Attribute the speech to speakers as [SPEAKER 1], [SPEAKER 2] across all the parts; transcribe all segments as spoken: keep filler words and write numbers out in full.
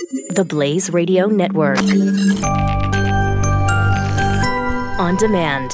[SPEAKER 1] The Blaze Radio Network. On demand.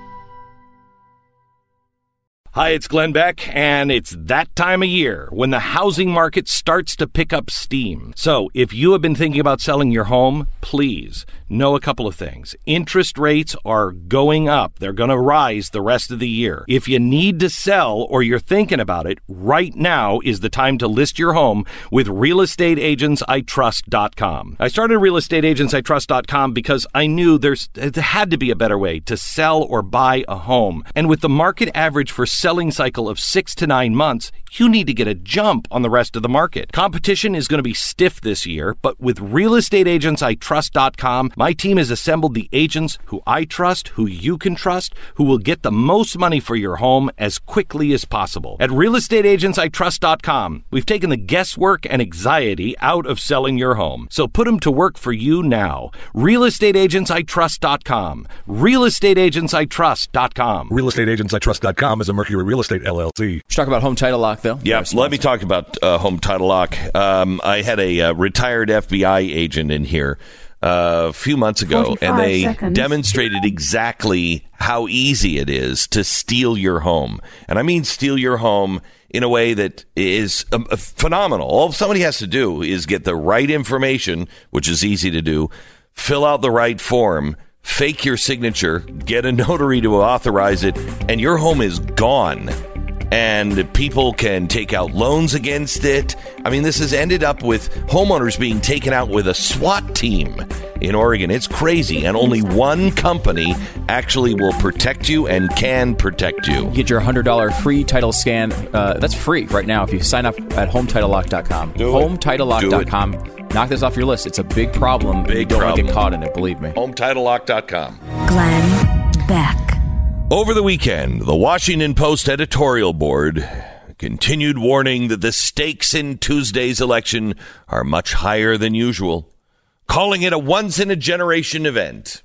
[SPEAKER 2] Hi, it's Glenn Beck, and it's that time of year when the housing market starts to pick up steam. So if you have been thinking about selling your home, please know a couple of things. Interest rates are going up. They're going to rise the rest of the year. If you need to sell or you're thinking about it, right now is the time to list your home with real estate agents I trust dot com. I started real estate agents I trust dot com because I knew there's there had to be a better way to sell or buy a home. And with the market average for selling cycle of six to nine months, you need to get a jump on the rest of the market. Competition is going to be stiff this year, but with real estate agents I trust dot com, my team has assembled the agents who I trust, who you can trust, who will get the most money for your home as quickly as possible. At real estate agents I trust dot com, we've taken the guesswork and anxiety out of selling your home. So put them to work for you now. real estate agents I trust dot com. real estate agents I trust dot com.
[SPEAKER 3] real estate agents I trust dot com is a Mercury Real Estate L L C.
[SPEAKER 4] Let's talk about Home Title Lock, though.
[SPEAKER 5] Yeah, let me talk about uh, Home Title Lock. Um, I had a uh, retired F B I agent in here uh, a few months ago, and they seconds. demonstrated exactly how easy it is to steal your home. And I mean steal your home in a way that is um, phenomenal. All somebody has to do is get the right information, which is easy to do, fill out the right form, fake your signature, get a notary to authorize it, and your home is gone. And people can take out loans against it. I mean, this has ended up with homeowners being taken out with a SWAT team in Oregon. It's crazy. And only one company actually will protect you and can protect you.
[SPEAKER 4] Get your one hundred dollars free title scan. Uh, that's free right now if you sign up at home title lock dot com. home title lock dot com. Knock this off your list. It's a big problem.
[SPEAKER 5] Big
[SPEAKER 4] you don't
[SPEAKER 5] problem.
[SPEAKER 4] want to get caught in it, believe me.
[SPEAKER 5] home title lock dot com.
[SPEAKER 1] Glenn Beck.
[SPEAKER 5] Over the weekend, the Washington Post editorial board continued warning that the stakes in Tuesday's election are much higher than usual, calling it a once-in-a-generation event.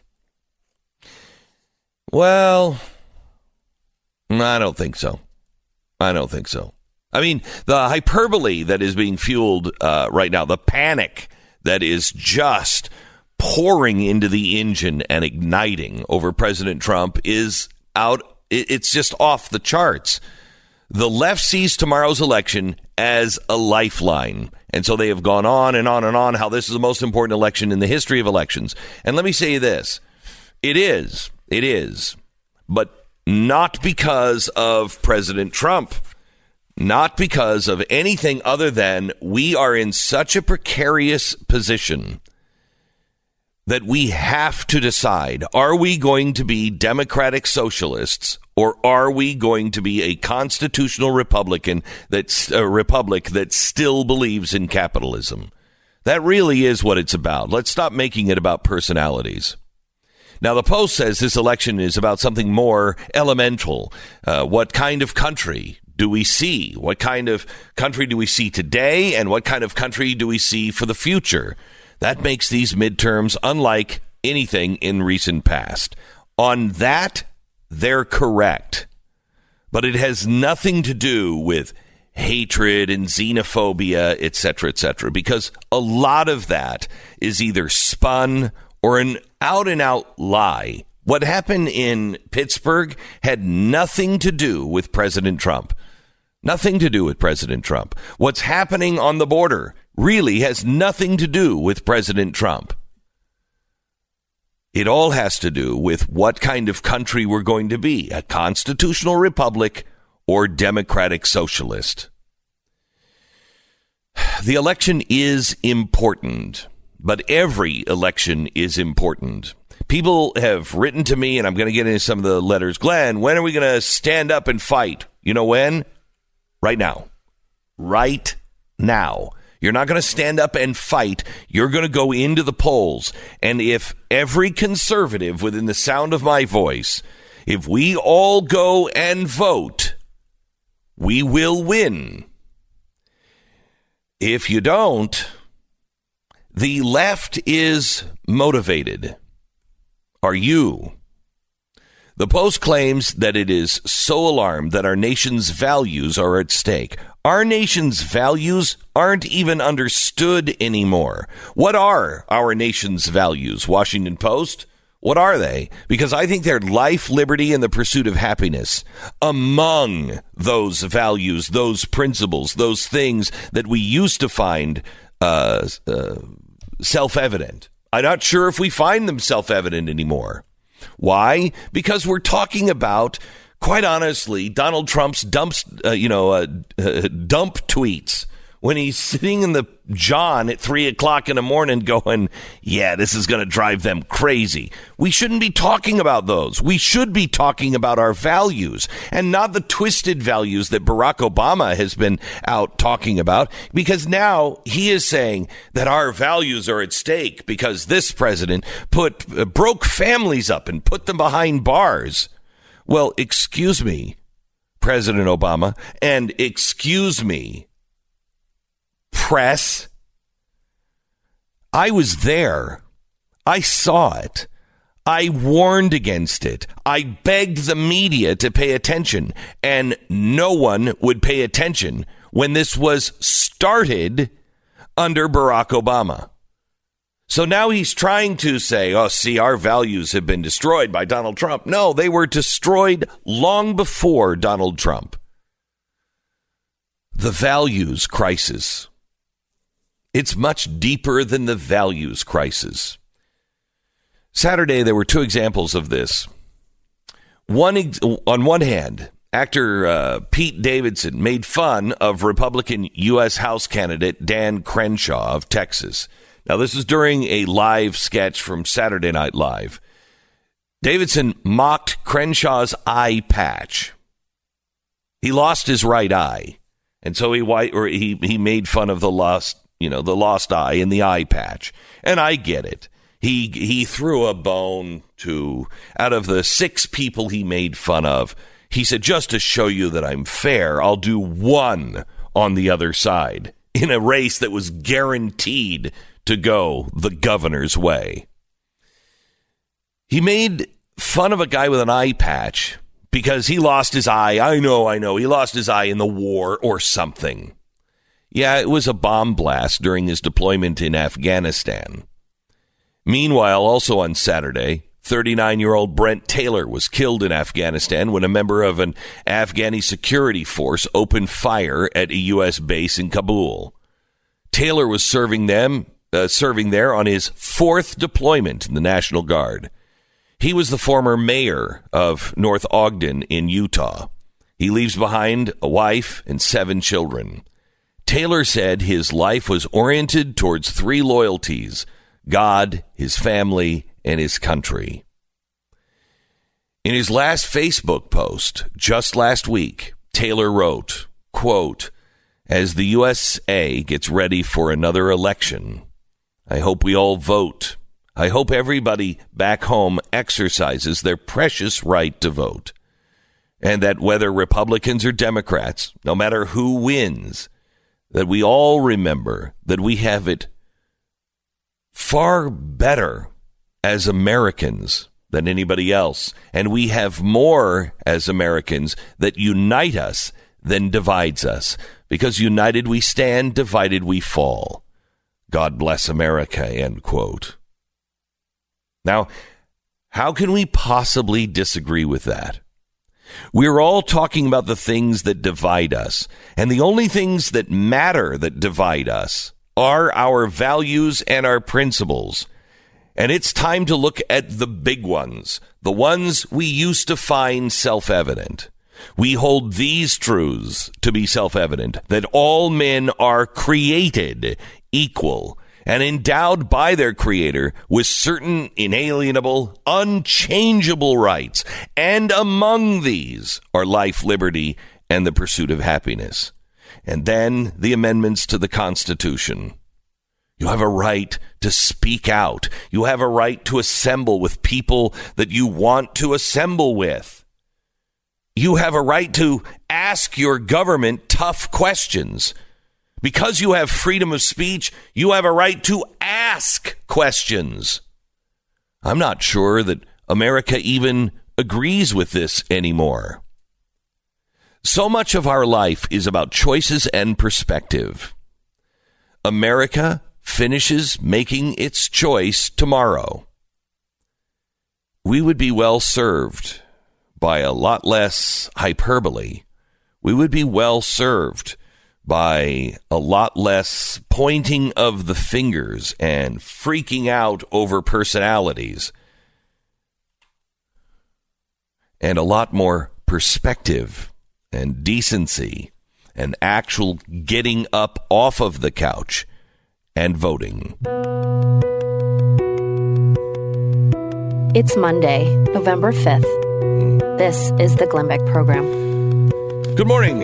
[SPEAKER 5] Well, I don't think so. I don't think so. I mean, the hyperbole that is being fueled uh, right now, the panic that is just pouring into the engine and igniting over President Trump is out. It's just off the charts. The left sees tomorrow's election as a lifeline. And so they have gone on and on and on how this is the most important election in the history of elections. And let me say this. It is. It is. But not because of President Trump. Not because of anything other than we are in such a precarious position that we have to decide, are we going to be democratic socialists or are we going to be a constitutional Republican that's a republic that still believes in capitalism? That really is what it's about. Let's stop making it about personalities. Now, the Post says this election is about something more elemental. Uh, what kind of country do we see? What kind of country do we see today? And what kind of country do we see for the future? That makes these midterms unlike anything in recent past. On that, they're correct. But it has nothing to do with hatred and xenophobia, et cetera, et cetera, because a lot of that is either spun or an out-and-out lie. What happened in Pittsburgh had nothing to do with President Trump. Nothing to do with President Trump. What's happening on the border really has nothing to do with President Trump. It all has to do with what kind of country we're going to be, a constitutional republic or democratic socialist. The election is important, but every election is important. People have written to me, and I'm going to get into some of the letters. Glenn, when are we going to stand up and fight? You know when? Right now. Right now. You're not going to stand up and fight. You're going to go into the polls. And if every conservative within the sound of my voice, if we all go and vote, we will win. If you don't, the left is motivated. Are you? The Post claims that it is so alarmed that our nation's values are at stake. Our nation's values aren't even understood anymore. What are our nation's values, Washington Post? What are they? Because I think they're life, liberty, and the pursuit of happiness. Among those values, those principles, those things that we used to find uh, uh, self-evident. I'm not sure if we find them self-evident anymore. Why? Because we're talking about, quite honestly, Donald Trump's dumps, uh, you know, uh, uh, dump tweets when he's sitting in the John at three o'clock in the morning going, yeah, this is going to drive them crazy. We shouldn't be talking about those. We should be talking about our values and not the twisted values that Barack Obama has been out talking about, because now he is saying that our values are at stake because this president put uh, broke families up and put them behind bars. Well, excuse me, President Obama, and excuse me, press. I was there. I saw it. I warned against it. I begged the media to pay attention, and no one would pay attention when this was started under Barack Obama. So now he's trying to say, oh, see, our values have been destroyed by Donald Trump. No, they were destroyed long before Donald Trump. The values crisis. It's much deeper than the values crisis. Saturday, there were two examples of this. One, on one hand, actor uh, Pete Davidson made fun of Republican U S House candidate Dan Crenshaw of Texas. Now, this is during a live sketch from Saturday Night Live. Davidson mocked Crenshaw's eye patch. He lost his right eye, and so he or he he made fun of the lost. You know, the lost eye and the eye patch. And I get it. He he threw a bone to, out of the six people he made fun of, he said, just to show you that I'm fair, I'll do one on the other side in a race that was guaranteed to go the governor's way. He made fun of a guy with an eye patch because he lost his eye. I know, I know. He lost his eye in the war or something. Yeah, it was a bomb blast during his deployment in Afghanistan. Meanwhile, also on Saturday, thirty-nine-year-old Brent Taylor was killed in Afghanistan when a member of an Afghani security force opened fire at a U S base in Kabul. Taylor was serving them, uh, serving there on his fourth deployment in the National Guard. He was the former mayor of North Ogden in Utah. He leaves behind a wife and seven children. Taylor said his life was oriented towards three loyalties: God, his family, and his country. In his last Facebook post just last week, Taylor wrote, quote, as the U S A gets ready for another election, I hope we all vote. I hope everybody back home exercises their precious right to vote. And that whether Republicans or Democrats, no matter who wins, that we all remember that we have it far better as Americans than anybody else. And we have more as Americans that unite us than divides us. Because united we stand, divided we fall. God bless America, end quote. Now, how can we possibly disagree with that? We're all talking about the things that divide us, and the only things that matter that divide us are our values and our principles. And it's time to look at the big ones, the ones we used to find self-evident. We hold these truths to be self-evident, that all men are created equal and endowed by their Creator with certain inalienable, unchangeable rights. And among these are life, liberty, and the pursuit of happiness. And then the amendments to the Constitution. You have a right to speak out. You have a right to assemble with people that you want to assemble with. You have a right to ask your government tough questions. Because you have freedom of speech, you have a right to ask questions. I'm not sure that America even agrees with this anymore. So much of our life is about choices and perspective. America finishes making its choice tomorrow. We would be well served by a lot less hyperbole. We would be well served by a lot less pointing of the fingers and freaking out over personalities, and a lot more perspective and decency and actual getting up off of the couch and voting.
[SPEAKER 6] It's Monday, November fifth. This is the Glenn Beck Program.
[SPEAKER 5] Good morning.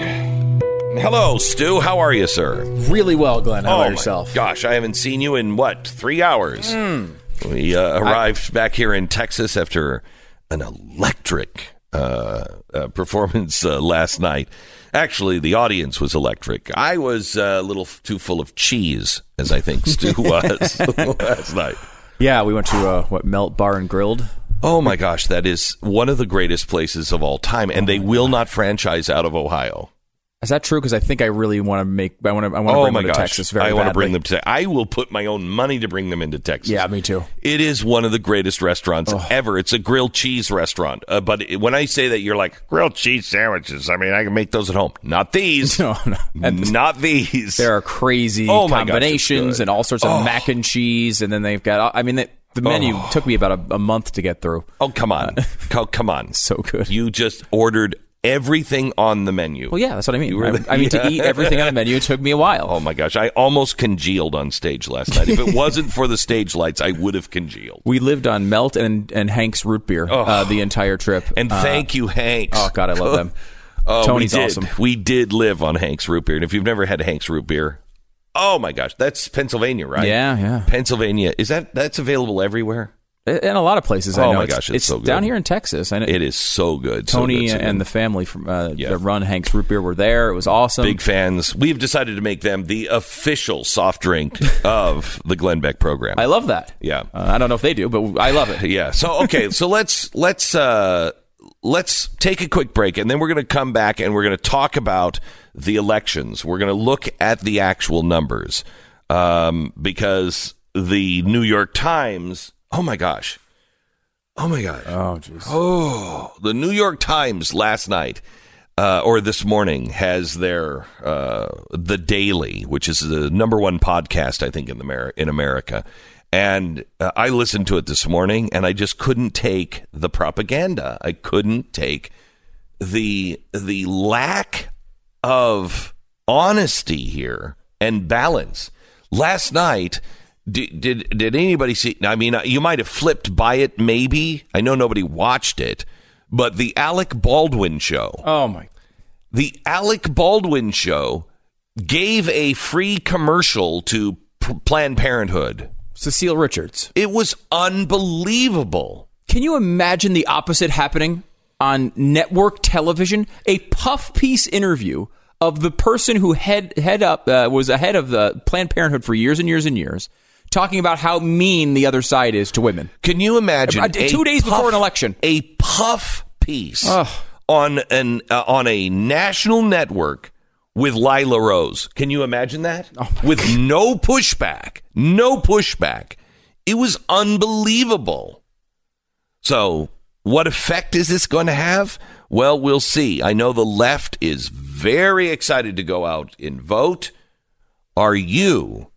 [SPEAKER 5] Hello, Stu. How are you, sir?
[SPEAKER 4] Really well, Glenn. How
[SPEAKER 5] oh
[SPEAKER 4] about yourself?
[SPEAKER 5] My gosh, I haven't seen you in, what, three hours? Mm. We uh, arrived I- back here in Texas after an electric uh, uh, performance uh, last night. Actually, the audience was electric. I was uh, a little too full of cheese, as I think Stu was last night.
[SPEAKER 4] Yeah, we went to, uh, what, Melt Bar and Grilled?
[SPEAKER 5] Oh, my gosh. That is one of the greatest places of all time, and they will not franchise out of Ohio.
[SPEAKER 4] Is that true? Because I think I really want to make. I want to. I want to
[SPEAKER 5] oh
[SPEAKER 4] bring
[SPEAKER 5] my
[SPEAKER 4] them to
[SPEAKER 5] gosh.
[SPEAKER 4] Texas. Very
[SPEAKER 5] I want to
[SPEAKER 4] badly.
[SPEAKER 5] bring them to. I will put my own money to bring them into Texas.
[SPEAKER 4] Yeah, me too.
[SPEAKER 5] It is one of the greatest restaurants oh. ever. It's a grilled cheese restaurant. Uh, but it, when I say that, you're like grilled cheese sandwiches. I mean, I can make those at home. Not these.
[SPEAKER 4] No, no. And
[SPEAKER 5] not these.
[SPEAKER 4] There are crazy
[SPEAKER 5] oh
[SPEAKER 4] combinations
[SPEAKER 5] gosh,
[SPEAKER 4] and all sorts of
[SPEAKER 5] oh.
[SPEAKER 4] mac and cheese, and then they've got. I mean, the, the menu
[SPEAKER 5] oh.
[SPEAKER 4] took me about a, a month to get through.
[SPEAKER 5] Oh come on, oh, come on!
[SPEAKER 4] So good.
[SPEAKER 5] You just ordered everything on the menu.
[SPEAKER 4] Well, yeah, that's what I mean.
[SPEAKER 5] The,
[SPEAKER 4] I, I mean,
[SPEAKER 5] yeah.
[SPEAKER 4] to eat everything on the menu, it took me a while.
[SPEAKER 5] Oh, my gosh. I almost congealed on stage last night. If it wasn't for the stage lights, I would have congealed.
[SPEAKER 4] We lived on Melt and, and Hank's root beer oh. uh, the entire trip.
[SPEAKER 5] And
[SPEAKER 4] uh,
[SPEAKER 5] thank you, Hank's.
[SPEAKER 4] Oh, God, I love them.
[SPEAKER 5] oh,
[SPEAKER 4] Tony's
[SPEAKER 5] we did.
[SPEAKER 4] awesome.
[SPEAKER 5] We did live on Hank's root beer. And if you've never had Hank's root beer, oh, my gosh. That's Pennsylvania, right?
[SPEAKER 4] Yeah, yeah.
[SPEAKER 5] Pennsylvania. Is that that's available everywhere?
[SPEAKER 4] In a lot of places, I
[SPEAKER 5] oh
[SPEAKER 4] know.
[SPEAKER 5] my
[SPEAKER 4] it's,
[SPEAKER 5] gosh, it's,
[SPEAKER 4] it's
[SPEAKER 5] so good.
[SPEAKER 4] Down here in Texas. I know.
[SPEAKER 5] It is so good.
[SPEAKER 4] Tony
[SPEAKER 5] so good, so
[SPEAKER 4] and
[SPEAKER 5] good.
[SPEAKER 4] the family from uh,
[SPEAKER 5] yeah.
[SPEAKER 4] that run Hank's Root Beer were there. It was awesome.
[SPEAKER 5] Big fans. We've decided to make them the official soft drink of the Glenn Beck program.
[SPEAKER 4] I love that.
[SPEAKER 5] Yeah.
[SPEAKER 4] Uh, I don't know if they do, but I love it.
[SPEAKER 5] Yeah. So, okay. so let's, let's, uh, let's take a quick break, and then we're going to come back and we're going to talk about the elections. We're going to look at the actual numbers um, because the New York Times, oh my gosh. Oh, my God.
[SPEAKER 4] Oh, jeez.
[SPEAKER 5] Oh, the New York Times last night uh, or this morning has their uh, The Daily, which is the number one podcast, I think, in, the, in America. And uh, I listened to it this morning, and I just couldn't take the propaganda. I couldn't take the the lack of honesty here and balance. Last night... Did, did did anybody see? I mean, you might have flipped by it, maybe. I know nobody watched it, but the Alec Baldwin show.
[SPEAKER 4] Oh my!
[SPEAKER 5] The Alec Baldwin show gave a free commercial to P- Planned Parenthood.
[SPEAKER 4] Cecile Richards.
[SPEAKER 5] It was unbelievable.
[SPEAKER 4] Can you imagine the opposite happening on network television? A puff piece interview of the person who head head up uh, was ahead of the Planned Parenthood for years and years and years. Talking about how mean the other side is to women.
[SPEAKER 5] Can you imagine
[SPEAKER 4] uh, two days
[SPEAKER 5] puff,
[SPEAKER 4] before an election,
[SPEAKER 5] a puff piece
[SPEAKER 4] Ugh.
[SPEAKER 5] on an uh, on a national network with Lila Rose? Can you imagine that?
[SPEAKER 4] Oh
[SPEAKER 5] with
[SPEAKER 4] God.
[SPEAKER 5] no pushback, no pushback. It was unbelievable. So, what effect is this going to have? Well, we'll see. I know the left is very excited to go out and vote. Are you?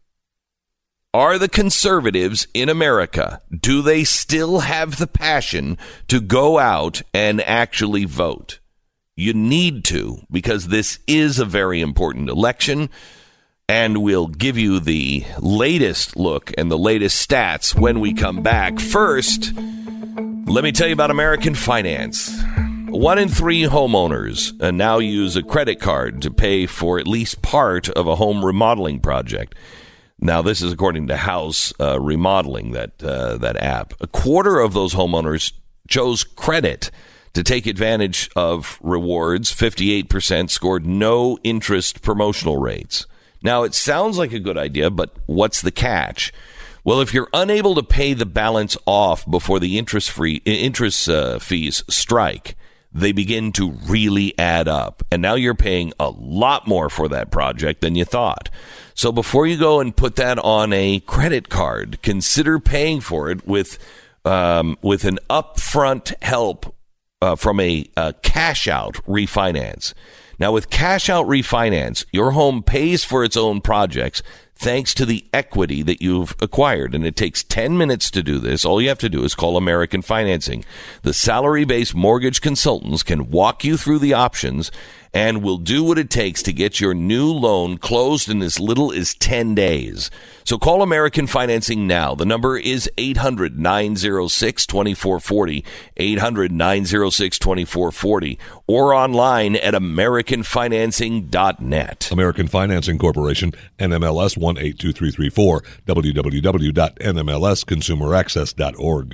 [SPEAKER 5] Are the conservatives in America, do they still have the passion to go out and actually vote? You need to, because this is a very important election, and we'll give you the latest look and the latest stats when we come back. First, let me tell you about American Finance. One in three homeowners now use a credit card to pay for at least part of a home remodeling project. Now, this is according to House uh, Remodeling, that uh, that app. A quarter of those homeowners chose credit to take advantage of rewards. fifty-eight percent scored no interest promotional rates. Now, it sounds like a good idea, but what's the catch? Well, if you're unable to pay the balance off before the interest free interest uh, fees strike, they begin to really add up. And now you're paying a lot more for that project than you thought. So before you go and put that on a credit card, consider paying for it with um, with an upfront help uh, from a, a cash out refinance. Now, with cash out refinance, your home pays for its own projects thanks to the equity that you've acquired. And it takes ten minutes to do this. All you have to do is call American Financing. The salary-based mortgage consultants can walk you through the options and will do what it takes to get your new loan closed in as little as ten days. So call American Financing now. The number is eight hundred, nine oh six, two four four zero, eight hundred, nine oh six, two four four zero, or online at american financing dot net.
[SPEAKER 3] American Financing Corporation, N M L S one eight two three three four, w w w dot n m l s consumer access dot org.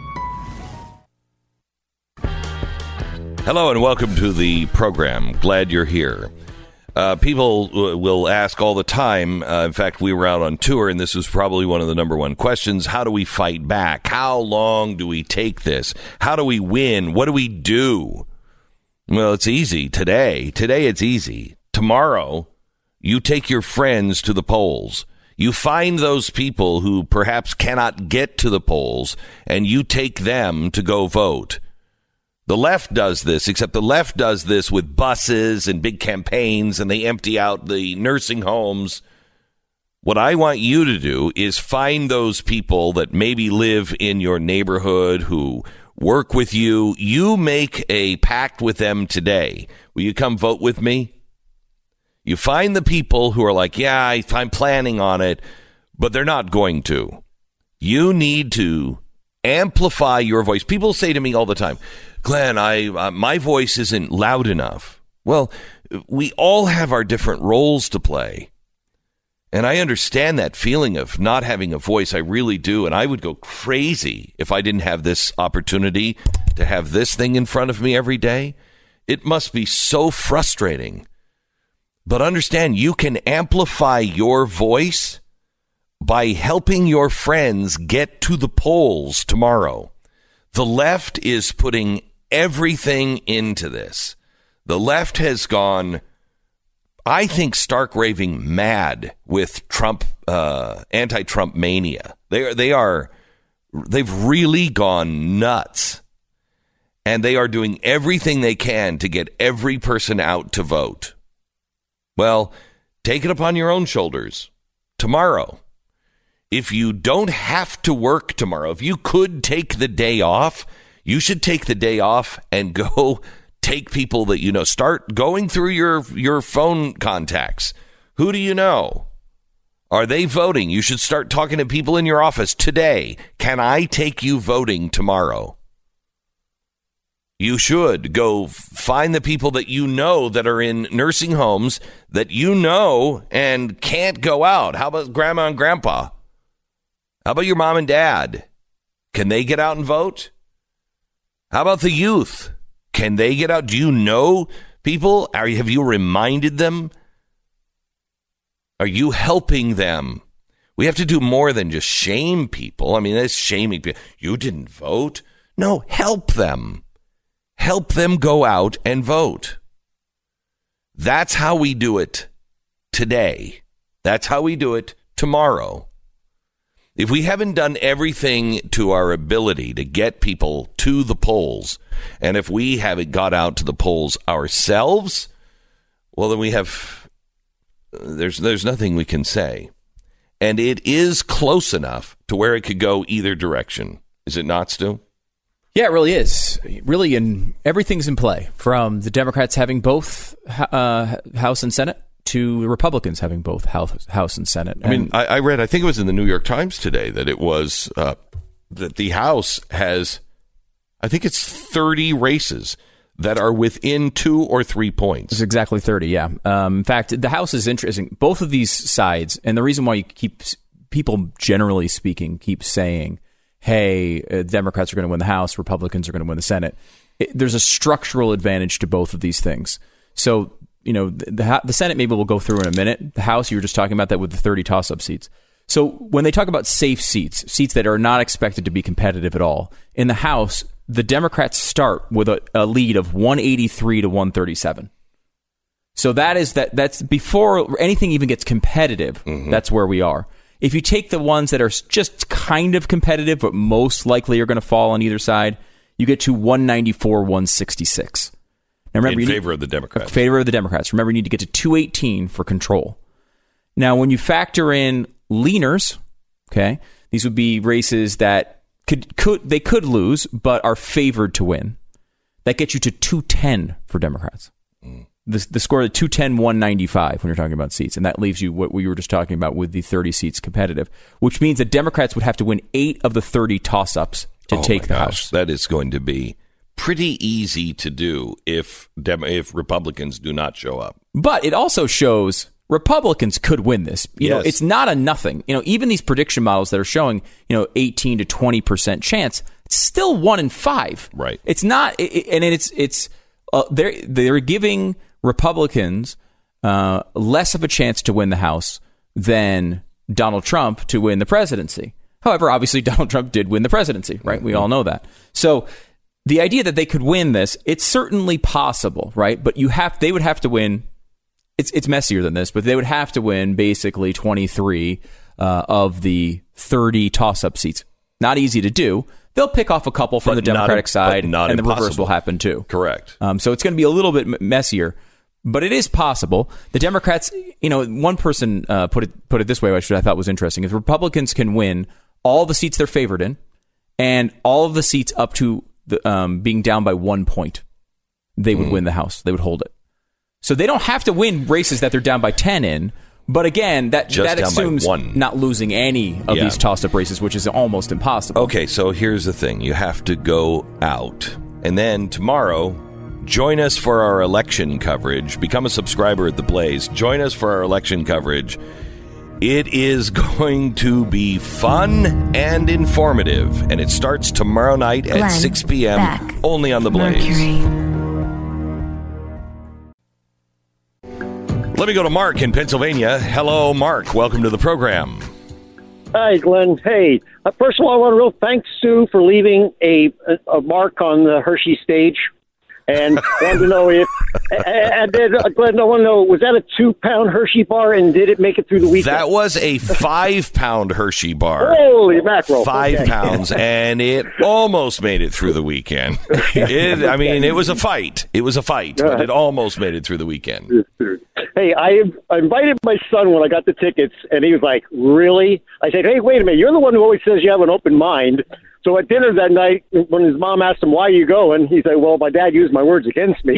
[SPEAKER 5] Hello and welcome to the program. Glad you're here. Uh, people w- will ask all the time. Uh, in fact, we were out on tour, and this was probably one of the number one questions. How do we fight back? How long do we take this? How do we win? What do we do? Well, it's easy. Today, today it's easy. Tomorrow, you take your friends to the polls. You find those people who perhaps cannot get to the polls, and you take them to go vote. The left does this, except the left does this with buses and big campaigns, and they empty out the nursing homes. What I want you to do is find those people that maybe live in your neighborhood who work with you. You make a pact with them today. Will you come vote with me? You find the people who are like, yeah, I, I'm planning on it, but they're not going to. You need to amplify your voice. People say to me all the time, Glenn, I uh, my voice isn't loud enough. Well, we all have our different roles to play. And I understand that feeling of not having a voice. I really do. And I would go crazy if I didn't have this opportunity to have this thing in front of me every day. It must be so frustrating. But understand, you can amplify your voice by helping your friends get to the polls tomorrow. The left is putting everything into this. The left has gone, I think, stark raving mad with Trump, uh, anti-Trump mania. They are, they are, they've really gone nuts. And they are doing everything they can to get every person out to vote. Well, take it upon your own shoulders. Tomorrow, if you don't have to work tomorrow, if you could take the day off, you should take the day off and go take people that you know. Start going through your, your phone contacts. Who do you know? Are they voting? You should start talking to people in your office today. Can I take you voting tomorrow? You should go find the people that you know that are in nursing homes that you know and can't go out. How about grandma and grandpa? How about your mom and dad? Can they get out and vote? How about the youth? Can they get out? Do you know people? Are, have you reminded them? Are you helping them? We have to do more than just shame people. I mean, that's shaming people. You didn't vote. No, help them. Help them go out and vote. That's how we do it today. That's how we do it tomorrow. If we haven't done everything to our ability to get people to the polls, and if we haven't got out to the polls ourselves, well, then we have, there's there's nothing we can say. And it is close enough to where it could go either direction. Is it not, Stu?
[SPEAKER 4] Yeah, it really is. Really, in everything's in play, from the Democrats having both uh, House and Senate to the Republicans having both House, House and Senate.
[SPEAKER 5] I mean, I, I read, I think it was in the New York Times today, that it was, uh, that the House has, I think it's thirty races that are within two or three points.
[SPEAKER 4] It's exactly thirty, yeah. Um, in fact, the House is interesting. Both of these sides, and the reason why you keep, people generally speaking, keep saying, hey, uh, Democrats are going to win the House, Republicans are going to win the Senate. It, there's a structural advantage to both of these things. So, you know, the, the, the Senate maybe we'll go through in a minute. The House, you were just talking about that with the thirty toss-up seats. So when they talk about safe seats, seats that are not expected to be competitive at all, in the House, the Democrats start with a, a lead of one eighty-three to one thirty-seven. So that is that. That's before anything even gets competitive. Mm-hmm. That's where we are. If you take the ones that are just kind of competitive, but most likely are going to fall on either side, you get to one ninety-four, one sixty-six. Now remember,
[SPEAKER 5] in
[SPEAKER 4] you
[SPEAKER 5] favor
[SPEAKER 4] need,
[SPEAKER 5] of the Democrats.
[SPEAKER 4] In favor of the Democrats. Remember, you need to get to two eighteen for control. Now, when you factor in leaners, okay, these would be races that could could they could lose, but are favored to win. That gets you to two ten for Democrats. Mm. The, the score is two ten, one ninety-five when you're talking about seats. And that leaves you what we were just talking about with the thirty seats competitive, which means that Democrats would have to win eight of the thirty toss-ups to
[SPEAKER 5] oh
[SPEAKER 4] take
[SPEAKER 5] my
[SPEAKER 4] the
[SPEAKER 5] gosh,
[SPEAKER 4] House.
[SPEAKER 5] That is going to be pretty easy to do if Dem- if Republicans do not show up.
[SPEAKER 4] But it also shows Republicans could win this. You
[SPEAKER 5] yes.
[SPEAKER 4] know, it's not a nothing. You know, even these prediction models that are showing, you know, eighteen to twenty percent chance, it's still one in five.
[SPEAKER 5] Right.
[SPEAKER 4] It's not, it, and it's, it's, uh, they're, they're giving Republicans uh, less of a chance to win the House than Donald Trump to win the presidency. However, obviously Donald Trump did win the presidency, right? Mm-hmm. We all know that. So the idea that they could win this, it's certainly possible, right? But you have, they would have to win. It's it's messier than this, but they would have to win basically twenty-three uh, of the thirty toss-up seats. Not easy to do. They'll pick off a couple from
[SPEAKER 5] but
[SPEAKER 4] the Democratic
[SPEAKER 5] not,
[SPEAKER 4] side,
[SPEAKER 5] not
[SPEAKER 4] and
[SPEAKER 5] impossible.
[SPEAKER 4] The reverse will happen too.
[SPEAKER 5] Correct.
[SPEAKER 4] Um, so it's going to be a little bit messier, but it is possible. The Democrats, you know, one person uh, put it put it this way, which I thought was interesting: is Republicans can win all the seats they're favored in, and all of the seats up to the, um, being down by one point, they would mm. win the House. They would hold it. So they don't have to win races that they're down by ten in. But again, that
[SPEAKER 5] Just
[SPEAKER 4] that assumes not losing any of
[SPEAKER 5] yeah.
[SPEAKER 4] these toss-up races, which is almost impossible.
[SPEAKER 5] Okay, so here's the thing. You have to go out. And then tomorrow, join us for our election coverage. Become a subscriber at The Blaze. Join us for our election coverage. It is going to be fun and informative. And it starts tomorrow night at
[SPEAKER 1] Glenn
[SPEAKER 5] six p.m.
[SPEAKER 1] Beck,
[SPEAKER 5] only on The Blaze.
[SPEAKER 1] Mercury.
[SPEAKER 5] Let me go to Mark in Pennsylvania. Hello, Mark. Welcome to the program.
[SPEAKER 7] Hi, Glenn. Hey, uh, first of all, I want to real thank Sue for leaving a, a, a mark on the Hershey stage. And wanted to know if, and then, uh, Glenn, I want to know, was that a two-pound Hershey bar, and did it make it through the weekend?
[SPEAKER 5] That was a five-pound Hershey bar.
[SPEAKER 7] Holy mackerel.
[SPEAKER 5] Five
[SPEAKER 7] okay. pounds,
[SPEAKER 5] and it almost made it through the weekend. It, I mean, it was a fight. It was a fight, but it almost made it through the weekend.
[SPEAKER 7] Hey, I, I invited my son when I got the tickets, and he was like, really? I said, hey, wait a minute, you're the one who always says you have an open mind. So at dinner that night, when his mom asked him, why are you going? He said, well, my dad used my words against me.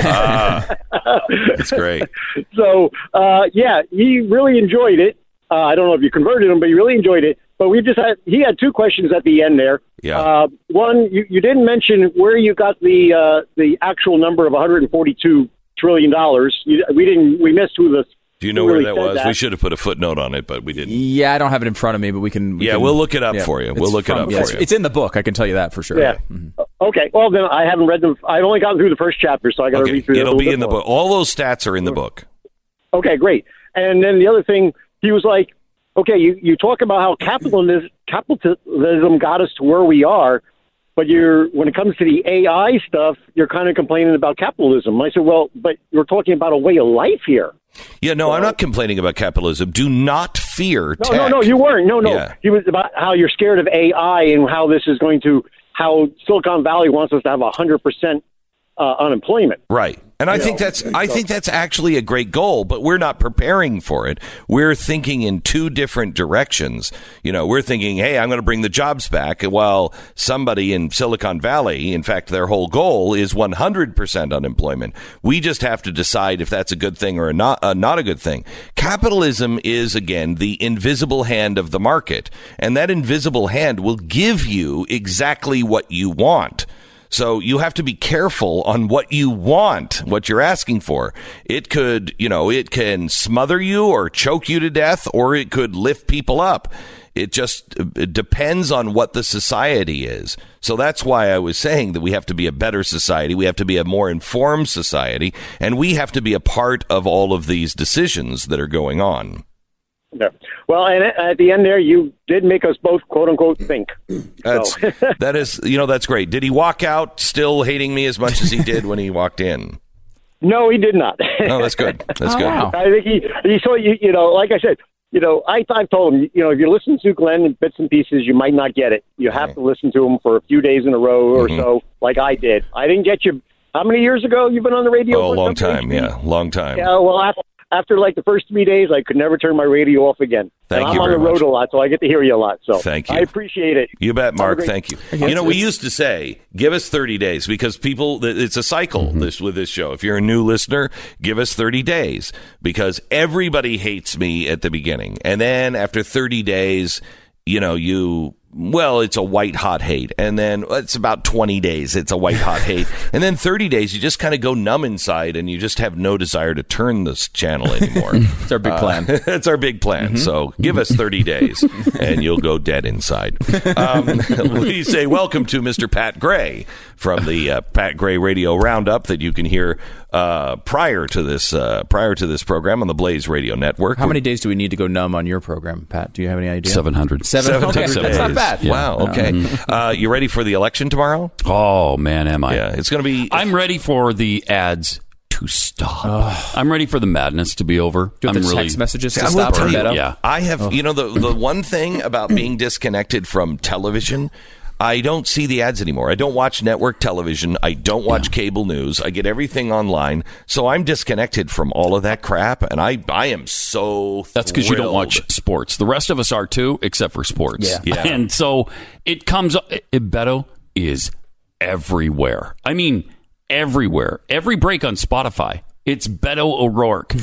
[SPEAKER 5] ah, that's great.
[SPEAKER 7] So, uh, yeah, he really enjoyed it. Uh, I don't know if you converted him, but he really enjoyed it. But we just had, he had two questions at the end there.
[SPEAKER 5] Yeah.
[SPEAKER 7] Uh, one, you, you didn't mention where you got the uh, the actual number of one hundred forty-two trillion dollars. You, we didn't, we missed who the
[SPEAKER 5] Do you know
[SPEAKER 7] really
[SPEAKER 5] where that was?
[SPEAKER 7] That.
[SPEAKER 5] We should have put a footnote on it, but we didn't.
[SPEAKER 4] Yeah, I don't have it in front of me, but we can. We
[SPEAKER 5] yeah,
[SPEAKER 4] can,
[SPEAKER 5] we'll look it up
[SPEAKER 4] yeah,
[SPEAKER 5] for you. We'll look
[SPEAKER 7] from,
[SPEAKER 5] it up
[SPEAKER 4] yeah,
[SPEAKER 5] for
[SPEAKER 4] it's,
[SPEAKER 5] you.
[SPEAKER 4] it's in the book. I can tell you that for sure.
[SPEAKER 7] Yeah.
[SPEAKER 4] Mm-hmm.
[SPEAKER 7] Okay. Well, then I haven't read them. I've only gotten through the first chapter, so I got to
[SPEAKER 5] okay.
[SPEAKER 7] read through.
[SPEAKER 5] It'll be in the
[SPEAKER 7] more.
[SPEAKER 5] book. All those stats are in the book.
[SPEAKER 7] Okay, great. And then the other thing, he was like, okay, you, you talk about how capitalism, capitalism got us to where we are, but you're when it comes to the A I stuff, you're kind of complaining about capitalism. I said, well, but you're talking about a way of life here.
[SPEAKER 5] Yeah, no, I'm not complaining about capitalism. Do not fear
[SPEAKER 7] No,
[SPEAKER 5] tech.
[SPEAKER 7] no, no, you weren't. No, no.
[SPEAKER 5] Yeah.
[SPEAKER 7] He was about how you're scared of A I and how this is going to, how Silicon Valley wants us to have one hundred percent uh, unemployment.
[SPEAKER 5] Right. And I
[SPEAKER 7] You
[SPEAKER 5] think
[SPEAKER 7] know,
[SPEAKER 5] that's I think that's actually a great goal, but we're not preparing for it. We're thinking in two different directions. You know, we're thinking, hey, I'm going to bring the jobs back, while somebody in Silicon Valley, in fact, their whole goal is one hundred percent unemployment. We just have to decide if that's a good thing or not, uh, not a good thing. Capitalism is, again, the invisible hand of the market, and that invisible hand will give you exactly what you want. So you have to be careful on what you want, what you're asking for. It could, you know, it can smother you or choke you to death, or it could lift people up. It just it depends on what the society is. So that's why I was saying that we have to be a better society. We have to be a more informed society, and we have to be a part of all of these decisions that are going on.
[SPEAKER 7] No. Well, and at at the end there, you did make us both, quote unquote, think.
[SPEAKER 5] That's,
[SPEAKER 7] So.
[SPEAKER 5] that is, you know, that's great. Did he walk out still hating me as much as he did when he walked in?
[SPEAKER 7] No, he did not.
[SPEAKER 5] Oh, that's good. That's
[SPEAKER 4] Oh,
[SPEAKER 5] good.
[SPEAKER 4] wow.
[SPEAKER 7] I think he, he saw you, you know, like I said, you know, I, I've told him, you know, if you listen to Glenn in bits and pieces, you might not get it. You have to listen to him for a few days in a row or
[SPEAKER 5] Mm-hmm.
[SPEAKER 7] so, like I did. I didn't get you. How many years ago you've been on the radio?
[SPEAKER 5] Oh, a
[SPEAKER 7] for
[SPEAKER 5] long
[SPEAKER 7] something?
[SPEAKER 5] time. Yeah, long time.
[SPEAKER 7] Yeah, well, after, after like the first three days, I could never turn my radio off again.
[SPEAKER 5] Thank
[SPEAKER 7] and I'm
[SPEAKER 5] you
[SPEAKER 7] on
[SPEAKER 5] very
[SPEAKER 7] the road
[SPEAKER 5] much.
[SPEAKER 7] a lot, so I get to hear you a lot. So
[SPEAKER 5] Thank you.
[SPEAKER 7] I appreciate it.
[SPEAKER 5] You bet, Mark.
[SPEAKER 7] great-
[SPEAKER 5] Thank you. You know, we used to say, give us thirty days because people, it's a cycle this with this show. If you're a new listener, give us thirty days because everybody hates me at the beginning. And then after thirty days, you know, you, well, it's a white hot hate. And then it's about twenty days. It's a white hot hate. And then thirty days, you just kind of go numb inside and you just have no desire to turn this channel anymore.
[SPEAKER 4] It's our big plan.
[SPEAKER 5] That's our big plan. So give us thirty days and you'll go dead inside. Um, we say welcome to Mister Pat Gray from the uh, Pat Gray Radio Roundup that you can hear uh, prior to this uh, prior to this program on the Blaze Radio Network.
[SPEAKER 4] How many days do we need to go numb on your program, Pat? Do you have any idea?
[SPEAKER 8] seven hundred.
[SPEAKER 4] Seven.
[SPEAKER 5] Seven
[SPEAKER 4] Okay,
[SPEAKER 5] days.
[SPEAKER 4] that's not bad.
[SPEAKER 5] Wow. Okay. Uh, you ready for the election tomorrow?
[SPEAKER 8] Oh, man, am I.
[SPEAKER 5] Yeah. It's going to be.
[SPEAKER 8] I'm ready for the ads to stop. I'm ready for the madness to be over.
[SPEAKER 4] Do you
[SPEAKER 8] I'm
[SPEAKER 4] want the
[SPEAKER 8] really
[SPEAKER 4] text messages to
[SPEAKER 5] I will
[SPEAKER 4] stop
[SPEAKER 5] tell
[SPEAKER 4] for
[SPEAKER 5] you,
[SPEAKER 4] Beto?
[SPEAKER 8] yeah.
[SPEAKER 5] I have, you know, the the one thing about being disconnected from television, I don't see the ads anymore. I don't watch network television. I don't watch cable news. I get everything online. So I'm disconnected from all of that crap, and I I am so
[SPEAKER 8] That's because you don't
[SPEAKER 5] thrilled.
[SPEAKER 8] watch sports. The rest of us are too, except for sports.
[SPEAKER 4] Yeah.
[SPEAKER 5] Yeah.
[SPEAKER 8] And so it comes up. It, Beto is everywhere. I mean, everywhere. Every break on Spotify, it's Beto O'Rourke.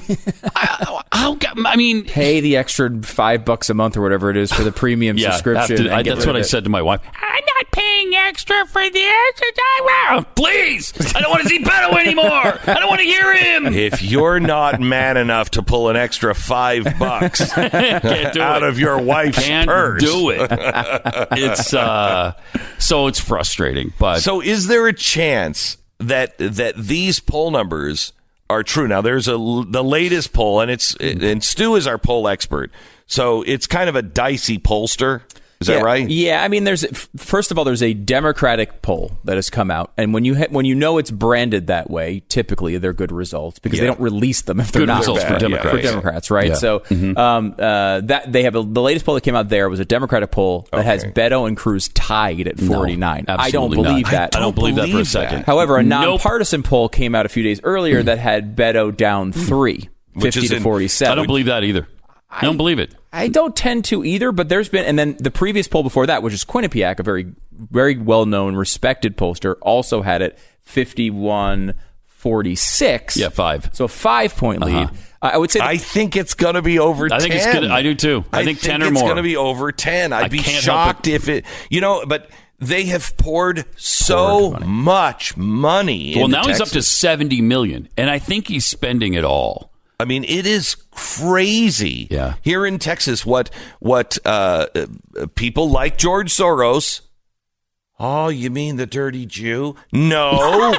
[SPEAKER 8] I, how, I mean,
[SPEAKER 4] Pay the extra five bucks a month or whatever it is for the premium
[SPEAKER 8] yeah,
[SPEAKER 4] subscription.
[SPEAKER 8] have to-
[SPEAKER 4] and
[SPEAKER 8] I,
[SPEAKER 4] get
[SPEAKER 8] that's
[SPEAKER 4] rid
[SPEAKER 8] what I
[SPEAKER 4] of it.
[SPEAKER 8] said to my wife. I'm not paying extra for this. Please, I don't want to see Beto anymore. I don't want to hear him.
[SPEAKER 5] If you're not man enough to pull an extra five bucks
[SPEAKER 8] Can't do
[SPEAKER 5] out
[SPEAKER 8] it.
[SPEAKER 5] of your wife's
[SPEAKER 8] Can't
[SPEAKER 5] purse,
[SPEAKER 8] do it. It's uh, so it's frustrating, but
[SPEAKER 5] So is there a chance that that these poll numbers are true? Now there's a the latest poll, and it's and Stu is our poll expert, so it's kind of a dicey pollster. Is
[SPEAKER 4] yeah,
[SPEAKER 5] that right?
[SPEAKER 4] Yeah, I mean, there's f- first of all, there's a Democratic poll that has come out, and when you ha- when you know it's branded that way, typically they're good results because they
[SPEAKER 5] Yeah.
[SPEAKER 4] don't release them if they're
[SPEAKER 8] Good
[SPEAKER 4] not
[SPEAKER 8] results for
[SPEAKER 4] bad.
[SPEAKER 8] Democrats.
[SPEAKER 4] For Democrats, right?
[SPEAKER 8] Yeah.
[SPEAKER 4] So um, uh, that they have a, the latest poll that came out there was a Democratic poll that has
[SPEAKER 5] Okay.
[SPEAKER 4] Beto and Cruz tied at forty-nine. I don't
[SPEAKER 8] absolutely
[SPEAKER 4] believe
[SPEAKER 8] not.
[SPEAKER 4] that.
[SPEAKER 8] I don't believe that for a
[SPEAKER 5] believe
[SPEAKER 8] second.
[SPEAKER 5] that.
[SPEAKER 4] However, a
[SPEAKER 8] Nope.
[SPEAKER 4] nonpartisan poll came out a few days earlier that had Beto down three,
[SPEAKER 5] Which
[SPEAKER 4] fifty
[SPEAKER 5] is
[SPEAKER 4] to
[SPEAKER 5] in-
[SPEAKER 4] forty-seven.
[SPEAKER 8] I don't believe that either. I don't believe it.
[SPEAKER 4] I don't tend to either, but there's been, and then the previous poll before that, which is Quinnipiac, a very, very well-known, respected pollster, also had it fifty-one forty-six.
[SPEAKER 8] Yeah, five.
[SPEAKER 4] So a five-point lead. Uh, I would say.
[SPEAKER 5] I think it's going to be over
[SPEAKER 8] I
[SPEAKER 5] ten.
[SPEAKER 8] think it's gonna- I do too. I think ten or
[SPEAKER 5] it's
[SPEAKER 8] more.
[SPEAKER 5] going to be over ten. I'd
[SPEAKER 8] I
[SPEAKER 5] be
[SPEAKER 8] can't help
[SPEAKER 5] shocked
[SPEAKER 8] it.
[SPEAKER 5] if it, you know, but they have poured so
[SPEAKER 4] money.
[SPEAKER 5] much money.
[SPEAKER 8] Well,
[SPEAKER 5] into
[SPEAKER 8] now he's up to
[SPEAKER 5] Texas.
[SPEAKER 8] seventy million, and I think he's spending it all.
[SPEAKER 5] I mean, it is crazy.
[SPEAKER 8] Yeah.
[SPEAKER 5] Here in Texas, what what uh, uh, people like George Soros. Oh, you mean the dirty Jew? No,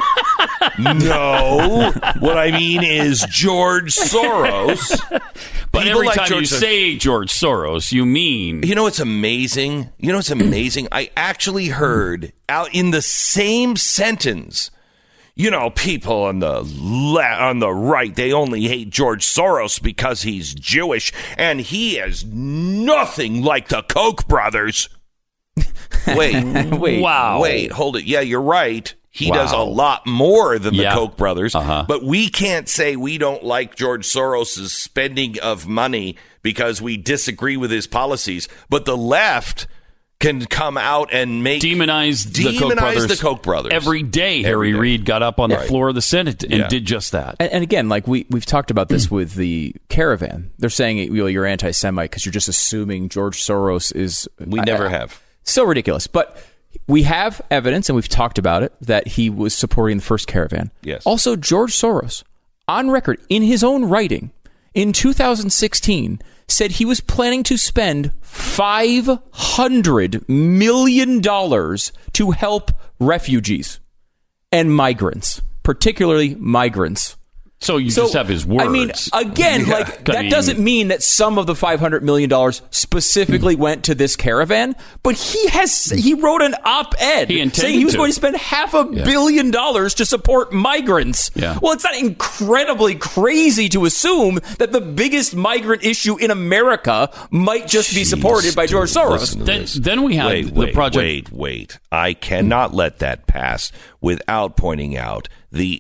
[SPEAKER 5] no. What I mean is George Soros.
[SPEAKER 8] But
[SPEAKER 5] People
[SPEAKER 8] every
[SPEAKER 5] like
[SPEAKER 8] time you
[SPEAKER 5] George Soros-
[SPEAKER 8] say George Soros, you mean
[SPEAKER 5] You know what's amazing? You know what's amazing? I actually heard out in the same sentence. You know, people on the le- on the right, they only hate George Soros because he's Jewish, and he is nothing like the Koch brothers. Wait,
[SPEAKER 4] wait.
[SPEAKER 8] wow.
[SPEAKER 5] wait, hold it. Yeah, you're right. He does a
[SPEAKER 8] Wow.
[SPEAKER 5] lot more than the
[SPEAKER 8] Yeah.
[SPEAKER 5] Koch brothers.
[SPEAKER 8] Uh-huh.
[SPEAKER 5] But we can't say we don't like George Soros' spending of money because we disagree with his policies. But the left can come out and make
[SPEAKER 8] demonize the Koch
[SPEAKER 5] demonize
[SPEAKER 8] brothers
[SPEAKER 5] the Koch brothers
[SPEAKER 8] every day.
[SPEAKER 5] Every
[SPEAKER 8] Harry
[SPEAKER 5] day.
[SPEAKER 8] Reid got up on the
[SPEAKER 5] Right.
[SPEAKER 8] floor of the Senate and
[SPEAKER 5] Yeah.
[SPEAKER 8] did just that.
[SPEAKER 4] And, and again, like we we've talked about this with the caravan. They're saying well, you're anti-Semite because you're just assuming George Soros is.
[SPEAKER 5] We never have.
[SPEAKER 4] So ridiculous, but. We have evidence, and we've talked about it, that he was supporting the first caravan.
[SPEAKER 5] Yes.
[SPEAKER 4] Also, George Soros, on record, in his own writing, in two thousand sixteen, said he was planning to spend five hundred million dollars to help refugees and migrants, particularly migrants.
[SPEAKER 8] So you just have his words.
[SPEAKER 4] I mean, again,
[SPEAKER 5] Yeah.
[SPEAKER 4] like
[SPEAKER 8] I
[SPEAKER 4] that
[SPEAKER 8] mean-
[SPEAKER 4] doesn't mean that some of the five hundred million dollars specifically went to this caravan, but he has he wrote an op-ed
[SPEAKER 8] He intended
[SPEAKER 4] saying he was
[SPEAKER 8] to.
[SPEAKER 4] going to spend half a billion dollars to support migrants.
[SPEAKER 8] Yeah.
[SPEAKER 4] Well, it's not incredibly crazy to assume that the biggest migrant issue in America might just be supported by George
[SPEAKER 5] dude,
[SPEAKER 4] Soros.
[SPEAKER 5] listen to
[SPEAKER 8] Then,
[SPEAKER 5] this.
[SPEAKER 8] then we had
[SPEAKER 5] Wait,
[SPEAKER 8] the
[SPEAKER 5] wait,
[SPEAKER 8] project.
[SPEAKER 5] wait, wait. I cannot let that pass without pointing out the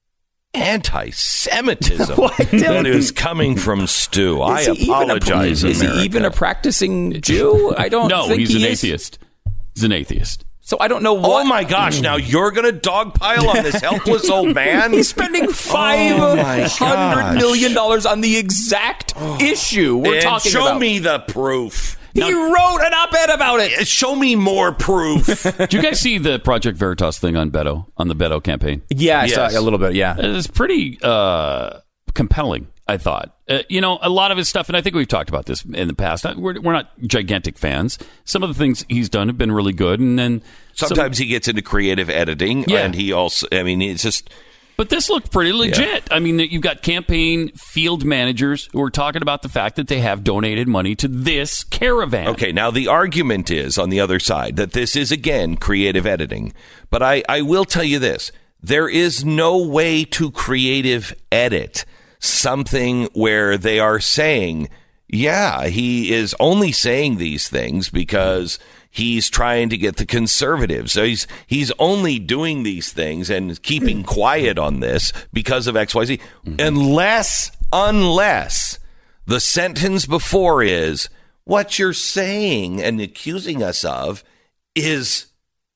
[SPEAKER 5] anti-Semitism that is coming from Stu. I
[SPEAKER 4] Is he even a-
[SPEAKER 5] apologize,
[SPEAKER 4] Is he
[SPEAKER 5] America.
[SPEAKER 4] even a practicing Jew? I don't
[SPEAKER 8] No,
[SPEAKER 4] think
[SPEAKER 8] he's
[SPEAKER 4] he
[SPEAKER 8] an
[SPEAKER 4] is.
[SPEAKER 8] atheist. He's an atheist.
[SPEAKER 4] So I don't know what.
[SPEAKER 5] Oh my gosh! Now you're going to dogpile on this helpless old man?
[SPEAKER 4] He's spending five
[SPEAKER 5] Oh my
[SPEAKER 4] hundred
[SPEAKER 5] gosh.
[SPEAKER 4] million dollars on the exact issue we're
[SPEAKER 5] and
[SPEAKER 4] talking
[SPEAKER 5] show
[SPEAKER 4] about.
[SPEAKER 5] me the proof.
[SPEAKER 4] He wrote an op-ed about it.
[SPEAKER 5] Show me more proof.
[SPEAKER 8] Did you guys see the Project Veritas thing on Beto, on the Beto campaign?
[SPEAKER 4] Yeah, I
[SPEAKER 5] Yes.
[SPEAKER 4] saw a little bit. Yeah,
[SPEAKER 8] It's pretty uh, compelling, I thought. Uh, you know, a lot of his stuff, and I think we've talked about this in the past. We're, we're not gigantic fans. Some of the things he's done have been really good, and then some-
[SPEAKER 5] Sometimes he gets into creative editing,
[SPEAKER 8] Yeah.
[SPEAKER 5] and he also, I mean, it's just.
[SPEAKER 8] But this looked pretty legit. I mean, you've got campaign field managers who are talking about the fact that they have donated money to this caravan.
[SPEAKER 5] Okay, now the argument is on the other side that this is, again, creative editing. But I, I will tell you this. There is no way to creative edit something where they are saying, yeah, he is only saying these things because he's trying to get the conservatives. So he's he's only doing these things and keeping quiet on this because of X Y Z. Unless, unless the sentence before is, what you're saying and accusing us of is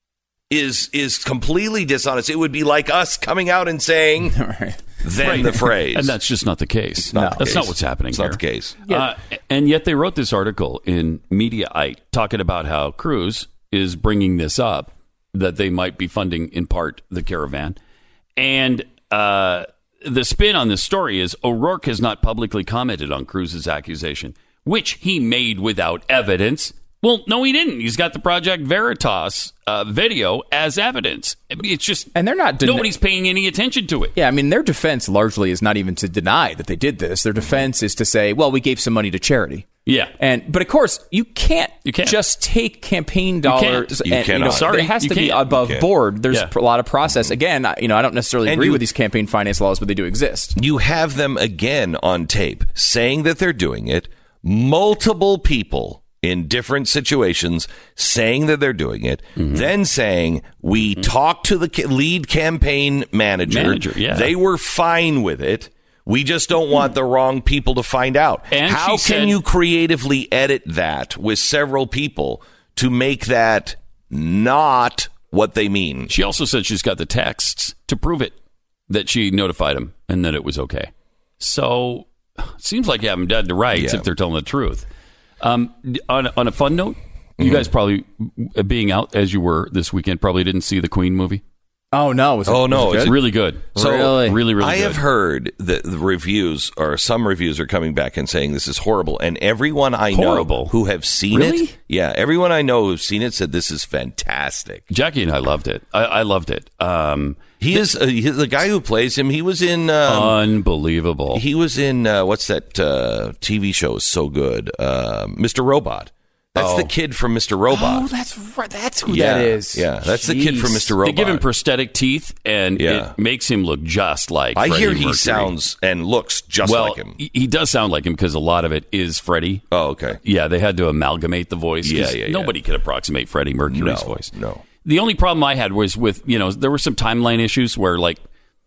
[SPEAKER 5] is is completely dishonest. It would be like us coming out and saying, then the phrase.
[SPEAKER 8] And that's just not the case.
[SPEAKER 5] not the
[SPEAKER 8] That's
[SPEAKER 5] case.
[SPEAKER 8] not what's happening
[SPEAKER 5] It's
[SPEAKER 8] here.
[SPEAKER 5] not the case.
[SPEAKER 8] Uh, and yet they wrote this article in Mediaite talking about how Cruz is bringing this up, that they might be funding in part the caravan. And uh, the spin on this story is O'Rourke has not publicly commented on Cruz's accusation, which he made without evidence. Well, no, he didn't. He's got the Project Veritas uh, video as evidence. I mean, it's just,
[SPEAKER 4] and they're not. Den-
[SPEAKER 8] nobody's paying any attention to it.
[SPEAKER 4] Yeah, I mean, their defense largely is not even to deny that they did this. Their defense is to say, well, we gave some money to charity.
[SPEAKER 8] Yeah.
[SPEAKER 4] And but of course, you can't,
[SPEAKER 8] You can't.
[SPEAKER 4] just take campaign
[SPEAKER 8] can't.
[SPEAKER 4] dollars.
[SPEAKER 5] You
[SPEAKER 4] and,
[SPEAKER 5] cannot.
[SPEAKER 4] know,
[SPEAKER 8] Sorry,
[SPEAKER 4] it has
[SPEAKER 8] you
[SPEAKER 4] to be
[SPEAKER 8] can't.
[SPEAKER 4] above
[SPEAKER 5] You can't.
[SPEAKER 4] board. There's
[SPEAKER 8] Yeah.
[SPEAKER 4] a lot of process. Again, I- you know, I don't necessarily
[SPEAKER 5] And
[SPEAKER 4] agree
[SPEAKER 5] you-
[SPEAKER 4] with these campaign finance laws, but they do exist.
[SPEAKER 5] You have them again on tape saying that they're doing it. Multiple people in different situations saying that they're doing it,
[SPEAKER 8] Mm-hmm.
[SPEAKER 5] then saying, we talked to the ca- lead campaign manager.
[SPEAKER 8] Manager, yeah.
[SPEAKER 5] They were fine with it. We just don't want the wrong people to find out.
[SPEAKER 8] And
[SPEAKER 5] How
[SPEAKER 8] she
[SPEAKER 5] can
[SPEAKER 8] said-
[SPEAKER 5] you creatively edit that with several people to make that not what they mean?
[SPEAKER 8] She also said she's got the texts to prove it, that she notified him and that it was okay. So it seems like you have them dead to rights
[SPEAKER 5] Yeah.
[SPEAKER 8] if they're telling the truth. Um, on, on a fun note, you guys probably, uh, being out as you were this weekend, probably didn't see the Queen movie.
[SPEAKER 4] Oh no! Was it,
[SPEAKER 5] Oh, no,
[SPEAKER 4] was it
[SPEAKER 5] it's
[SPEAKER 4] good?
[SPEAKER 8] Really good.
[SPEAKER 5] So
[SPEAKER 4] Really?
[SPEAKER 8] really, really
[SPEAKER 5] I
[SPEAKER 8] good.
[SPEAKER 5] have heard that the reviews, or some reviews, are coming back and saying this is horrible. And everyone I
[SPEAKER 8] Horrible?
[SPEAKER 5] know who have seen
[SPEAKER 8] Really?
[SPEAKER 5] it, yeah, everyone I know who's seen it said this is fantastic.
[SPEAKER 8] Jackie and I loved it. I, I loved it. Um,
[SPEAKER 5] He is uh, he, the guy who plays him. He was in. Um,
[SPEAKER 8] unbelievable.
[SPEAKER 5] he was in uh, what's that uh, T V show? Is so good, uh, Mister Robot. That's
[SPEAKER 8] Oh.
[SPEAKER 5] the kid from Mister Robot.
[SPEAKER 4] Oh, that's right. That's who
[SPEAKER 5] yeah,
[SPEAKER 4] that is.
[SPEAKER 5] Yeah, that's the kid from
[SPEAKER 4] Jeez.
[SPEAKER 5] Mister
[SPEAKER 8] They
[SPEAKER 5] Robot.
[SPEAKER 8] give him prosthetic teeth, and
[SPEAKER 5] Yeah.
[SPEAKER 8] it makes him look just like
[SPEAKER 5] I
[SPEAKER 8] Freddie
[SPEAKER 5] hear he
[SPEAKER 8] Mercury.
[SPEAKER 5] sounds and looks just
[SPEAKER 8] well,
[SPEAKER 5] like him.
[SPEAKER 8] he- he does sound like him because a lot of it is Freddie.
[SPEAKER 5] Oh, okay.
[SPEAKER 8] Yeah, they had to amalgamate the voice. 'cause
[SPEAKER 5] Yeah, yeah, yeah.
[SPEAKER 8] Nobody could approximate Freddie Mercury's
[SPEAKER 5] No,
[SPEAKER 8] voice.
[SPEAKER 5] no.
[SPEAKER 8] The only problem I had was with, you know, there were some timeline issues where, like,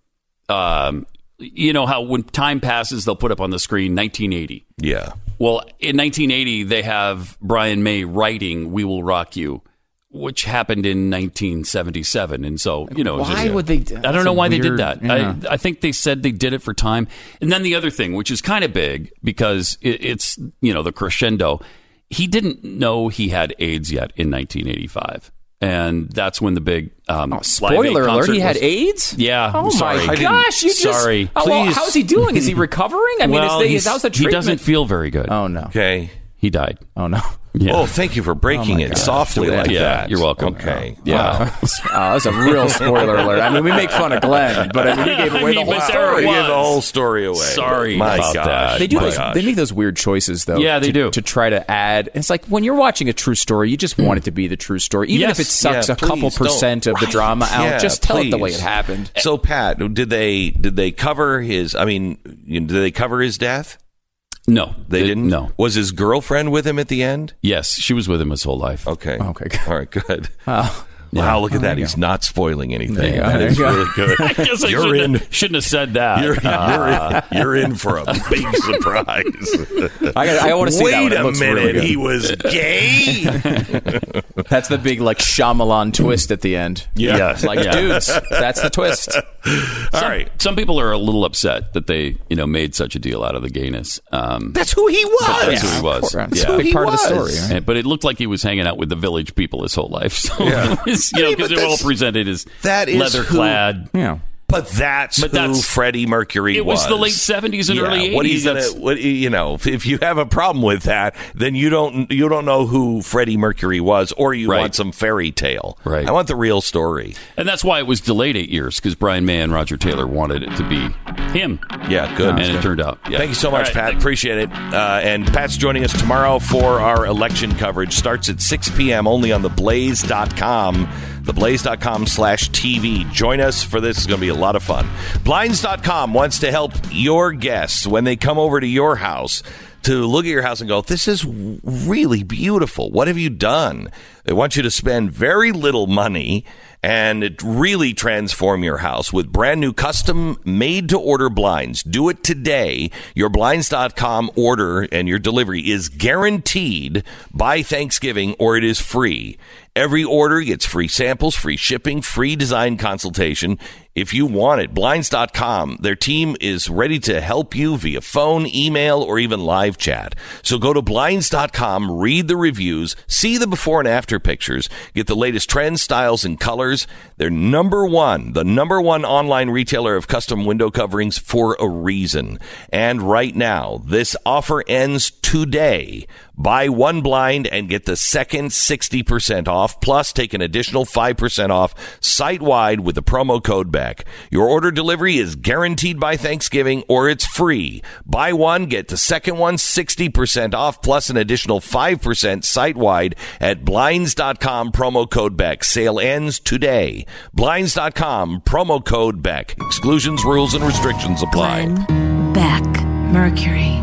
[SPEAKER 8] um, you know, how when time passes, they'll put up on the screen nineteen eighty.
[SPEAKER 5] Yeah.
[SPEAKER 8] Well, in nineteen eighty, they have Brian May writing "We Will Rock You," which happened in nineteen seventy-seven, and so you know, it was
[SPEAKER 4] Why
[SPEAKER 8] just-
[SPEAKER 4] would they do-
[SPEAKER 8] I
[SPEAKER 4] that's
[SPEAKER 8] don't know
[SPEAKER 4] a
[SPEAKER 8] why they
[SPEAKER 4] weird-
[SPEAKER 8] did that.
[SPEAKER 4] yeah.
[SPEAKER 8] I, I think they said they did it for time. And then the other thing, which is kind of big because it, it's you know the crescendo. He didn't know he had AIDS yet in nineteen eighty-five, and that's when the big um, Live Aid
[SPEAKER 4] Spoiler alert:
[SPEAKER 8] concert
[SPEAKER 4] he had
[SPEAKER 8] was-
[SPEAKER 4] AIDS.
[SPEAKER 8] Yeah.
[SPEAKER 4] Oh
[SPEAKER 8] sorry.
[SPEAKER 4] my
[SPEAKER 8] I didn't-
[SPEAKER 4] gosh! You just,
[SPEAKER 8] sorry.
[SPEAKER 4] Oh, well,
[SPEAKER 5] Please.
[SPEAKER 4] how's he doing? Is he recovering? I mean,
[SPEAKER 8] well,
[SPEAKER 4] is they,
[SPEAKER 8] he's-
[SPEAKER 4] how's the
[SPEAKER 8] he
[SPEAKER 4] treatment?
[SPEAKER 8] doesn't feel very good.
[SPEAKER 4] Oh no.
[SPEAKER 5] Okay.
[SPEAKER 8] He died.
[SPEAKER 4] Oh, no.
[SPEAKER 8] Yeah.
[SPEAKER 5] Oh, thank you for breaking
[SPEAKER 4] Oh,
[SPEAKER 5] it
[SPEAKER 4] gosh.
[SPEAKER 5] softly
[SPEAKER 8] Yeah,
[SPEAKER 5] like
[SPEAKER 8] yeah,
[SPEAKER 5] that.
[SPEAKER 8] you're welcome.
[SPEAKER 5] Okay.
[SPEAKER 8] Yeah.
[SPEAKER 4] Wow. Oh, that's a real spoiler alert. I mean, we make fun of Glenn, but I mean, he gave away
[SPEAKER 8] I mean,
[SPEAKER 4] the whole
[SPEAKER 8] but
[SPEAKER 4] story.
[SPEAKER 8] there
[SPEAKER 5] You
[SPEAKER 8] it
[SPEAKER 5] give the
[SPEAKER 8] was.
[SPEAKER 5] whole story away.
[SPEAKER 8] Sorry
[SPEAKER 5] My
[SPEAKER 8] about
[SPEAKER 5] gosh.
[SPEAKER 8] that.
[SPEAKER 4] They do.
[SPEAKER 5] My
[SPEAKER 4] Those,
[SPEAKER 5] gosh.
[SPEAKER 4] they make those weird choices, though.
[SPEAKER 8] Yeah, they
[SPEAKER 4] to,
[SPEAKER 8] do.
[SPEAKER 4] to try to add. It's like when you're watching a true story, you just want it to be the true story, even
[SPEAKER 8] Yes.
[SPEAKER 4] if it sucks
[SPEAKER 5] Yeah,
[SPEAKER 4] a couple
[SPEAKER 5] please don't.
[SPEAKER 4] percent of the
[SPEAKER 5] Right.
[SPEAKER 4] drama out.
[SPEAKER 5] Yeah,
[SPEAKER 4] just tell it the way
[SPEAKER 5] please.
[SPEAKER 4] it happened.
[SPEAKER 5] So, Pat, did they did they cover his? I mean, you know, did they cover his death?
[SPEAKER 8] No.
[SPEAKER 5] They didn't.
[SPEAKER 8] No.
[SPEAKER 5] Was his girlfriend with him at the end?
[SPEAKER 8] Yes, she was with him his whole life.
[SPEAKER 5] Okay.
[SPEAKER 4] Okay, good.
[SPEAKER 5] All right. Good.
[SPEAKER 4] Oh.
[SPEAKER 5] Wow. Look at
[SPEAKER 4] Oh,
[SPEAKER 5] that.
[SPEAKER 4] there you
[SPEAKER 5] He's not spoiling anything.
[SPEAKER 4] There you go.
[SPEAKER 5] That
[SPEAKER 4] There
[SPEAKER 5] is
[SPEAKER 4] you go.
[SPEAKER 5] really good.
[SPEAKER 8] I guess I
[SPEAKER 5] You're
[SPEAKER 8] shouldn't,
[SPEAKER 5] in.
[SPEAKER 8] have, shouldn't have said that.
[SPEAKER 5] You're,
[SPEAKER 8] Uh,
[SPEAKER 5] you're, in, you're in for a big surprise.
[SPEAKER 4] I, got- I want to see
[SPEAKER 5] Wait
[SPEAKER 4] that one. It
[SPEAKER 5] a
[SPEAKER 4] looks
[SPEAKER 5] minute.
[SPEAKER 4] really good.
[SPEAKER 5] He was gay.
[SPEAKER 4] That's the big like Shyamalan twist at the end.
[SPEAKER 5] Yeah.
[SPEAKER 8] Yes.
[SPEAKER 4] Like,
[SPEAKER 8] Yeah.
[SPEAKER 4] dudes, that's the twist.
[SPEAKER 5] All
[SPEAKER 8] some,
[SPEAKER 5] right.
[SPEAKER 8] Some people are a little upset that they, you know, made such a deal out of the gayness. Um,
[SPEAKER 5] That's who he was.
[SPEAKER 8] that's who he was.
[SPEAKER 4] That's
[SPEAKER 8] Yeah.
[SPEAKER 4] a big
[SPEAKER 5] He
[SPEAKER 4] part of the
[SPEAKER 5] was.
[SPEAKER 4] story. Right?
[SPEAKER 8] And- but it looked like he was hanging out with the village people his whole life. So,
[SPEAKER 5] Yeah.
[SPEAKER 8] it was, you know,
[SPEAKER 5] Yeah,
[SPEAKER 8] because
[SPEAKER 5] but
[SPEAKER 8] they were all
[SPEAKER 5] that's-
[SPEAKER 8] presented as
[SPEAKER 5] that is
[SPEAKER 8] leather clad.
[SPEAKER 4] Yeah.
[SPEAKER 5] But that's
[SPEAKER 8] But
[SPEAKER 5] who
[SPEAKER 8] that's-
[SPEAKER 5] Freddie Mercury
[SPEAKER 8] It was the late seventies and
[SPEAKER 5] Yeah,
[SPEAKER 8] early
[SPEAKER 5] What are you
[SPEAKER 8] eighties.
[SPEAKER 5] gonna?
[SPEAKER 8] That's-
[SPEAKER 5] What you know? If, if you have a problem with that, then you don't you don't know who Freddie Mercury was, or you
[SPEAKER 8] Right.
[SPEAKER 5] want some fairy tale.
[SPEAKER 8] Right.
[SPEAKER 5] I want the real story.
[SPEAKER 8] And that's why it was delayed eight years, because Brian May and Roger Taylor wanted it to be him.
[SPEAKER 5] Yeah, good.
[SPEAKER 8] And it turned out. Yeah.
[SPEAKER 5] Thank you so much,
[SPEAKER 8] All right,
[SPEAKER 5] Pat. Appreciate it. Uh, and Pat's joining us tomorrow for our election coverage. Starts at six p.m. only on the blaze dot com. theblaze.com slash TV. Join us for this. It's going to be a lot of fun. Blinds dot com wants to help your guests when they come over to your house to look at your house and go, this is really beautiful. What have you done? They want you to spend very little money and it really transform your house with brand new custom made to order blinds. Do it today. Your blinds dot com order and your delivery is guaranteed by Thanksgiving or it is free. Every order gets free samples, free shipping, free design consultation. If you want it, blinds dot com, their team is ready to help you via phone, email, or even live chat. So go to blinds dot com, read the reviews, see the before and after pictures, get the latest trends, styles, and colors. They're number one, the number one online retailer of custom window coverings for a reason. And right now, this offer ends today. Buy one blind and get the second sixty percent off, plus take an additional five percent off site-wide with the promo code BECK. Your order delivery is guaranteed by Thanksgiving or it's free. Buy one, get the second one sixty percent off, plus an additional five percent site-wide at blinds dot com, promo code BECK. Sale ends today. blinds dot com, promo code BECK. Exclusions, rules, and restrictions apply.
[SPEAKER 1] Glenn Beck, Mercury.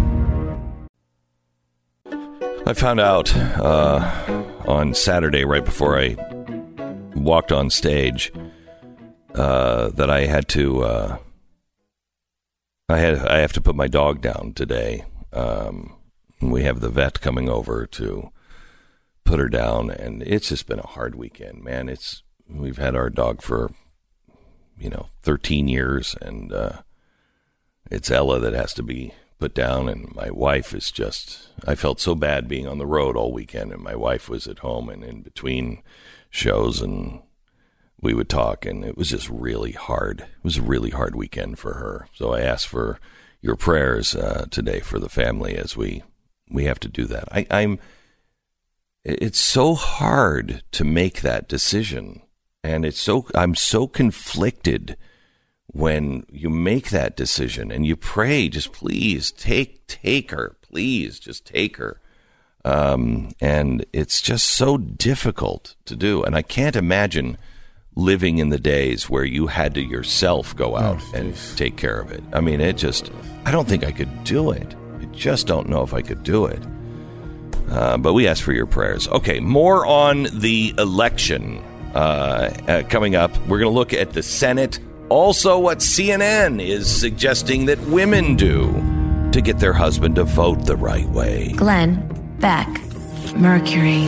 [SPEAKER 5] I found out uh, on Saturday, right before I walked on stage, uh, that I had to. Uh, I had. I have to put my dog down today. Um, we have the vet coming over to put her down, and it's just been a hard weekend, man. It's we've had our dog for, you know, thirteen years, and uh, it's Ella that has to be put down, and my wife is just, I felt so bad being on the road all weekend, and my wife was at home and in between shows, and we would talk, and it was just really hard. It was a really hard weekend for her. So I asked for your prayers uh, today for the family as we we have to do that. I, I'm. It's so hard to make that decision, and it's so I'm so conflicted when you make that decision and you pray, just please take take her, please just take her. Um, and it's just so difficult to do. And I can't imagine living in the days where you had to yourself go out oh, and take care of it. I mean, it just, I don't think I could do it. I just don't know if I could do it. Uh, but we ask for your prayers. Okay, more on the election uh, uh, coming up. We're going to look at the Senate. Also, what C N N is suggesting that women do to get their husband to vote the right way.
[SPEAKER 1] Glenn Beck, Mercury.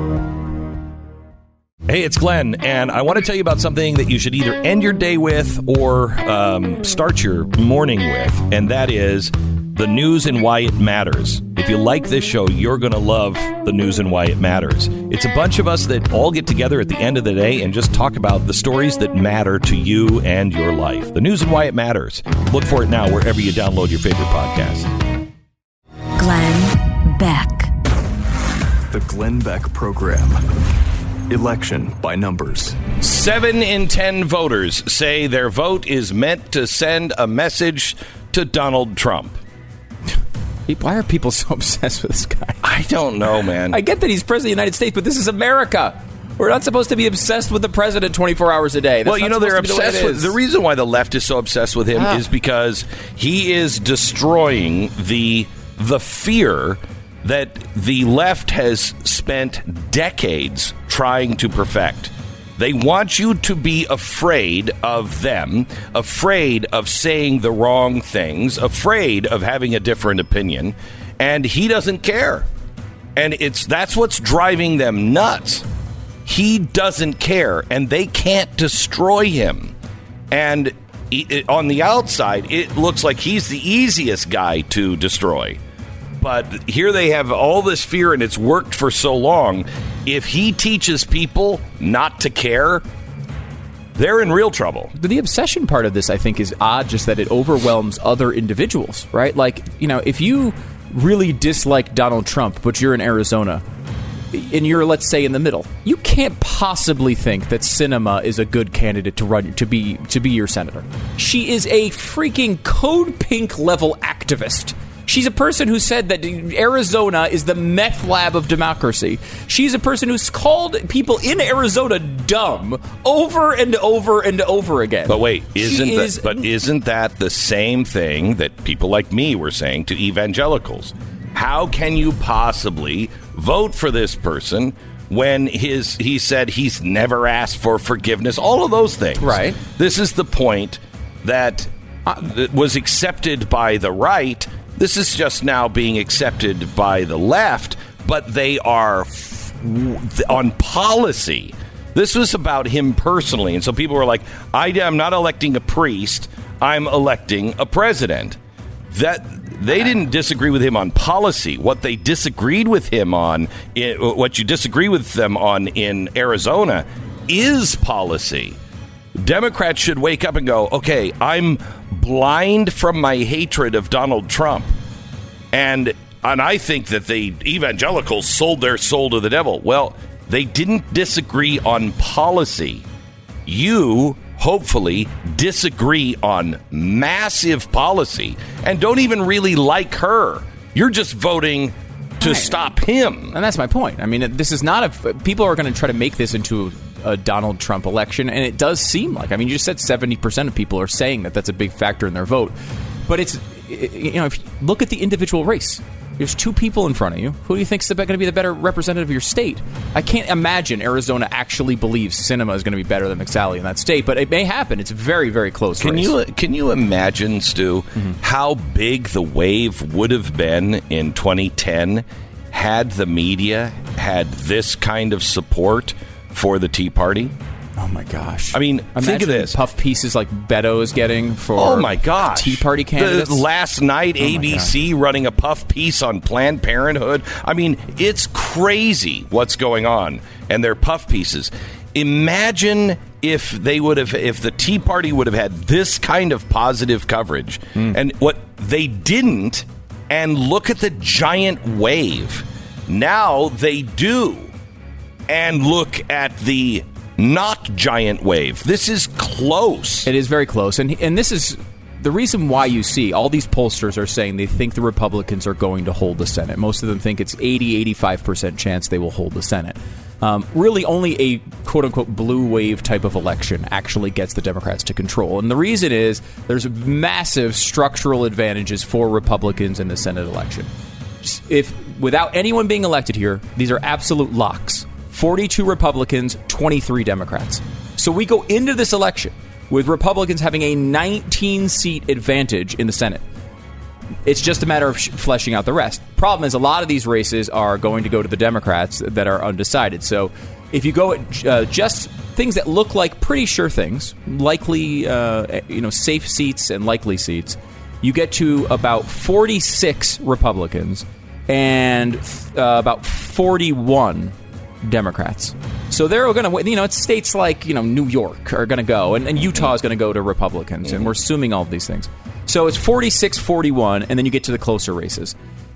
[SPEAKER 2] Hey, it's Glenn, and I want to tell you about something that you should either end your day with or um, start your morning with, and that is the news and why it matters. If you like this show, you're going to love the news and why it matters. It's a bunch of us that all get together at the end of the day and just talk about the stories that matter to you and your life. The news and why it matters. Look for it now wherever you download your favorite podcast.
[SPEAKER 1] Glenn Beck.
[SPEAKER 9] The Glenn Beck Program. Election by numbers.
[SPEAKER 2] Seven in ten voters say their vote is meant to send a message to Donald Trump.
[SPEAKER 4] Why are people so obsessed with this guy?
[SPEAKER 2] I don't know, man.
[SPEAKER 4] I get that he's president of the United States, but this is America. We're not supposed to be obsessed with the president twenty-four hours a day. That's
[SPEAKER 2] well, you know, they're obsessed
[SPEAKER 4] the
[SPEAKER 2] with... The reason why the left is so obsessed with him
[SPEAKER 4] ah.
[SPEAKER 2] is because he is destroying the the fear that the left has spent decades trying to perfect. They want you to be afraid of them, afraid of saying the wrong things, afraid of having a different opinion, and he doesn't care. And it's that's what's driving them nuts. He doesn't care, and they can't destroy him. And it, on the outside, it looks like he's the easiest guy to destroy. But here they have all this fear, and it's worked for so long. If he teaches people not to care, they're in real trouble.
[SPEAKER 4] The obsession part of this, I think, is odd, just that it overwhelms other individuals, right? Like, you know, if you really dislike Donald Trump, but you're in Arizona, and you're, let's say, in the middle, you can't possibly think that Sinema is a good candidate to run to be to be your senator. She is a freaking Code Pink level activist. She's a person who said that Arizona is the meth lab of democracy. She's a person who's called people in Arizona dumb over and over and over again.
[SPEAKER 2] But wait, isn't
[SPEAKER 4] She
[SPEAKER 2] that,
[SPEAKER 4] is,
[SPEAKER 2] but isn't that the same thing that people like me were saying to evangelicals? How can you possibly vote for this person when his he said he's never asked for forgiveness? All of those things.
[SPEAKER 4] Right.
[SPEAKER 2] This is the point that uh, was accepted by the right. This is just now being accepted by the left, but they are f- on policy. This was about him personally. And so people were like, I am not electing a priest. I'm electing a president. That they didn't disagree with him on policy. What they disagreed with him on, what you disagree with them on in Arizona is policy. Democrats should wake up and go, okay, I'm blind from my hatred of Donald Trump. And and I think that the evangelicals sold their soul to the devil. Well, they didn't disagree on policy. You, hopefully, disagree on massive policy and don't even really like her. You're just voting to
[SPEAKER 4] right.
[SPEAKER 2] stop him.
[SPEAKER 4] And that's my point. I mean, this is not a... People are going to try to make this into a Donald Trump election, and it does seem like... I mean, you just said seventy percent of people are saying that that's a big factor in their vote. But it's... You know, if you look at the individual race, there's two people in front of you. Who do you think is going to be the better representative of your state? I can't imagine Arizona actually believes Sinema is going to be better than McSally in that state, but it may happen. It's a very, very close
[SPEAKER 2] can
[SPEAKER 4] race.
[SPEAKER 2] you Can you imagine, Stu, mm-hmm. how big the wave would have been in twenty ten had the media had this kind of support for the Tea Party?
[SPEAKER 4] Oh, my gosh.
[SPEAKER 2] I mean,
[SPEAKER 4] Imagine
[SPEAKER 2] think of this.
[SPEAKER 4] Puff pieces like Beto is getting for
[SPEAKER 2] oh my gosh.
[SPEAKER 4] Tea Party candidates.
[SPEAKER 2] The last night, oh A B C running a puff piece on Planned Parenthood. I mean, it's crazy what's going on. And they're puff pieces. Imagine if they would have, if the Tea Party would have had this kind of positive coverage. Mm. And what they didn't, and look at the giant wave. Now they do. And look at the not giant wave. This is close.
[SPEAKER 4] It is very close. And and this is the reason why you see all these pollsters are saying they think the Republicans are going to hold the Senate. Most of them think it's eighty, eighty-five percent chance they will hold the Senate. Um, really, only a quote-unquote blue wave type of election actually gets the Democrats to control. And the reason is there's massive structural advantages for Republicans in the Senate election. If without anyone being elected here, these are absolute locks. forty-two Republicans, twenty-three Democrats. So we go into this election with Republicans having a nineteen-seat advantage in the Senate. It's just a matter of sh- fleshing out the rest. Problem is, a lot of these races are going to go to the Democrats that are undecided. So if you go at uh, just things that look like pretty sure things, likely, uh, you know, safe seats and likely seats, you get to about forty-six Republicans and uh, about forty-one Democrats. So they're going to, you know, it's states like, you know, New York are going to go, and, and Utah is going to go to Republicans, and we're assuming all of these things. So it's forty-six forty-one, and then you get to the closer races.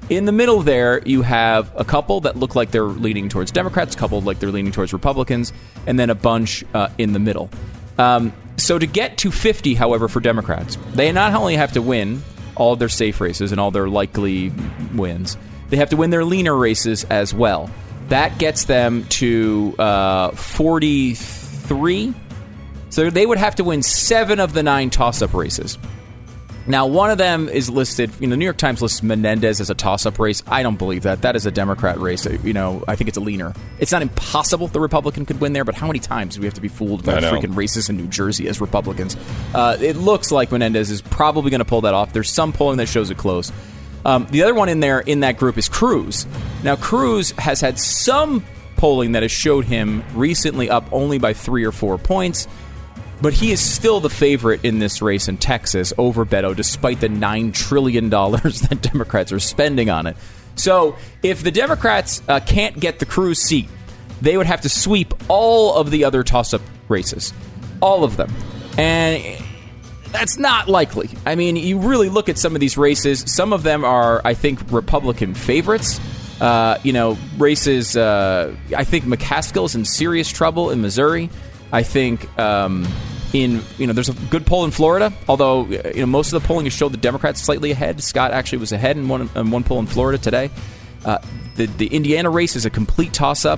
[SPEAKER 4] In the middle there, you have a couple that look like they're leaning towards Democrats, a couple like they're leaning towards Republicans, and then a bunch uh, in the middle. Um, so to get to fifty, however, for Democrats, they not only have to win all of their safe races and all their likely wins, they have to win their leaner races as well. That gets them to uh, forty-three. So they would have to win seven of the nine toss-up races. Now, one of them is listed, you know, the New York Times lists Menendez as a toss-up race. I don't believe that. That is a Democrat race. You know, I think it's a leaner. It's not impossible the Republican could win there, but how many times do we have to be fooled by freaking races in New Jersey as Republicans? Uh, it looks like Menendez is probably going to pull that off. There's some polling that shows it close. Um, the other one in there, in that group, is Cruz. Now, Cruz has had some polling that has showed him recently up only by three or four points. But he is still the favorite in this race in Texas over Beto, despite the nine trillion dollars that Democrats are spending on it. So if the Democrats uh, can't get the Cruz seat, they would have to sweep all of the other toss-up races. All of them. And that's not likely. I mean, you really look at some of these races. Some of them are, I think, Republican favorites. Uh, you know, races, uh, I think McCaskill's in serious trouble in Missouri. I think... Um, In you know, there's a good poll in Florida, although you know most of the polling has showed the Democrats slightly ahead. Scott actually was ahead in one in one poll in Florida today. Uh, the the Indiana race is a complete toss-up.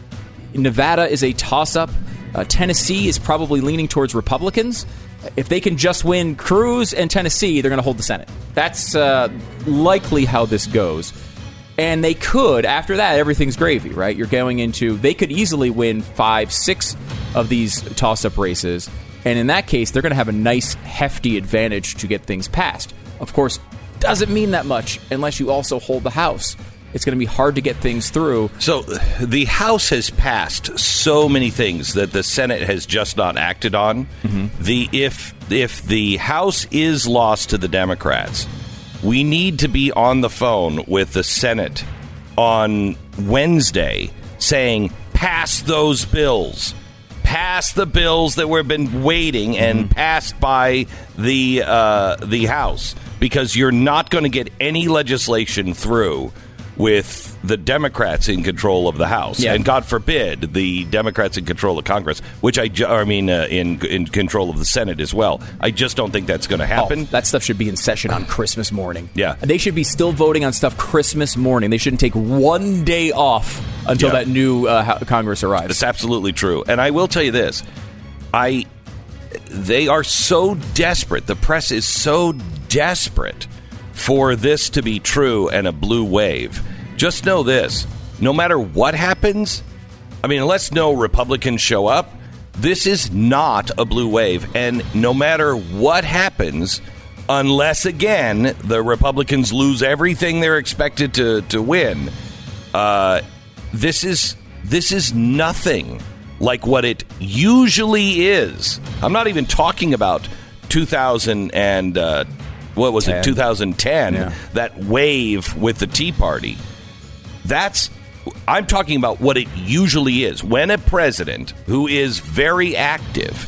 [SPEAKER 4] Nevada is a toss-up. Uh, Tennessee is probably leaning towards Republicans. If they can just win Cruz and Tennessee, they're going to hold the Senate. That's uh, likely how this goes. And they could, after that, everything's gravy, right? You're going into, they could easily win five, six of these toss-up races. And in that case, they're going to have a nice, hefty advantage to get things passed. Of course, doesn't mean that much unless you also hold the House. It's going to be hard to get things through.
[SPEAKER 5] So the House has passed so many things that the Senate has just not acted on. Mm-hmm. The if if the House is lost to the Democrats, we need to be on the phone with the Senate on Wednesday saying, pass those bills. Pass the bills that we've been waiting and mm-hmm. passed by the uh, the House, because you're not going to get any legislation through with the Democrats in control of the House, yeah. and God forbid the Democrats in control of Congress, which I, ju- I mean uh, in in control of the Senate as well. I just don't think that's going to happen.
[SPEAKER 4] Oh, that stuff should be in session on Christmas morning.
[SPEAKER 5] Yeah,
[SPEAKER 4] they should be still voting on stuff Christmas morning. They shouldn't take one day off until yeah. that new uh, Congress arrives.
[SPEAKER 5] That's absolutely true. And I will tell you this: I they are so desperate. The press is so desperate for this to be true and a blue wave. Just know this, no matter what happens, I mean, unless no Republicans show up, this is not a blue wave. And no matter what happens, unless, again, the Republicans lose everything they're expected to, to win, uh, this is this is nothing like what it usually is. I'm not even talking about two thousand and... Uh, what was ten. It, two thousand ten, yeah. that wave with the Tea Party. That's, I'm talking about what it usually is. When a president who is very active,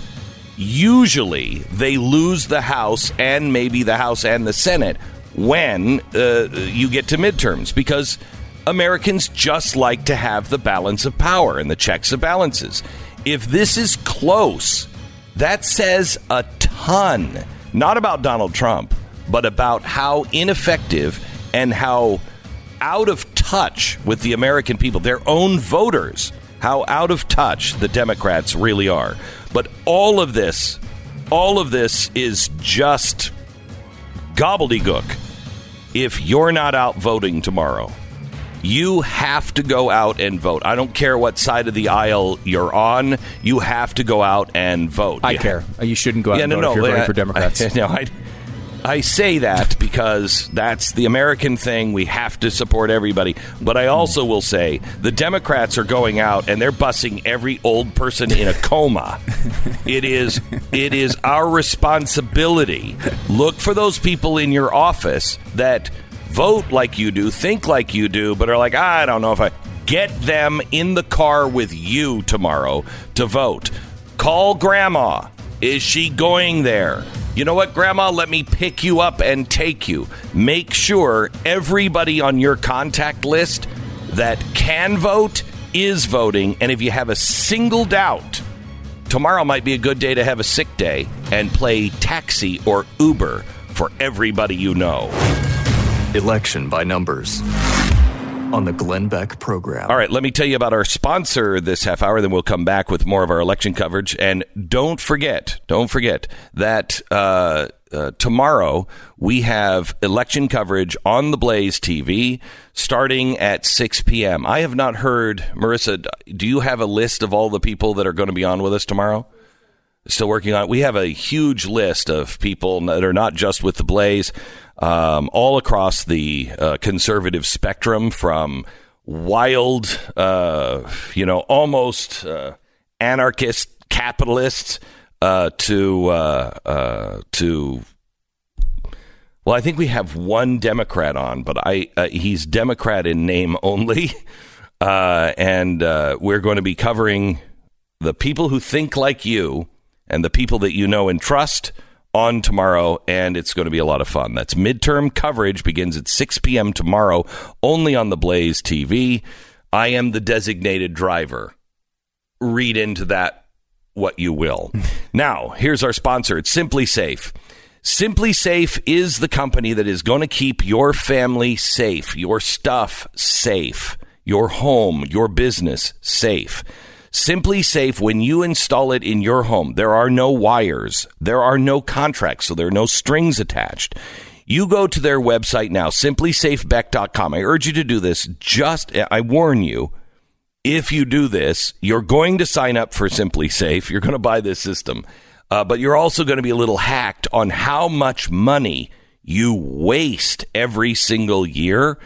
[SPEAKER 5] usually they lose the House and maybe the House and the Senate when uh, you get to midterms, because Americans just like to have the balance of power and the checks and balances. If this is close, that says a ton, not about Donald Trump, but about how ineffective and how out of touch with the American people, their own voters, how out of touch the Democrats really are. But all of this, all of this is just gobbledygook. If you're not out voting tomorrow, you have to go out and vote. I don't care what side of the aisle you're on. You have to go out and vote.
[SPEAKER 4] I
[SPEAKER 5] you
[SPEAKER 4] care. You shouldn't go out
[SPEAKER 5] yeah,
[SPEAKER 4] and
[SPEAKER 5] no,
[SPEAKER 4] vote
[SPEAKER 5] no,
[SPEAKER 4] if you're
[SPEAKER 5] I,
[SPEAKER 4] voting for Democrats.
[SPEAKER 5] I, no, I, I say that because that's the American thing. We have to support everybody. But I also will say the Democrats are going out and they're busing every old person in a coma. It is it is our responsibility. Look for those people in your office that vote like you do, think like you do, but are like, I don't know if I... Get them in the car with you tomorrow to vote. Call Grandma. Is she going there? You know what, Grandma? Let me pick you up and take you. Make sure everybody on your contact list that can vote is voting. And if you have a single doubt, tomorrow might be a good day to have a sick day and play taxi or Uber for everybody you know.
[SPEAKER 9] Election by numbers on the Glenn Beck program.
[SPEAKER 5] All right, let me tell you about our sponsor this half hour, then we'll come back with more of our election coverage. And don't forget, don't forget that uh, uh, tomorrow we have election coverage on the Blaze T V starting at six p.m. I have not heard, Marissa, do you have a list of all the people that are going to be on with us tomorrow? Still working on it. We have a huge list of people that are not just with the Blaze, um, all across the uh, conservative spectrum, from wild, uh, you know, almost uh, anarchist capitalists uh, to uh, uh, to. Well, I think we have one Democrat on, but I uh, he's Democrat in name only, uh, and uh, we're going to be covering the people who think like you and the people that you know and trust on tomorrow, and it's going to be a lot of fun. That's midterm coverage, begins at six p.m. tomorrow, only on the Blaze T V. I am the designated driver. Read into that what you will. Now, here's our sponsor. It's Simply Safe. Simply Safe is the company that is going to keep your family safe, your stuff safe, your home, your business safe. Simply Safe, when you install it in your home, there are no wires, there are no contracts, so there are no strings attached. You go to their website now, simply safe beck dot com. I urge you to do this. Just, I warn you, if you do this, you're going to sign up for Simply Safe. You're going to buy this system, uh, but you're also going to be a little hacked on how much money you waste every single year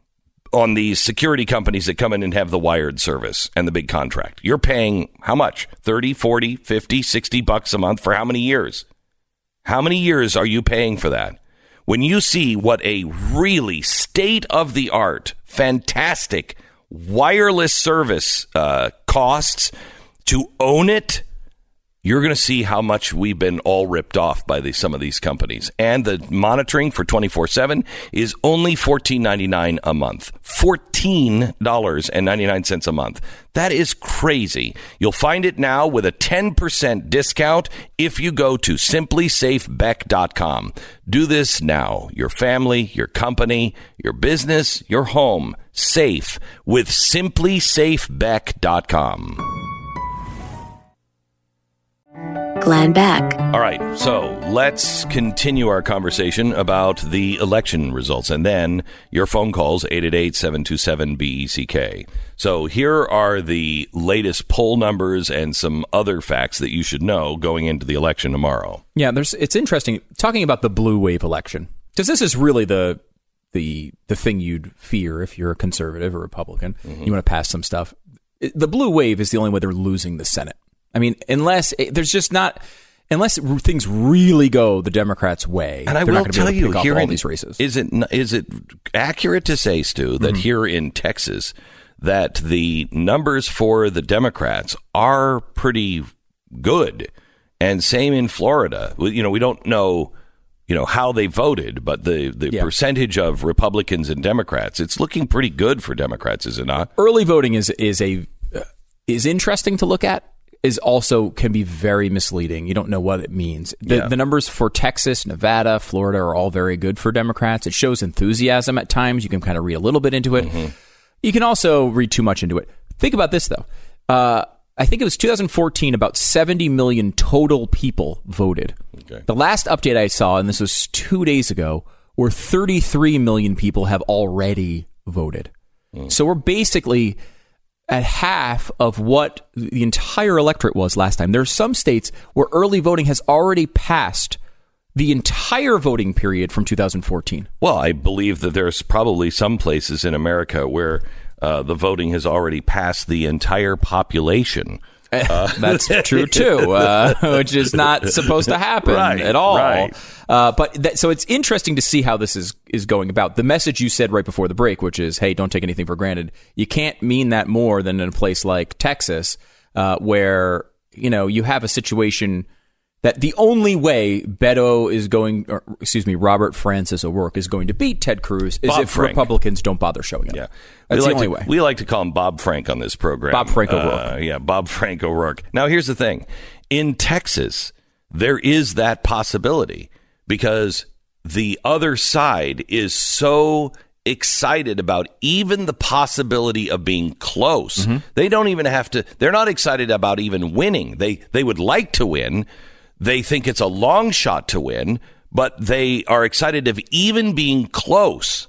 [SPEAKER 5] on these security companies that come in and have the wired service and the big contract. You're paying how much? thirty, forty, fifty, sixty bucks a month for how many years? How many years are you paying for that? When you see what a really state-of-the-art, fantastic wireless service uh, costs to own it, you're going to see how much we've been all ripped off by the, some of these companies. And the monitoring for twenty-four seven is only fourteen ninety-nine a month. fourteen ninety-nine a month. That is crazy. You'll find it now with a ten percent discount if you go to simply safe beck dot com. Do this now. Your family, your company, your business, your home, safe with simply safe beck dot com.
[SPEAKER 1] Glenn Beck.
[SPEAKER 5] All right, so let's continue our conversation about the election results, and then your phone calls, eight eight eight, seven two seven, B E C K. So here are the latest poll numbers and some other facts that you should know going into the election tomorrow.
[SPEAKER 4] Yeah, there's. It's interesting talking about the blue wave election, because this is really the the the thing you'd fear if you're a conservative or Republican. Mm-hmm. You want to pass some stuff. The blue wave is the only way they're losing the Senate. I mean, unless there's just not, unless things really go the Democrats' way,
[SPEAKER 5] and I
[SPEAKER 4] they're
[SPEAKER 5] will
[SPEAKER 4] not going to
[SPEAKER 5] tell
[SPEAKER 4] be able to
[SPEAKER 5] you,
[SPEAKER 4] pick
[SPEAKER 5] here
[SPEAKER 4] up all
[SPEAKER 5] in,
[SPEAKER 4] these races.
[SPEAKER 5] Is it is it accurate to say, Stu, that
[SPEAKER 4] Mm-hmm.
[SPEAKER 5] here in Texas, that the numbers for the Democrats are pretty good, and same in Florida? You know, we don't know, you know, how they voted, but the the
[SPEAKER 4] Yeah.
[SPEAKER 5] percentage of Republicans and Democrats, it's looking pretty good for Democrats, is it not?
[SPEAKER 4] Early voting is is a uh, is interesting to look at. Is also can be very misleading. You don't know what it means. The,
[SPEAKER 5] Yeah.
[SPEAKER 4] the numbers for Texas, Nevada, Florida are all very good for Democrats. It shows enthusiasm at times. You can kind of read a little bit into it. Mm-hmm. You can also read too much into it. Think about this, though. Uh, I think it was two thousand fourteen, about seventy million total people voted.
[SPEAKER 5] Okay.
[SPEAKER 4] The last update I saw, and this was two days ago, were thirty-three million people have already voted. Mm. So we're basically at half of what the entire electorate was last time. There are some states where early voting has already passed the entire voting period from two thousand fourteen.
[SPEAKER 5] Well, I believe that there's probably some places in America where uh, the voting has already passed the entire population.
[SPEAKER 4] Uh, That's true, too, uh, which is not supposed to happen
[SPEAKER 5] right,
[SPEAKER 4] at all.
[SPEAKER 5] Right.
[SPEAKER 4] Uh, but that, so it's interesting to see how this is, is going about. The message you said right before the break, which is, hey, don't take anything for granted. You can't mean that more than in a place like Texas, uh, where, you know, you have a situation that the only way Beto is going, or, excuse me, Robert Francis O'Rourke is going to beat Ted Cruz is
[SPEAKER 2] Bob
[SPEAKER 4] if
[SPEAKER 2] Frank.
[SPEAKER 4] Republicans don't bother showing up.
[SPEAKER 2] Yeah.
[SPEAKER 4] That's
[SPEAKER 2] we
[SPEAKER 4] the
[SPEAKER 2] like
[SPEAKER 4] only
[SPEAKER 2] to,
[SPEAKER 4] way.
[SPEAKER 2] We like to call him Bob Frank on this program.
[SPEAKER 4] Bob Frank O'Rourke.
[SPEAKER 2] Uh, yeah, Bob Frank O'Rourke. Now, here's the thing. In Texas, there is that possibility because the other side is so excited about even the possibility of being close. Mm-hmm. They don't even have to, they're not excited about even winning. They they would like to win. They think it's a long shot to win, but they are excited of even being close.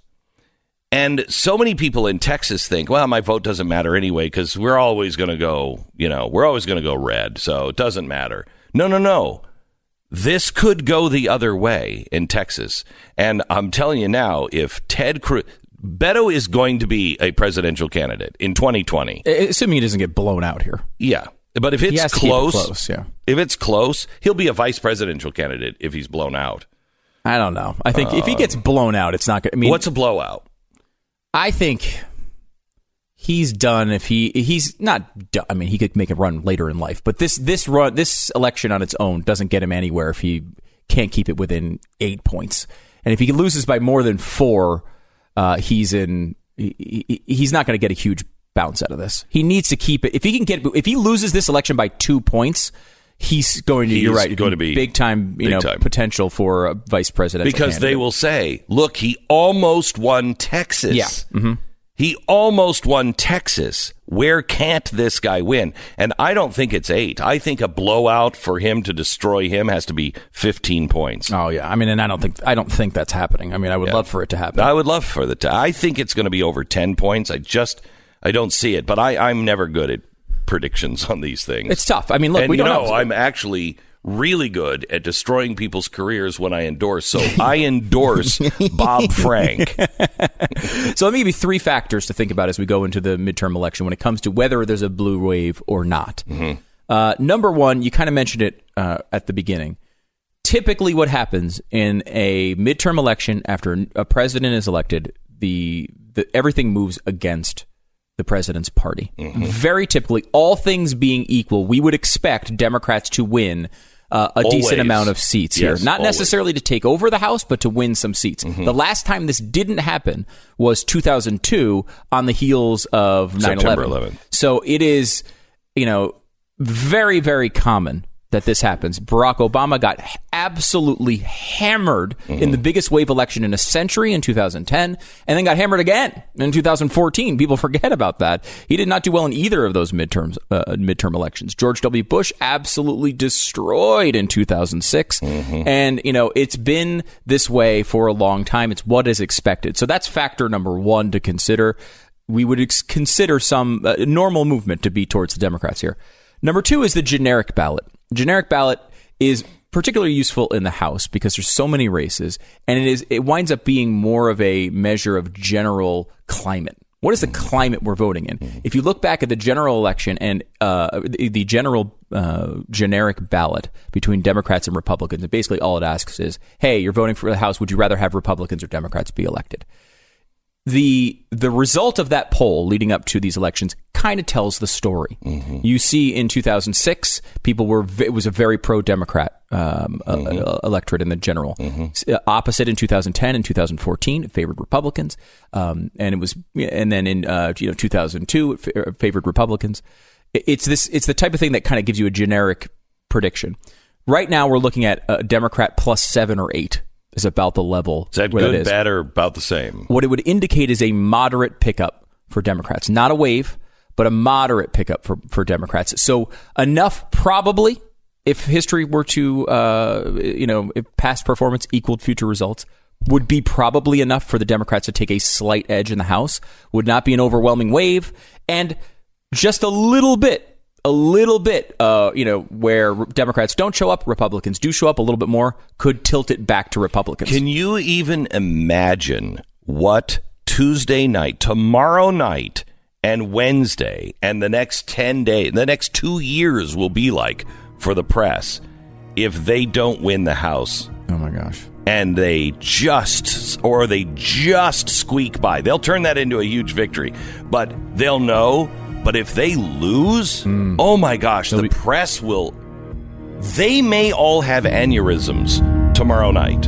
[SPEAKER 2] And so many people in Texas think, well, my vote doesn't matter anyway because we're always going to go, you know, we're always going to go red, so it doesn't matter. No, no, no. This could go the other way in Texas. And I'm telling you now, if Ted Cruz, Beto is going to be a presidential candidate in twenty twenty.
[SPEAKER 4] Assuming he doesn't get blown out here.
[SPEAKER 2] Yeah. But if it's close,
[SPEAKER 4] it close yeah.
[SPEAKER 2] if it's close, he'll be a vice presidential candidate if he's blown out.
[SPEAKER 4] I don't know. I think uh, if he gets blown out, it's not good. I mean,
[SPEAKER 2] what's a blowout?
[SPEAKER 4] I think he's done if he he's not done. I mean, he could make a run later in life, but this this run this election on its own doesn't get him anywhere if he can't keep it within eight points. And if he loses by more than four, uh, he's in. He, he's not going to get a huge bounce out of this. He needs to keep it. If he can get, if he loses this election by two points, he's going to.
[SPEAKER 2] He's
[SPEAKER 4] you're right.
[SPEAKER 2] Going to be
[SPEAKER 4] big time. You
[SPEAKER 2] big
[SPEAKER 4] know,
[SPEAKER 2] time.
[SPEAKER 4] potential for a vice presidential
[SPEAKER 2] because
[SPEAKER 4] candidate.
[SPEAKER 2] they will say, "Look, he almost won Texas.
[SPEAKER 4] Yeah, mm-hmm.
[SPEAKER 2] He almost won Texas. Where can't this guy win?" And I don't think it's eight. I think a blowout for him to destroy him has to be fifteen points.
[SPEAKER 4] Oh yeah, I mean, and I don't think I don't think that's happening. I mean, I would
[SPEAKER 2] yeah.
[SPEAKER 4] love for it to happen.
[SPEAKER 2] I would love for the. T- I think it's going to be over ten points. I just. I don't see it, but I, I'm never good at predictions on these things.
[SPEAKER 4] It's tough. I mean, look,
[SPEAKER 2] and
[SPEAKER 4] we don't
[SPEAKER 2] know
[SPEAKER 4] know.
[SPEAKER 2] I'm actually really good at destroying people's careers when I endorse. So I endorse Bob Frank.
[SPEAKER 4] So let me give you three factors to think about as we go into the midterm election when it comes to whether there's a blue wave or not.
[SPEAKER 2] Mm-hmm.
[SPEAKER 4] Uh, number one, you kind of mentioned it uh, at the beginning. Typically what happens in a midterm election after a president is elected, the, the everything moves against the president's party. Mm-hmm. Very typically, all things being equal, we would expect Democrats to win uh, a
[SPEAKER 2] always.
[SPEAKER 4] decent amount of seats
[SPEAKER 2] yes,
[SPEAKER 4] here. Not
[SPEAKER 2] always.
[SPEAKER 4] necessarily to take over the House, but to win some seats. Mm-hmm. The last time this didn't happen was two thousand two on the heels of nine eleven. So it is, you know, very, very common that this happens. Barack Obama got absolutely hammered mm-hmm. in the biggest wave election in a century in two thousand ten, and then got hammered again in two thousand fourteen. People forget about that. He did not do well in either of those midterms, uh, midterm elections. George W. Bush absolutely destroyed in two thousand six, mm-hmm. and you know it's been this way for a long time. It's what is expected. So that's factor number one to consider. We would ex- consider some uh, normal movement to be towards the Democrats here. Number two is the generic ballot. Generic ballot is particularly useful in the House because there's so many races, and it is it winds up being more of a measure of general climate. What is the climate we're voting in? If you look back at the general election and uh, the, the general uh, generic ballot between Democrats and Republicans, and basically all it asks is, hey, you're voting for the House. Would you rather have Republicans or Democrats be elected? The the result of that poll leading up to these elections kind of tells the story. Mm-hmm. You see, in two thousand six, people were it was a very pro-Democrat um, mm-hmm. uh, electorate in the general. Mm-hmm. Opposite in two thousand ten and two thousand fourteen, it favored Republicans, um, and it was and then in uh, you know two thousand two, it favored Republicans. It's this it's the type of thing that kind of gives you a generic prediction. Right now, we're looking at a Democrat plus seven or eight. Is about the level.
[SPEAKER 2] Is that good, is. bad, or about the same?
[SPEAKER 4] What it would indicate is a moderate pickup for Democrats. Not a wave, but a moderate pickup for, for Democrats. So enough, probably, if history were to, uh, you know, if past performance equaled future results, would be probably enough for the Democrats to take a slight edge in the House. Would not be an overwhelming wave. And just a little bit. A little bit, uh, you know, where Democrats don't show up, Republicans do show up a little bit more, could tilt it back to Republicans.
[SPEAKER 2] Can you even imagine what Tuesday night, tomorrow night, and Wednesday, and the next ten days, the next two years will be like for the press if they don't win the House?
[SPEAKER 4] Oh, my gosh.
[SPEAKER 2] And they just, or they just squeak by. They'll turn that into a huge victory, but they'll know. But if they lose, mm. oh my gosh, They'll the be- press will they may all have aneurysms tomorrow night.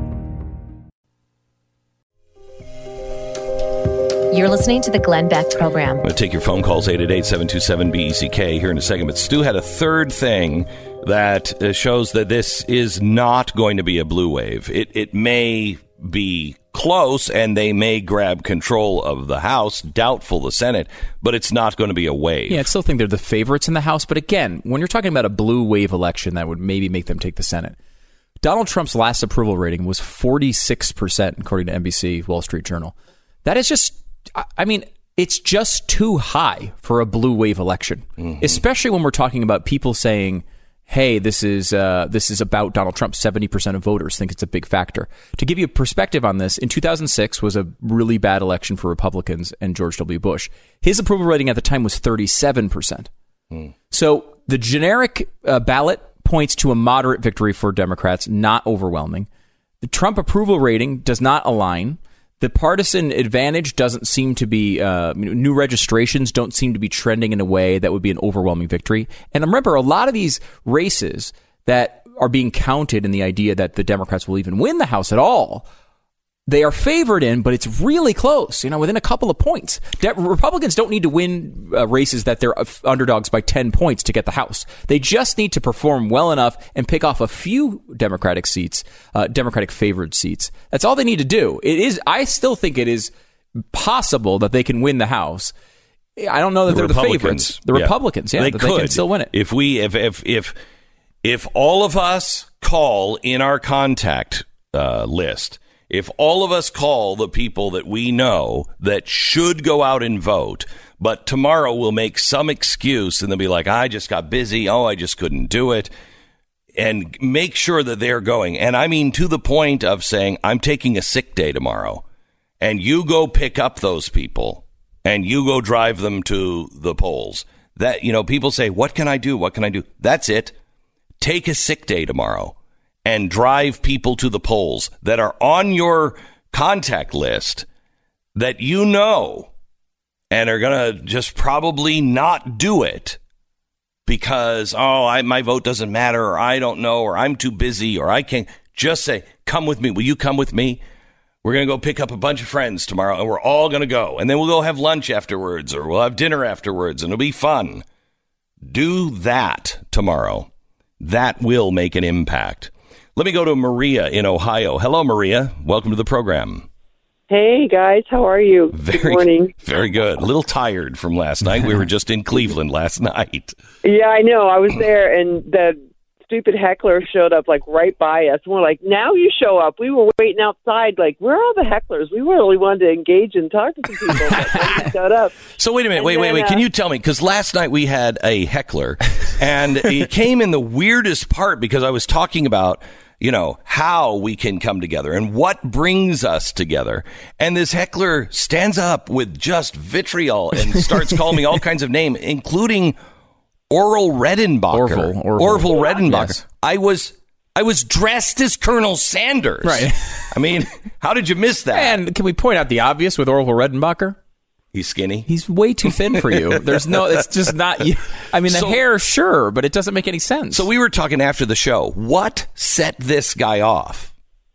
[SPEAKER 1] You're listening to the Glenn Beck Program.
[SPEAKER 2] I'm going to take your phone calls, eight eight eight, seven two seven, B E C K, here in a second. But Stu had a third thing that uh, shows that this is not going to be a blue wave. It, it may be close, and they may grab control of the House, doubtful the Senate, but it's not going to be a wave.
[SPEAKER 4] Yeah, I still think they're the favorites in the House. But again, when you're talking about a blue wave election, that would maybe make them take the Senate. Donald Trump's last approval rating was forty-six percent, according to N B C Wall Street Journal. That is just... I mean, it's just too high for a blue wave election, mm-hmm. especially when we're talking about people saying, hey, this is uh, this is about Donald Trump. seventy percent of voters think it's a big factor. To give you a perspective on this, in two thousand six was a really bad election for Republicans and George W. Bush. His approval rating at the time was thirty-seven percent. Mm. So the generic uh, ballot points to a moderate victory for Democrats, not overwhelming. The Trump approval rating does not align. The partisan advantage doesn't seem to be, uh, new registrations don't seem to be trending in a way that would be an overwhelming victory. And remember, a lot of these races that are being counted in the idea that the Democrats will even win the House at all, they are favored in, but it's really close, you know, within a couple of points. De- Republicans don't need to win uh, races that they're underdogs by ten points to get the House. They just need to perform well enough and pick off a few Democratic seats, uh, Democratic favored seats. That's all they need to do. It is. I still think it is possible that they can win the House. I don't know that the they're the favorites. The
[SPEAKER 2] yeah.
[SPEAKER 4] Republicans, yeah,
[SPEAKER 2] they
[SPEAKER 4] that
[SPEAKER 2] could
[SPEAKER 4] they can still win it.
[SPEAKER 2] If we, if if if if all of us call in our contact uh, list. If all of us call the people that we know that should go out and vote, but tomorrow we'll make some excuse and they'll be like, I just got busy. Oh, I just couldn't do it. And make sure that they're going. And I mean, to the point of saying, I'm taking a sick day tomorrow. And you go pick up those people and you go drive them to the polls. That, you know, people say, what can I do? What can I do? That's it. Take a sick day tomorrow. And drive people to the polls that are on your contact list that you know and are going to just probably not do it because, oh, I, my vote doesn't matter, or I don't know, or I'm too busy, or I can't. Just say, come with me. Will you come with me? We're going to go pick up a bunch of friends tomorrow, and we're all going to go. And then we'll go have lunch afterwards, or we'll have dinner afterwards, and it'll be fun. Do that tomorrow. That will make an impact. Let me go to Maria in Ohio. Hello, Maria. Welcome to the program.
[SPEAKER 10] Hey, guys. How are you?
[SPEAKER 2] Very,
[SPEAKER 10] good morning.
[SPEAKER 2] Very good. A little tired from last night. We were just in Cleveland last night.
[SPEAKER 10] Yeah, I know. I was there, and the stupid heckler showed up, like, right by us. And we're like, now you show up. We were waiting outside, like, where are all the hecklers? We really wanted to engage and talk to some people, but they showed up.
[SPEAKER 2] So wait a minute.
[SPEAKER 10] And
[SPEAKER 2] wait,
[SPEAKER 10] then,
[SPEAKER 2] wait, wait.
[SPEAKER 10] Uh,
[SPEAKER 2] Can you tell me? Because last night we had a heckler, and he came in the weirdest part because I was talking about, you know, how we can come together and what brings us together. And this heckler stands up with just vitriol and starts calling me all kinds of names, including Orville Redenbacher.
[SPEAKER 4] Orville, Orville.
[SPEAKER 2] Orville Redenbacher.
[SPEAKER 4] Yes.
[SPEAKER 2] I was I was dressed as Colonel Sanders.
[SPEAKER 4] Right.
[SPEAKER 2] I mean, how did you miss that?
[SPEAKER 4] And can we point out the obvious with Orville Redenbacher?
[SPEAKER 2] He's skinny.
[SPEAKER 4] He's way too thin for you. There's no, it's just not, I mean, the
[SPEAKER 2] So-
[SPEAKER 4] hair, sure, but it doesn't make any sense.
[SPEAKER 2] So we were talking after the show. What set this guy off?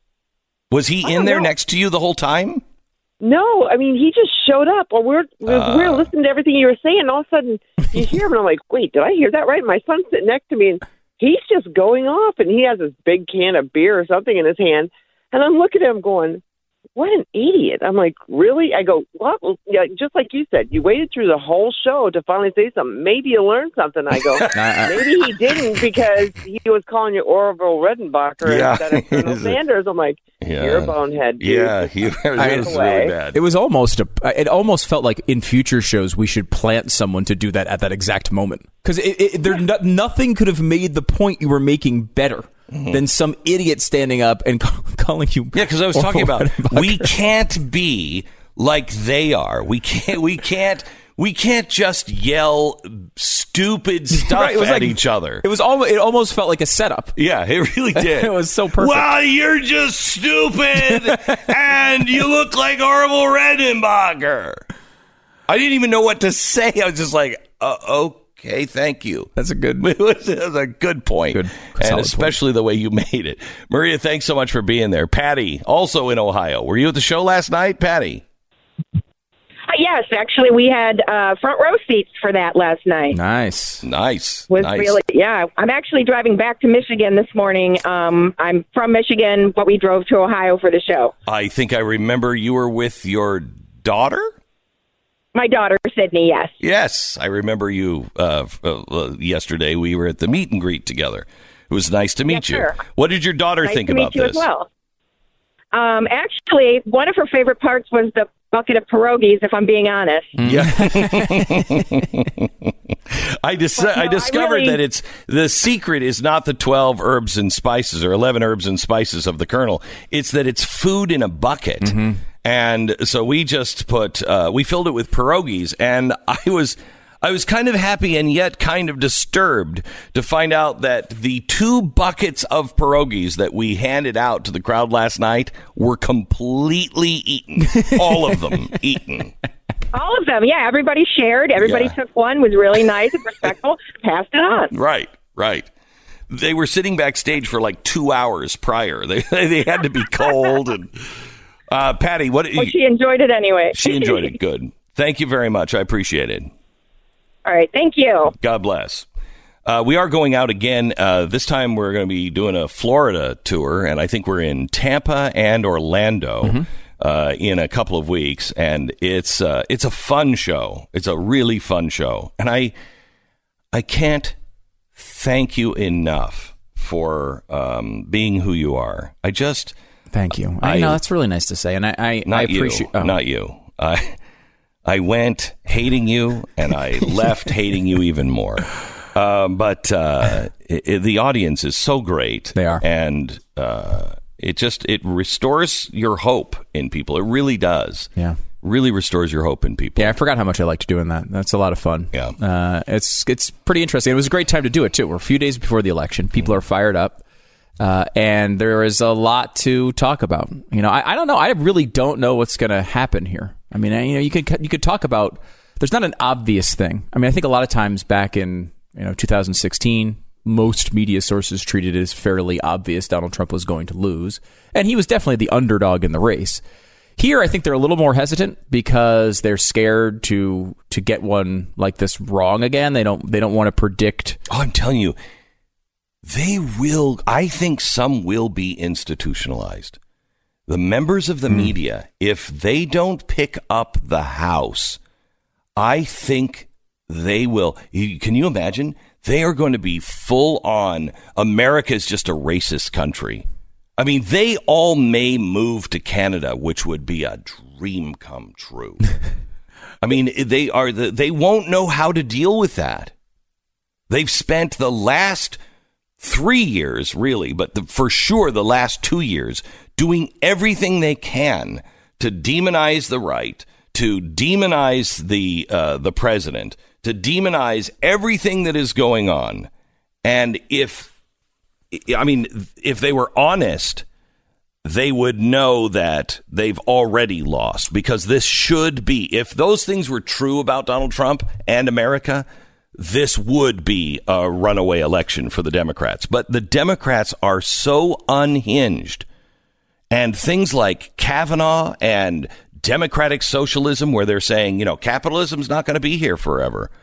[SPEAKER 2] Was he in there
[SPEAKER 10] know.
[SPEAKER 2] next to you the whole time?
[SPEAKER 10] No, I mean, he just showed up. Well, we're, we're,
[SPEAKER 2] Uh.
[SPEAKER 10] we're listening to everything you were saying. And all of a sudden, you hear him, and I'm like, wait, did I hear that right? My son's sitting next to me, and he's just going off, and he has this big can of beer or something in his hand. And I'm looking at him going, what an idiot. I'm like, really? I go, what? Well, yeah, just like you said, you waited through the whole show to finally say something. Maybe you learned something. I go, maybe he didn't because he was calling you Orville Redenbacher
[SPEAKER 2] Yeah.
[SPEAKER 10] instead of Colonel Sanders. I'm like,
[SPEAKER 2] Yeah.
[SPEAKER 10] you're a bonehead, dude.
[SPEAKER 2] Yeah, he it was
[SPEAKER 10] away.
[SPEAKER 2] really bad.
[SPEAKER 4] it was almost a, it almost felt like in future shows we should plant someone to do that at that exact moment. Because it, it, there, no, nothing could have made the point you were making better mm-hmm. than some idiot standing up and call, calling you.
[SPEAKER 2] Yeah, because I was
[SPEAKER 4] Orville
[SPEAKER 2] talking about
[SPEAKER 4] Redenbacher.
[SPEAKER 2] we can't be like they are. We can't. We can't. We can't just yell stupid stuff
[SPEAKER 4] Right, it was
[SPEAKER 2] at
[SPEAKER 4] like-
[SPEAKER 2] each other.
[SPEAKER 4] It was almost. It almost felt like a setup.
[SPEAKER 2] Yeah, it really did.
[SPEAKER 4] It was so perfect.
[SPEAKER 2] Well, you're just stupid, and you look like Orville Redenbacher. I didn't even know what to say. I was just like, uh,
[SPEAKER 5] Okay, thank you.
[SPEAKER 4] That's a good.
[SPEAKER 5] It was, it was a good point,
[SPEAKER 4] Good,
[SPEAKER 5] and especially
[SPEAKER 4] point.
[SPEAKER 5] the way you made it, Maria. Thanks so much for being there. Patty, also in Ohio. Were you at the show last night, Patty?
[SPEAKER 11] Yes, actually, we had uh, front row seats for that last night.
[SPEAKER 4] Nice,
[SPEAKER 5] nice.
[SPEAKER 11] Was
[SPEAKER 5] nice.
[SPEAKER 11] really yeah. I'm actually driving back to Michigan this morning. Um, I'm from Michigan, but we drove to Ohio for the show.
[SPEAKER 5] I think I remember you were with your daughter.
[SPEAKER 11] My daughter, Sydney. Yes.
[SPEAKER 5] Yes, I remember you. Uh, uh, yesterday, we were at the meet and greet together. It was nice to meet
[SPEAKER 11] Yes,
[SPEAKER 5] you.
[SPEAKER 11] sir.
[SPEAKER 5] What did your daughter
[SPEAKER 11] nice
[SPEAKER 5] think
[SPEAKER 11] to
[SPEAKER 5] about
[SPEAKER 11] meet you
[SPEAKER 5] this?
[SPEAKER 11] As well. Um, actually, one of her favorite parts was the bucket of pierogies, if I'm being honest.
[SPEAKER 5] Yeah. I, dis-
[SPEAKER 11] But no,
[SPEAKER 5] I discovered
[SPEAKER 11] I really...
[SPEAKER 5] that it's the secret is not the twelve herbs and spices or eleven herbs and spices of the Colonel. It's that it's food in a bucket. Mm-hmm. And so we just put, uh, we filled it with pierogies, and I was, I was kind of happy and yet kind of disturbed to find out that the two buckets of pierogies that we handed out to the crowd last night were completely eaten. All of them eaten.
[SPEAKER 11] All of them, yeah. Everybody shared. Everybody
[SPEAKER 5] Yeah.
[SPEAKER 11] took one, was really nice and respectful, passed it on.
[SPEAKER 5] Right, right. They were sitting backstage for like two hours prior. They they had to be cold. And uh, Patty, what?
[SPEAKER 11] Well, she enjoyed it anyway.
[SPEAKER 5] She enjoyed it. Good. Thank you very much. I appreciate it.
[SPEAKER 11] All right. Thank you.
[SPEAKER 5] God bless. Uh, we are going out again. Uh, this time we're going to be doing a Florida tour, and I think we're in Tampa and Orlando mm-hmm. uh, in a couple of weeks. And it's uh, it's a fun show. It's a really fun show, and I I can't thank you enough for um, being who you are. I just
[SPEAKER 4] thank you. I, I know that's really nice to say, and I I,
[SPEAKER 5] not
[SPEAKER 4] I appreciate.
[SPEAKER 5] You, oh. Not you. I I went hating you, and I left hating you even more. Uh, but uh, it, it, the audience is so great.
[SPEAKER 4] They are,
[SPEAKER 5] and uh, it just it restores your hope in people. It really does.
[SPEAKER 4] Yeah,
[SPEAKER 5] really restores your hope in people.
[SPEAKER 4] Yeah, I forgot how much I liked doing that. That's a lot of fun.
[SPEAKER 5] Yeah,
[SPEAKER 4] uh, it's it's pretty interesting. It was a great time to do it too. We're a few days before the election. People are fired up. Uh, and there is a lot to talk about. You know, I, I don't know. I really don't know what's going to happen here. I mean, I, you know, you could you could talk about. There's not an obvious thing. I mean, I think a lot of times back in you know two thousand sixteen, most media sources treated it as fairly obvious Donald Trump was going to lose, and he was definitely the underdog in the race. Here, I think they're a little more hesitant because they're scared to to get one like this wrong again. They don't they don't want to predict.
[SPEAKER 5] Oh, I'm telling you. They will, I think some will be institutionalized. The members of the mm. media, if they don't pick up the House, I think they will. Can you imagine? They are going to be full on, America is just a racist country. I mean, they all may move to Canada, which would be a dream come true. I mean, they are the, they won't know how to deal with that. They've spent the last three years, really, but the, for sure the last two years, doing everything they can to demonize the right, to demonize the uh, the president, to demonize everything that is going on. And if, I mean, if they were honest, they would know that they've already lost, because this should be, if those things were true about Donald Trump and America, this would be a runaway election for the Democrats. But the Democrats are so unhinged. And things like Kavanaugh and democratic socialism, where they're saying, you know, capitalism's not going to be here forever.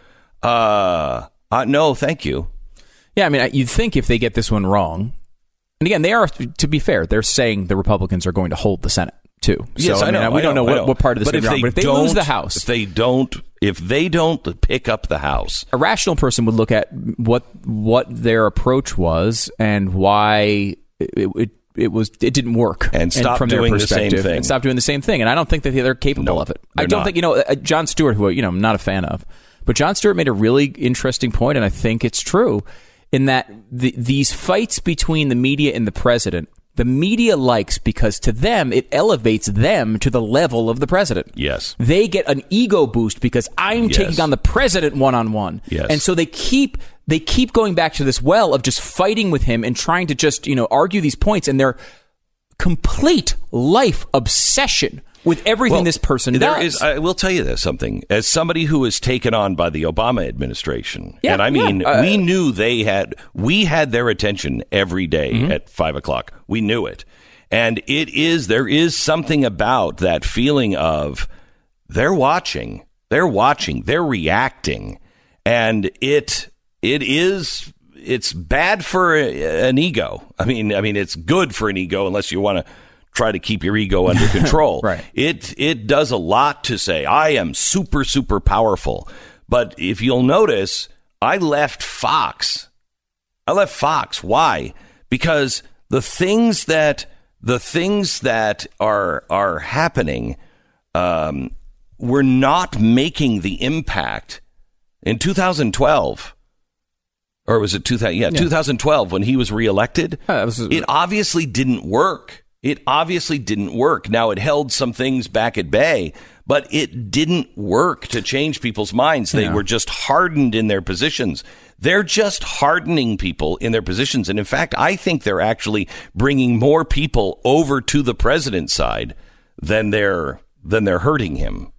[SPEAKER 5] Uh, uh, no, thank you.
[SPEAKER 4] Yeah, I mean, you'd think if they get this one wrong, and again, they are, to be fair, they're saying the Republicans are going to hold the Senate, too. So,
[SPEAKER 5] yes, I know.
[SPEAKER 4] I mean, we
[SPEAKER 5] I
[SPEAKER 4] don't know,
[SPEAKER 5] know
[SPEAKER 4] what, what part of this
[SPEAKER 5] but
[SPEAKER 4] is wrong. But if they lose the House,
[SPEAKER 5] if they don't, if they don't pick up the House,
[SPEAKER 4] a rational person would look at what what their approach was and why it, it it was it didn't work,
[SPEAKER 5] and stop
[SPEAKER 4] and from
[SPEAKER 5] doing
[SPEAKER 4] their
[SPEAKER 5] the same
[SPEAKER 4] perspective,
[SPEAKER 5] thing,
[SPEAKER 4] and stop doing the same thing. And I don't think that they're capable
[SPEAKER 5] no,
[SPEAKER 4] of it. I don't
[SPEAKER 5] not.
[SPEAKER 4] think you know uh, Jon Stewart, who you know I'm not a fan of, but Jon Stewart made a really interesting point, and I think it's true, in that the, these fights between the media and the president, the media likes because to them it elevates them to the level of the president.
[SPEAKER 5] Yes,
[SPEAKER 4] they get an ego boost because I'm
[SPEAKER 5] yes.
[SPEAKER 4] taking on the president one on one.
[SPEAKER 5] Yes,
[SPEAKER 4] and so they keep they keep going back to this well of just fighting with him and trying to just you know argue these points, and their complete life obsession with everything
[SPEAKER 5] Well,
[SPEAKER 4] this person
[SPEAKER 5] there
[SPEAKER 4] does.
[SPEAKER 5] Is, I will tell you this something. As somebody who was taken on by the Obama administration,
[SPEAKER 4] Yeah,
[SPEAKER 5] and I mean,
[SPEAKER 4] yeah. Uh,
[SPEAKER 5] we knew they had, we had their attention every day
[SPEAKER 4] Mm-hmm.
[SPEAKER 5] at five o'clock. We knew it. And it is, there is something about that feeling of they're watching, they're watching, they're reacting. And it, it is, it's bad for a, an ego. I mean, I mean, it's good for an ego unless you want to try to keep your ego under control.
[SPEAKER 4] Right.
[SPEAKER 5] It it does a lot to say, I am super, super powerful. But if you'll notice, I left Fox. I left Fox. Why? Because the things that the things that are are happening um, were not making the impact in two thousand twelve. Or was it two thousand? Yeah, yeah. two thousand twelve when he was reelected.
[SPEAKER 4] Uh, was,
[SPEAKER 5] it obviously didn't work. It obviously didn't work. Now, it held some things back at bay, but it didn't work to change people's minds. They
[SPEAKER 4] Yeah.
[SPEAKER 5] were just hardened in their positions. They're just hardening people in their positions. And in fact, I think they're actually bringing more people over to the president's side than they're than they're hurting him.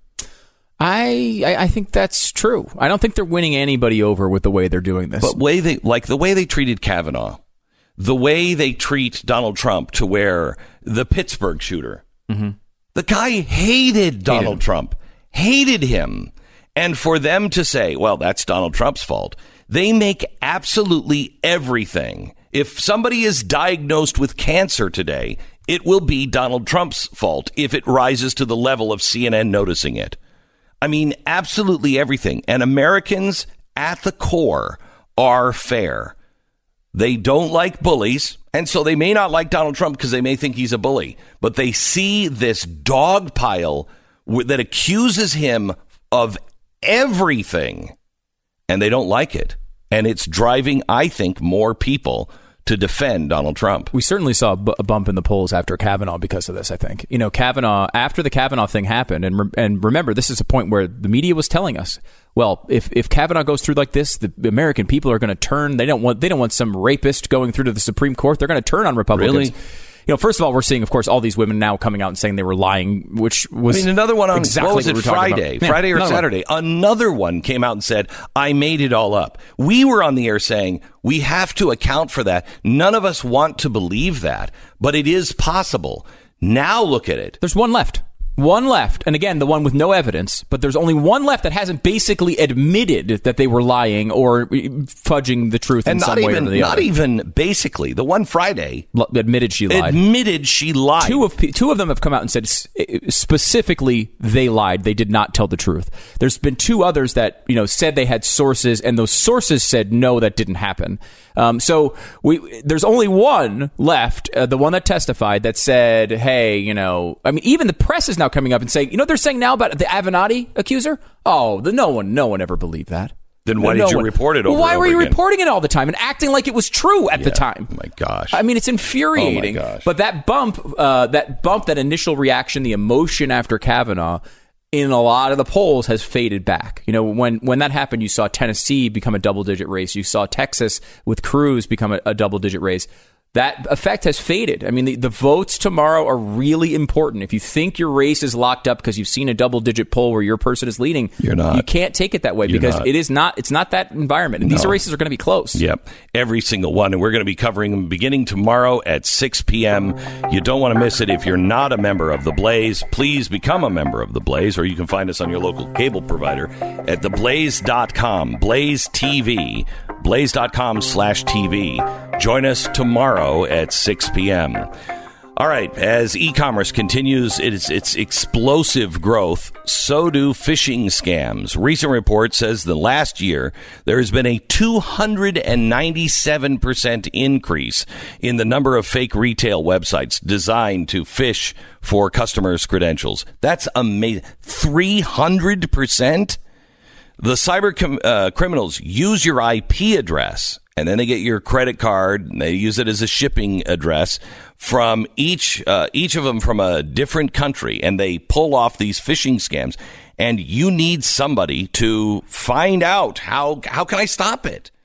[SPEAKER 4] I, I I think that's true. I don't think they're winning anybody over with the way they're doing this.
[SPEAKER 5] But way they like the way they treated Kavanaugh, the way they treat Donald Trump, to where the Pittsburgh shooter,
[SPEAKER 4] mm-hmm.
[SPEAKER 5] the guy hated Donald
[SPEAKER 4] Hated
[SPEAKER 5] Trump, hated him. And for them to say, well, that's Donald Trump's fault. They make absolutely everything. If somebody is diagnosed with cancer today, it will be Donald Trump's fault if it rises to the level of C N N noticing it. I mean, absolutely everything. And Americans at the core are fair. They don't like bullies, and so they may not like Donald Trump because they may think he's a bully. But they see this dog pile w- that accuses him of everything, and they don't like it. And it's driving, I think, more people to defend Donald Trump.
[SPEAKER 4] We certainly saw a, b- a bump in the polls after Kavanaugh because of this, I think. You know, Kavanaugh, after the Kavanaugh thing happened, and re- and remember, this is a point where the media was telling us, well, if, if Kavanaugh goes through like this, the American people are going to turn. They don't want they don't want some rapist going through to the Supreme Court. They're going to turn on Republicans.
[SPEAKER 5] Really?
[SPEAKER 4] You know, first of all, we're seeing, of course, all these women now coming out and saying they were lying, which was
[SPEAKER 5] I mean, another one on
[SPEAKER 4] exactly
[SPEAKER 5] what was it,
[SPEAKER 4] what we were talking
[SPEAKER 5] Friday,
[SPEAKER 4] about. Yeah,
[SPEAKER 5] Friday or
[SPEAKER 4] another one.
[SPEAKER 5] Saturday. Another one came out and said, I made it all up. We were on the air saying, we have to account for that. None of us want to believe that, but it is possible. Now look at it.
[SPEAKER 4] There's one left. One left. And again, the one with no evidence, but there's only one left that hasn't basically admitted that they were lying or fudging the truth
[SPEAKER 5] And
[SPEAKER 4] in
[SPEAKER 5] not
[SPEAKER 4] some way
[SPEAKER 5] even,
[SPEAKER 4] or the
[SPEAKER 5] not
[SPEAKER 4] other.
[SPEAKER 5] even basically. The one Friday
[SPEAKER 4] L- admitted she lied.
[SPEAKER 5] admitted she lied.
[SPEAKER 4] Two of pe- two of them have come out and said s- specifically they lied. They did not tell the truth. There's been two others that, you know, said they had sources, and those sources said no, that didn't happen. Um, so we there's only one left, uh, the one that testified, that said, hey, you know, I mean, even the press is now coming up and saying, you know, they're saying now about the Avenatti accuser. Oh, the, no one, no one ever believed that.
[SPEAKER 5] Then why
[SPEAKER 4] No
[SPEAKER 5] did you
[SPEAKER 4] one.
[SPEAKER 5] report it over
[SPEAKER 4] Well, why
[SPEAKER 5] and
[SPEAKER 4] were
[SPEAKER 5] over
[SPEAKER 4] you
[SPEAKER 5] again?
[SPEAKER 4] reporting it all the time and acting like it was true at the time?
[SPEAKER 5] Oh my gosh.
[SPEAKER 4] I mean, it's infuriating.
[SPEAKER 5] Oh my gosh.
[SPEAKER 4] But that bump, uh, that bump, that initial reaction, the emotion after Kavanaugh, in a lot of the polls has faded back. You know, when when that happened, you saw Tennessee become a double-digit race. You saw Texas with Cruz become a, a double-digit race. That effect has faded. I mean, the, the votes tomorrow are really important. If you think your race is locked up because you've seen a double-digit poll where your person is leading,
[SPEAKER 5] You're not.
[SPEAKER 4] You can't take it that way
[SPEAKER 5] You're
[SPEAKER 4] because
[SPEAKER 5] not.
[SPEAKER 4] it is not. It's not that environment. And these
[SPEAKER 5] No.
[SPEAKER 4] races are going to be close.
[SPEAKER 5] Yep, every single one. And we're going to be covering them beginning tomorrow at six p.m. You don't want to miss it. If you're not a member of The Blaze, please become a member of The Blaze, or you can find us on your local cable provider at the blaze dot com, Blaze T V, blaze dot com slash T V. Join us tomorrow at six p.m. All right, as e-commerce continues its, its explosive growth, so do phishing scams. Recent report says the last year there has been a two hundred ninety-seven percent increase in the number of fake retail websites designed to phish for customers' credentials. That's amazing. three hundred percent? The cyber com- uh, criminals use your I P address, and then they get your credit card, and they use it as a shipping address from each uh, each of them from a different country, and they pull off these phishing scams. And you need somebody to find out how how can I stop it?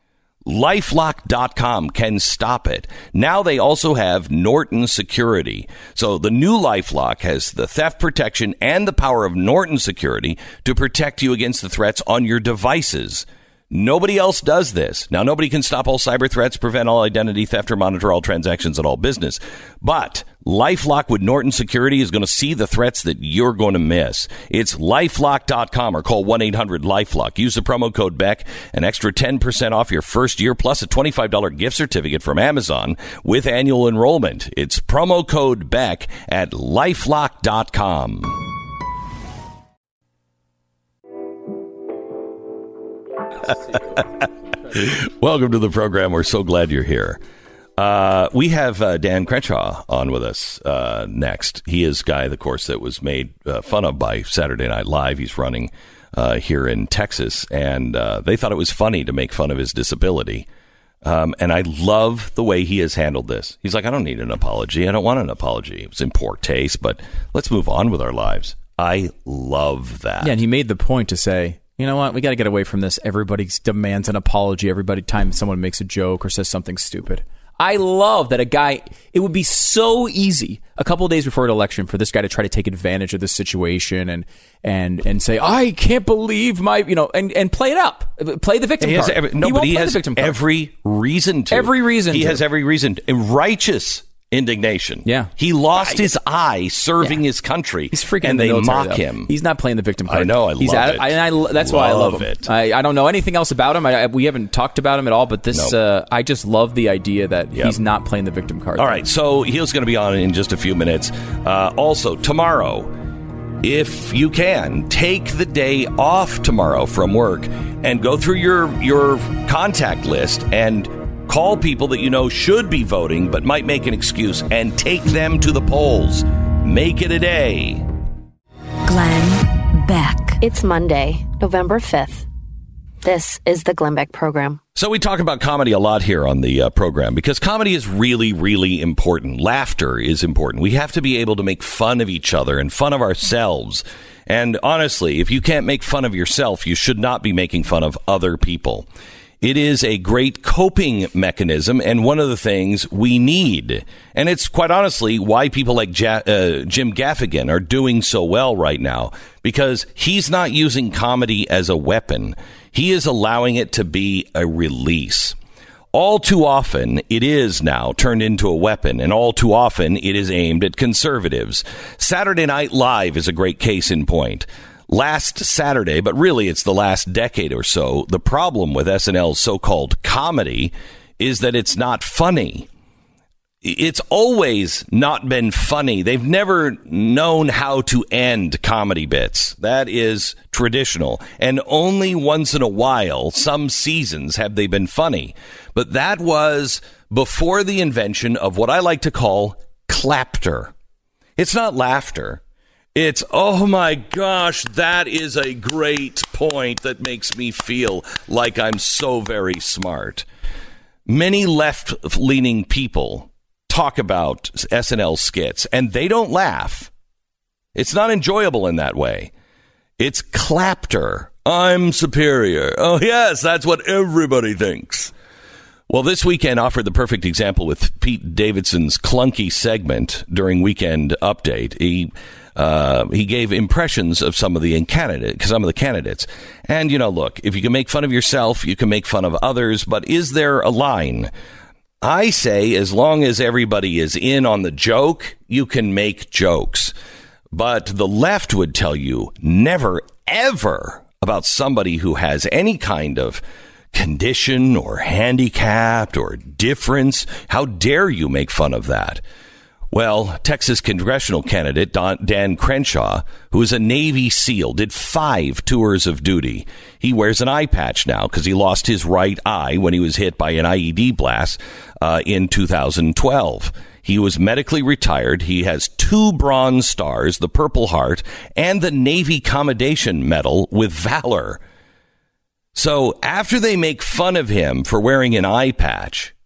[SPEAKER 5] LifeLock dot com can stop it. Now they also have Norton Security. So the new LifeLock has the theft protection and the power of Norton Security to protect you against the threats on your devices. Nobody else does this. Now, nobody can stop all cyber threats, prevent all identity theft, or monitor all transactions at all business. But LifeLock with Norton Security is going to see the threats that you're going to miss. It's LifeLock dot com or call one eight hundred LifeLock. Use the promo code Beck, an extra ten percent off your first year, plus a twenty-five dollars gift certificate from Amazon with annual enrollment. It's promo code Beck at LifeLock dot com. Welcome to the program. We're so glad you're here. Uh, we have uh, Dan Crenshaw on with us uh, next. He is a guy, of course, that was made uh, fun of by Saturday Night Live. He's running uh, here in Texas, and uh, they thought it was funny to make fun of his disability. Um, and I love the way he has handled this. He's like, I don't need an apology. I don't want an apology. It was in poor taste, but let's move on with our lives. I love that.
[SPEAKER 4] Yeah, and he made the point to say, you know what? We got to get away from this. Everybody demands an apology every time someone makes a joke or says something stupid. I love that a guy, it would be so easy a couple of days before an election for this guy to try to take advantage of this situation and and and say, I can't believe my, you know, and, and play it up. Play the victim
[SPEAKER 5] he
[SPEAKER 4] card.
[SPEAKER 5] Has every, no,
[SPEAKER 4] he
[SPEAKER 5] but he has
[SPEAKER 4] victim
[SPEAKER 5] every reason to.
[SPEAKER 4] Every reason
[SPEAKER 5] He
[SPEAKER 4] to.
[SPEAKER 5] has every reason. Righteous indignation.
[SPEAKER 4] Yeah.
[SPEAKER 5] He lost I, his eye serving yeah. his country.
[SPEAKER 4] He's freaking
[SPEAKER 5] and
[SPEAKER 4] the
[SPEAKER 5] they
[SPEAKER 4] military,
[SPEAKER 5] mock
[SPEAKER 4] though.
[SPEAKER 5] him.
[SPEAKER 4] He's not playing the victim card.
[SPEAKER 5] I know. I
[SPEAKER 4] He's
[SPEAKER 5] love
[SPEAKER 4] at,
[SPEAKER 5] it.
[SPEAKER 4] I, and I, that's
[SPEAKER 5] love
[SPEAKER 4] why I love him.
[SPEAKER 5] It.
[SPEAKER 4] I, I don't know anything else about him. I, I, we haven't talked about him at all, but this,
[SPEAKER 5] nope.
[SPEAKER 4] uh, I just love the idea that yep. he's not playing the victim card.
[SPEAKER 5] All right. So he's going to be on in just a few minutes. Uh, also, tomorrow, if you can, take the day off tomorrow from work and go through your, your contact list and call people that you know should be voting but might make an excuse and take them to the polls. Make it a day.
[SPEAKER 6] Glenn Beck. It's Monday, November fifth. This is the Glenn Beck Program.
[SPEAKER 5] So we talk about comedy a lot here on the uh, program because comedy is really, really important. Laughter is important. We have to be able to make fun of each other and fun of ourselves. And honestly, if you can't make fun of yourself, you should not be making fun of other people. It is a great coping mechanism and one of the things we need. And it's quite honestly why people like ja- uh, Jim Gaffigan are doing so well right now, because he's not using comedy as a weapon. He is allowing it to be a release. All too often, it is now turned into a weapon, and all too often, it is aimed at conservatives. Saturday Night Live is a great case in point. Last Saturday, but really it's the last decade or so, the problem with S N L's so-called comedy is that it's not funny. It's always not been funny. They've never known how to end comedy bits. That is traditional. And only once in a while, some seasons, have they been funny. But that was before the invention of what I like to call clapter. It's not laughter. It's, oh my gosh, that is a great point that makes me feel like I'm so very smart. Many left-leaning people talk about S N L skits, and they don't laugh. It's not enjoyable in that way. It's clapter. I'm superior. Oh, yes, that's what everybody thinks. Well, this weekend offered the perfect example with Pete Davidson's clunky segment during Weekend Update. He uh, he gave impressions of some of the candidate, some of the candidates. And, you know, look, if you can make fun of yourself, you can make fun of others. But is there a line? I say as long as everybody is in on the joke, you can make jokes. But the left would tell you never, ever about somebody who has any kind of condition or handicapped or difference. How dare you make fun of that? Well, Texas congressional candidate Don, Dan Crenshaw, who is a Navy SEAL, did five tours of duty. He wears an eye patch now because he lost his right eye when he was hit by an I E D blast uh, in two thousand twelve. He was medically retired. He has two Bronze Stars, the Purple Heart, and the Navy Commendation Medal with Valor. So after they make fun of him for wearing an eye patch,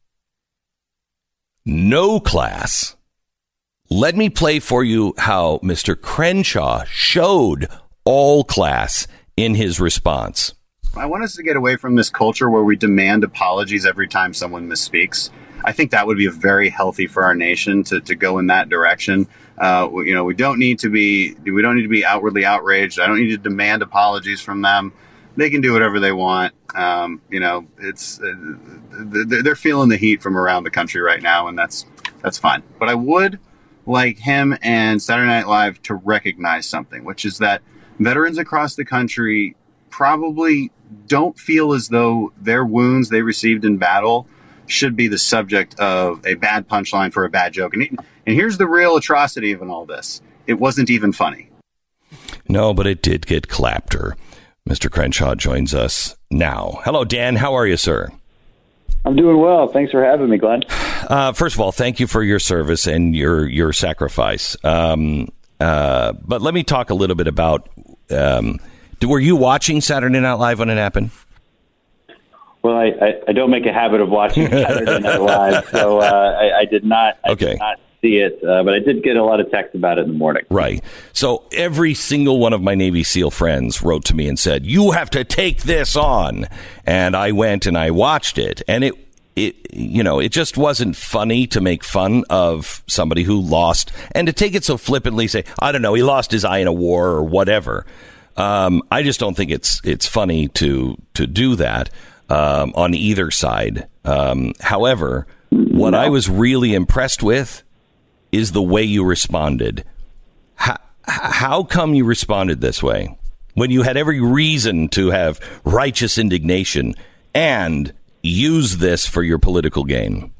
[SPEAKER 5] no class. Let me play for you how Mister Crenshaw showed all class in his response.
[SPEAKER 12] I want us to get away from this culture where we demand apologies every time someone misspeaks. I think that would be very healthy for our nation to, to go in that direction. Uh, you know, we don't need to be we don't need to be outwardly outraged. I don't need to demand apologies from them. They can do whatever they want. Um, you know, it's uh, they're feeling the heat from around the country right now, and that's that's fine. But I would like him and Saturday Night Live to recognize something, which is that veterans across the country probably don't feel as though their wounds they received in battle should be the subject of a bad punchline for a bad joke. And, and here's the real atrocity of all this. It wasn't even funny.
[SPEAKER 2] No, but it did get clapter. Mister Crenshaw joins us now. Hello, Dan. How are you, sir?
[SPEAKER 13] I'm doing well. Thanks for having me, Glenn.
[SPEAKER 2] Uh, first of all, thank you for your service and your, your sacrifice. Um, uh, but let me talk a little bit about, um, were you watching Saturday Night Live when it happened?
[SPEAKER 13] Well, I, I, I don't make a habit of watching Saturday Night Live, so uh, I, I did not. I
[SPEAKER 2] okay.
[SPEAKER 13] did not see it, uh, but I did get a lot of text about it in the morning.
[SPEAKER 2] Right. So every single one of my Navy SEAL friends wrote to me and said, "You have to take this on," and I went and I watched it, and it, it, you know, it just wasn't funny to make fun of somebody who lost and to take it so flippantly. Say, I don't know, he lost his eye in a war or whatever. Um, I just don't think it's it's funny to to do that. Um, on either side. Um, however, what I was really impressed with is the way you responded. How, how come you responded this way when you had every reason to have righteous indignation and use this for your political gain?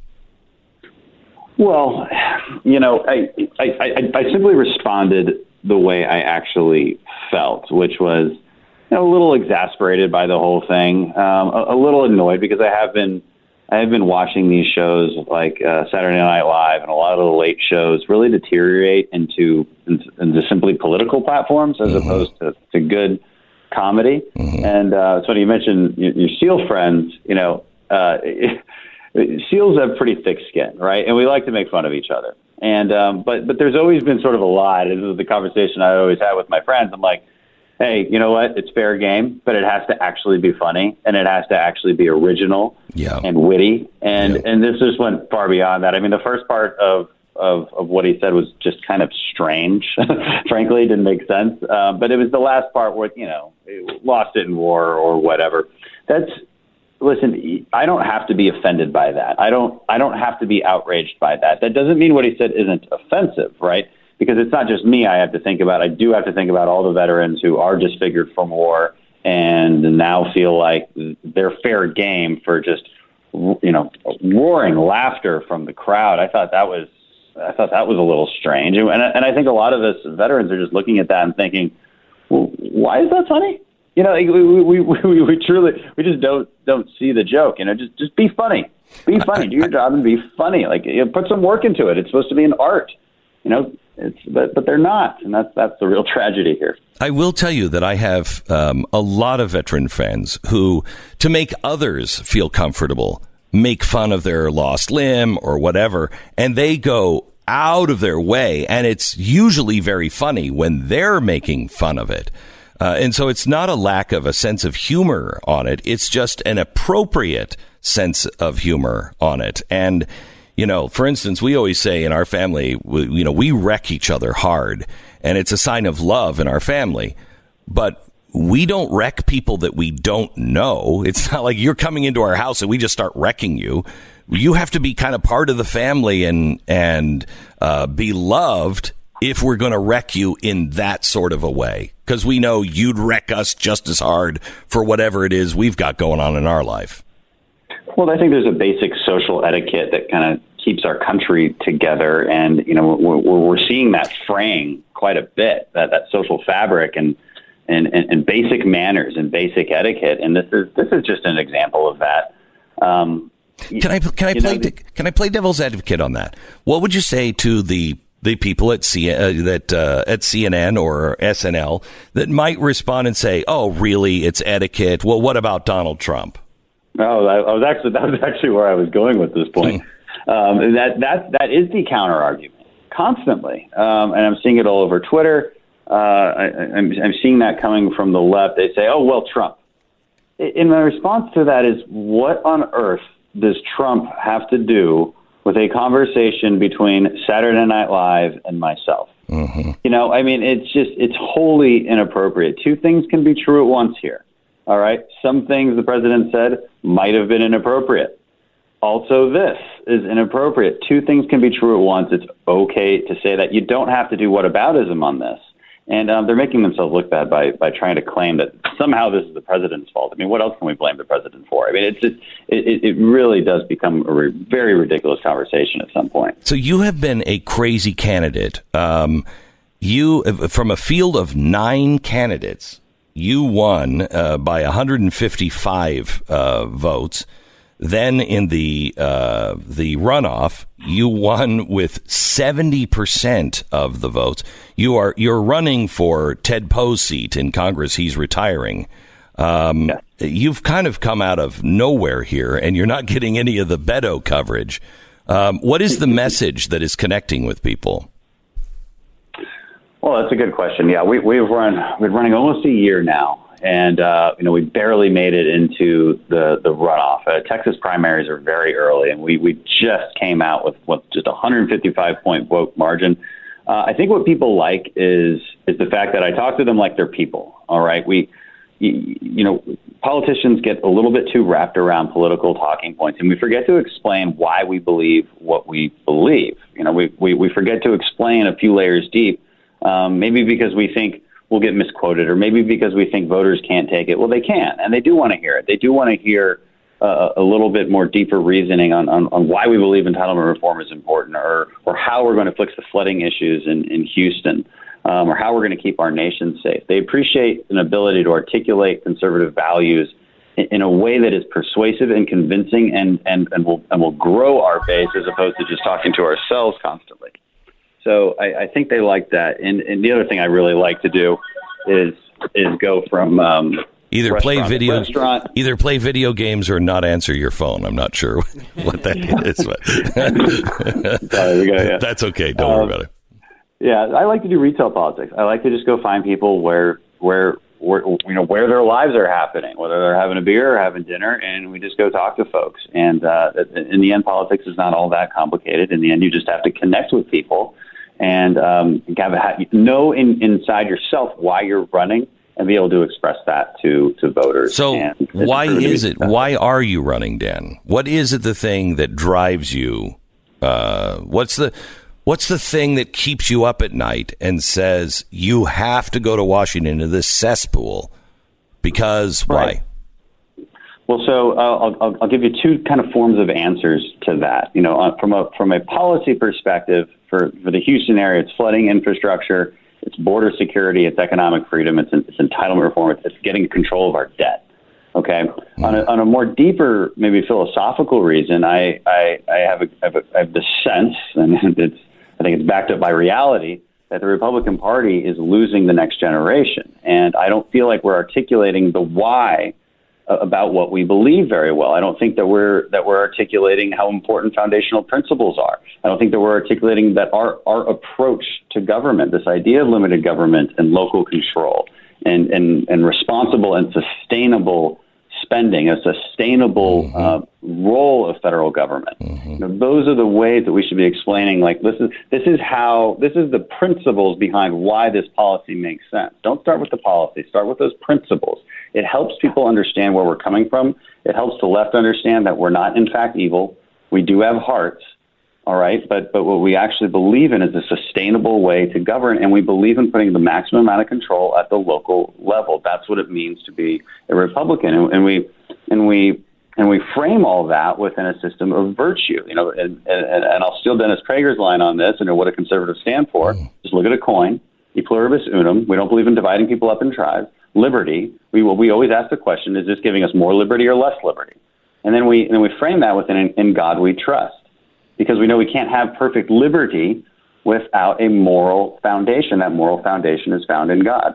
[SPEAKER 13] Well, you know, I, I, I, I simply responded the way I actually felt, which was, you know, a little exasperated by the whole thing, um, a, a little annoyed because I have been, I have been watching these shows like uh, Saturday Night Live and a lot of the late shows really deteriorate into into, into simply political platforms as mm-hmm. opposed to, to good comedy. Mm-hmm. And uh, so when you mentioned your, your SEAL friends, you know, uh, SEALs have pretty thick skin, right? And we like to make fun of each other. And um, but but there's always been sort of a lie. This is the conversation I always had with my friends. I'm like, hey, you know what? It's fair game, but it has to actually be funny, and it has to actually be original
[SPEAKER 2] yeah.
[SPEAKER 13] and witty. And
[SPEAKER 2] yeah.
[SPEAKER 13] and this just went far beyond that. I mean, the first part of, of, of what he said was just kind of strange. Frankly, it didn't make sense. Uh, but it was the last part where, you know, lost it in war or whatever. That's, listen, I don't have to be offended by that. I don't, I don't have to be outraged by that. That doesn't mean what he said isn't offensive, right? Because it's not just me I have to think about. I do have to think about all the veterans who are disfigured from war and now feel like they're fair game for just, you know, roaring laughter from the crowd. I thought that was, I thought that was a little strange. And, and I think a lot of us veterans are just looking at that and thinking, well, why is that funny? You know, we, we, we, we truly, we just don't, don't see the joke. You know, just, just be funny. Be funny. Do your job and be funny. Like, you know, put some work into it. It's supposed to be an art. You know, it's, but but they're not, and that's that's the real tragedy here.
[SPEAKER 2] I will tell you that I have um, a lot of veteran friends who, to make others feel comfortable, make fun of their lost limb or whatever, and they go out of their way, and it's usually very funny when they're making fun of it. Uh, and so it's not a lack of a sense of humor on it. It's just an appropriate sense of humor on it. And you know, for instance, we always say in our family, we, you know, we wreck each other hard, and it's a sign of love in our family. But we don't wreck people that we don't know. It's not like you're coming into our house and we just start wrecking you. You have to be kind of part of the family and and uh, be loved if we're going to wreck you in that sort of a way, because we know you'd wreck us just as hard for whatever it is we've got going on in our life.
[SPEAKER 13] Well, I think there's a basic social etiquette that kind of keeps our country together. And, you know, we're, we're seeing that fraying quite a bit, that, that social fabric and, and, and, and basic manners and basic etiquette. And this is this is just an example of that. Um,
[SPEAKER 2] can I can I play know, the, can I play devil's advocate on that? What would you say to the the people at C, uh, that uh, at C N N or S N L that might respond and say, "Oh, really? It's etiquette." Well, what about Donald Trump?
[SPEAKER 13] Oh, I was actually that was actually where I was going with this point. Um, that that that is the counter argument constantly, um, and I'm seeing it all over Twitter. Uh, I, I'm, I'm seeing that coming from the left. They say, "Oh, well, Trump." in my response to that is, what on earth does Trump have to do with a conversation between Saturday Night Live and myself?
[SPEAKER 5] Mm-hmm.
[SPEAKER 13] You know, I mean, it's just, it's wholly inappropriate. Two things can be true at once here. All right. Some things the president said might have been inappropriate. Also, this is inappropriate. Two things can be true at once. It's okay to say that. You don't have to do whataboutism on this. And um, they're making themselves look bad by, by trying to claim that somehow this is the president's fault. I mean, what else can we blame the president for? I mean, it's just, it, it really does become a re- very ridiculous conversation at some point.
[SPEAKER 5] So you have been a crazy candidate. Um, you, from a field of nine candidates, you won uh, by one hundred fifty-five uh, votes. Then in the uh, the runoff, you won with seventy percent of the votes. You are you're running for Ted Poe's seat in Congress. He's retiring. Um, yeah. You've kind of come out of nowhere here, and you're not getting any of the Beto coverage. Um, what is the message that is connecting with people?
[SPEAKER 13] Well, that's a good question. Yeah, we, we've run we're running almost a year now. And, uh, you know, we barely made it into the, the runoff. Uh, Texas primaries are very early, and we, we just came out with what, just a one hundred fifty-five point vote margin. Uh, I think what people like is is the fact that I talk to them like they're people. All right. We, you, you know, politicians get a little bit too wrapped around political talking points, and we forget to explain why we believe what we believe. You know, we, we, we forget to explain a few layers deep, um, maybe because we think we'll get misquoted, or maybe because we think voters can't take it. Well, they can, and they do want to hear it. They do want to hear uh, a little bit more deeper reasoning on, on, on why we believe entitlement reform is important, or or how we're going to fix the flooding issues in, in Houston, um, or how we're going to keep our nation safe. They appreciate an ability to articulate conservative values in, in a way that is persuasive and convincing, and, and, and, will, and will grow our base as opposed to just talking to ourselves constantly. So I, I think they like that. And, and the other thing I really like to do is is go from um,
[SPEAKER 5] either play video either play video games or not answer your phone. I'm not sure what that is. But
[SPEAKER 13] Sorry, we got, yeah.
[SPEAKER 5] That's okay. Don't
[SPEAKER 13] um,
[SPEAKER 5] worry about it.
[SPEAKER 13] Yeah, I like to do retail politics. I like to just go find people where where where you know where their lives are happening, whether they're having a beer or having dinner, and we just go talk to folks. And uh, in the end, politics is not all that complicated. In the end, you just have to connect with people. And um, have a, know in, inside yourself why you're running, and be able to express that to, to voters.
[SPEAKER 5] So
[SPEAKER 13] and
[SPEAKER 5] why is it? Why are you running, Dan? What is it the thing that drives you? Uh, what's the what's the thing that keeps you up at night and says you have to go to Washington to this cesspool? Because
[SPEAKER 13] right.
[SPEAKER 5] why?
[SPEAKER 13] Well, so uh, I'll, I'll, I'll give you two kind of forms of answers to that. You know, uh, from a from a policy perspective, for, for the Houston area, it's flooding infrastructure, it's border security, it's economic freedom, it's, it's entitlement reform, it's, it's getting control of our debt. Okay. Mm-hmm. On a on a more deeper, maybe philosophical reason, I I, I have a, I have a I have the sense, and it's I think it's backed up by reality, that the Republican Party is losing the next generation, and I don't feel like we're articulating the why about what we believe very well. I don't think that we're that we're articulating how important foundational principles are. I don't think that we're articulating that our, our approach to government, this idea of limited government and local control and, and, and responsible and sustainable spending, a sustainable mm-hmm. uh, role of federal government. Mm-hmm. You know, those are the ways that we should be explaining, like, this is this is how, this is the principles behind why this policy makes sense. Don't start with the policy, start with those principles. It helps people understand where we're coming from. It helps the left understand that we're not, in fact, evil. We do have hearts, all right? But but what we actually believe in is a sustainable way to govern, and we believe in putting the maximum amount of control at the local level. That's what it means to be a Republican, and, and we and we and we frame all that within a system of virtue. You know, and, and, and I'll steal Dennis Prager's line on this, and what a conservative stand for. Just look at a coin. E pluribus unum. We don't believe in dividing people up in tribes. Liberty, we will, we always ask the question, is this giving us more liberty or less liberty? And then we and then we frame that within in, in God we trust, because we know we can't have perfect liberty without a moral foundation. That moral foundation is found in God.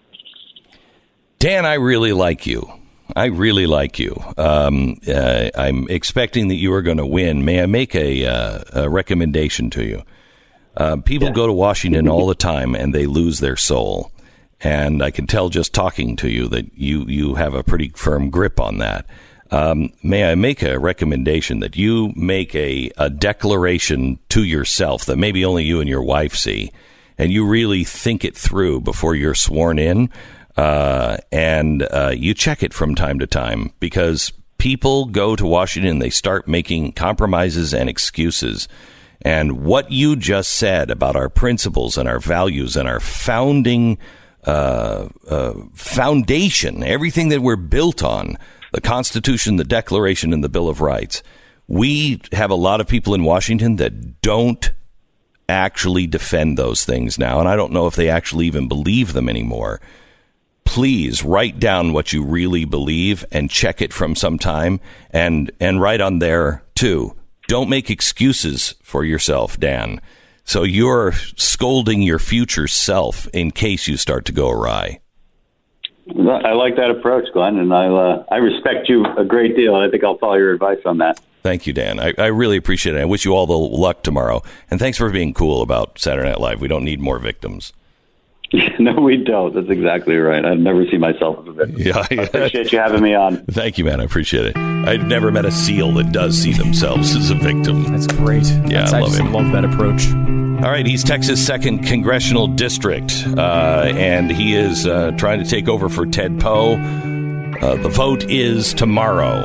[SPEAKER 5] Dan, I really like you. I really like you. Um, uh, I'm expecting that you are going to win. May I make a, uh, a recommendation to you? Uh, people yeah. go to Washington all the time and they lose their soul.
[SPEAKER 2] And I can tell just talking to you that you, you have a pretty firm grip on that. Um, may I make a recommendation that you make a, a declaration to yourself that maybe only you and your wife see, and you really think it through before you're sworn in, uh, and uh, you check it from time to time, because people go to Washington, they start making compromises and excuses. And what you just said about our principles and our values and our founding uh, uh, foundation, everything that we're built on, the Constitution, the Declaration, and the Bill of Rights. We have a lot of people in Washington that don't actually defend those things now, and I don't know if they actually even believe them anymore. Please write down what you really believe and check it from some time, and, and write on there, too. Don't make excuses for yourself, Dan. So you're scolding your future self in case you start to go awry.
[SPEAKER 13] I like that approach, Glenn, and I uh, I respect you a great deal. I think I'll follow your advice on that.
[SPEAKER 2] Thank you, Dan. I, I really appreciate it. I wish you all the luck tomorrow. And thanks for being cool about Saturday Night Live. We don't need more victims.
[SPEAKER 13] No, we don't. That's exactly right. I've never seen myself as a victim.
[SPEAKER 2] Yeah, yeah.
[SPEAKER 13] I appreciate you having me on.
[SPEAKER 2] Thank you, man. I appreciate it. I've never met a SEAL that does see themselves as a victim.
[SPEAKER 4] That's great.
[SPEAKER 2] Yeah,
[SPEAKER 4] That's,
[SPEAKER 2] I
[SPEAKER 4] I
[SPEAKER 2] love
[SPEAKER 4] just
[SPEAKER 2] him.
[SPEAKER 4] love that approach.
[SPEAKER 2] All right, he's Texas' second congressional district, uh, and he is uh, trying to take over for Ted Poe. Uh, the vote is tomorrow.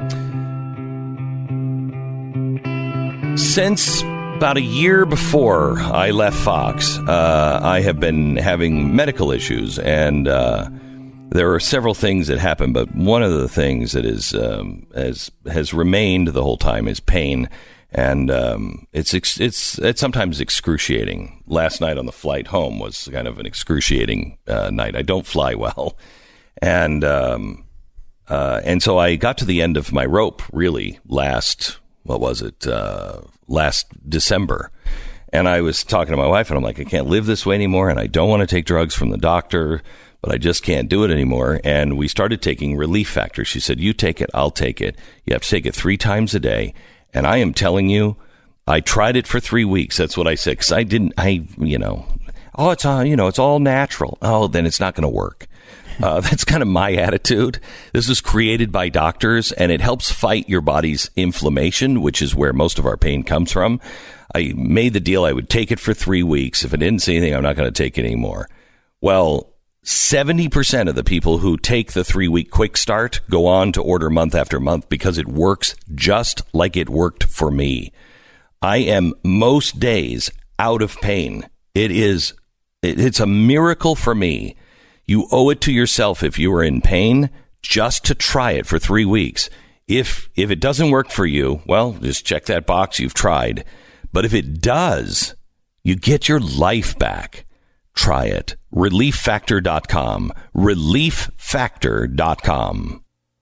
[SPEAKER 2] Since about a year before I left Fox, uh, I have been having medical issues, and uh, there are several things that happen, but one of the things that is um, has has remained the whole time is pain. And um, it's ex- it's it's sometimes excruciating. Last night on the flight home was kind of an excruciating uh, night. I don't fly well, and um, uh, and so I got to the end of my rope really last what was it uh, last December, and I was talking to my wife, and I'm like, I can't live this way anymore, and I don't want to take drugs from the doctor, but I just can't do it anymore. And we started taking Relief Factor. She said, "You take it, I'll take it. You have to take it three times a day." And I am telling you, I tried it for three weeks. That's what I said. Because I didn't, I, you know, oh, it's all, you know, it's all natural. Oh, then it's not going to work. Uh, that's kind of my attitude. This was created by doctors, and it helps fight your body's inflammation, which is where most of our pain comes from. I made the deal I would take it for three weeks. If I didn't see anything, I'm not going to take it anymore. Well, seventy percent of the people who take the three-week quick start go on to order month after month because it works just like it worked for me. I am most days out of pain. It is, it's a miracle for me. You owe it to yourself if you are in pain just to try it for three weeks. If, if it doesn't work for you, well, just check that box. You've tried. But if it does, you get your life back. Try it. relief factor dot com. relief factor dot com.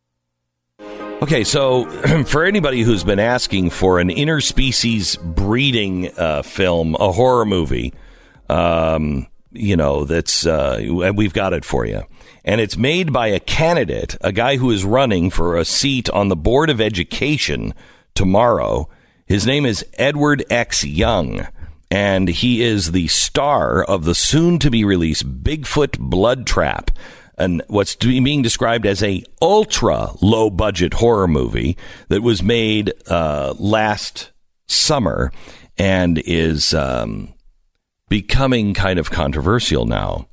[SPEAKER 2] Okay, so for anybody who's been asking for an interspecies breeding uh, film, a horror movie, um, you know, that's uh, we've got it for you. And it's made by a candidate, a guy who is running for a seat on the Board of Education tomorrow. His name is Edward X. Young. And he is the star of the soon-to-be-released Bigfoot Blood Trap, and what's being described as a ultra-low-budget horror movie that was made uh, last summer and is um, becoming kind of controversial now.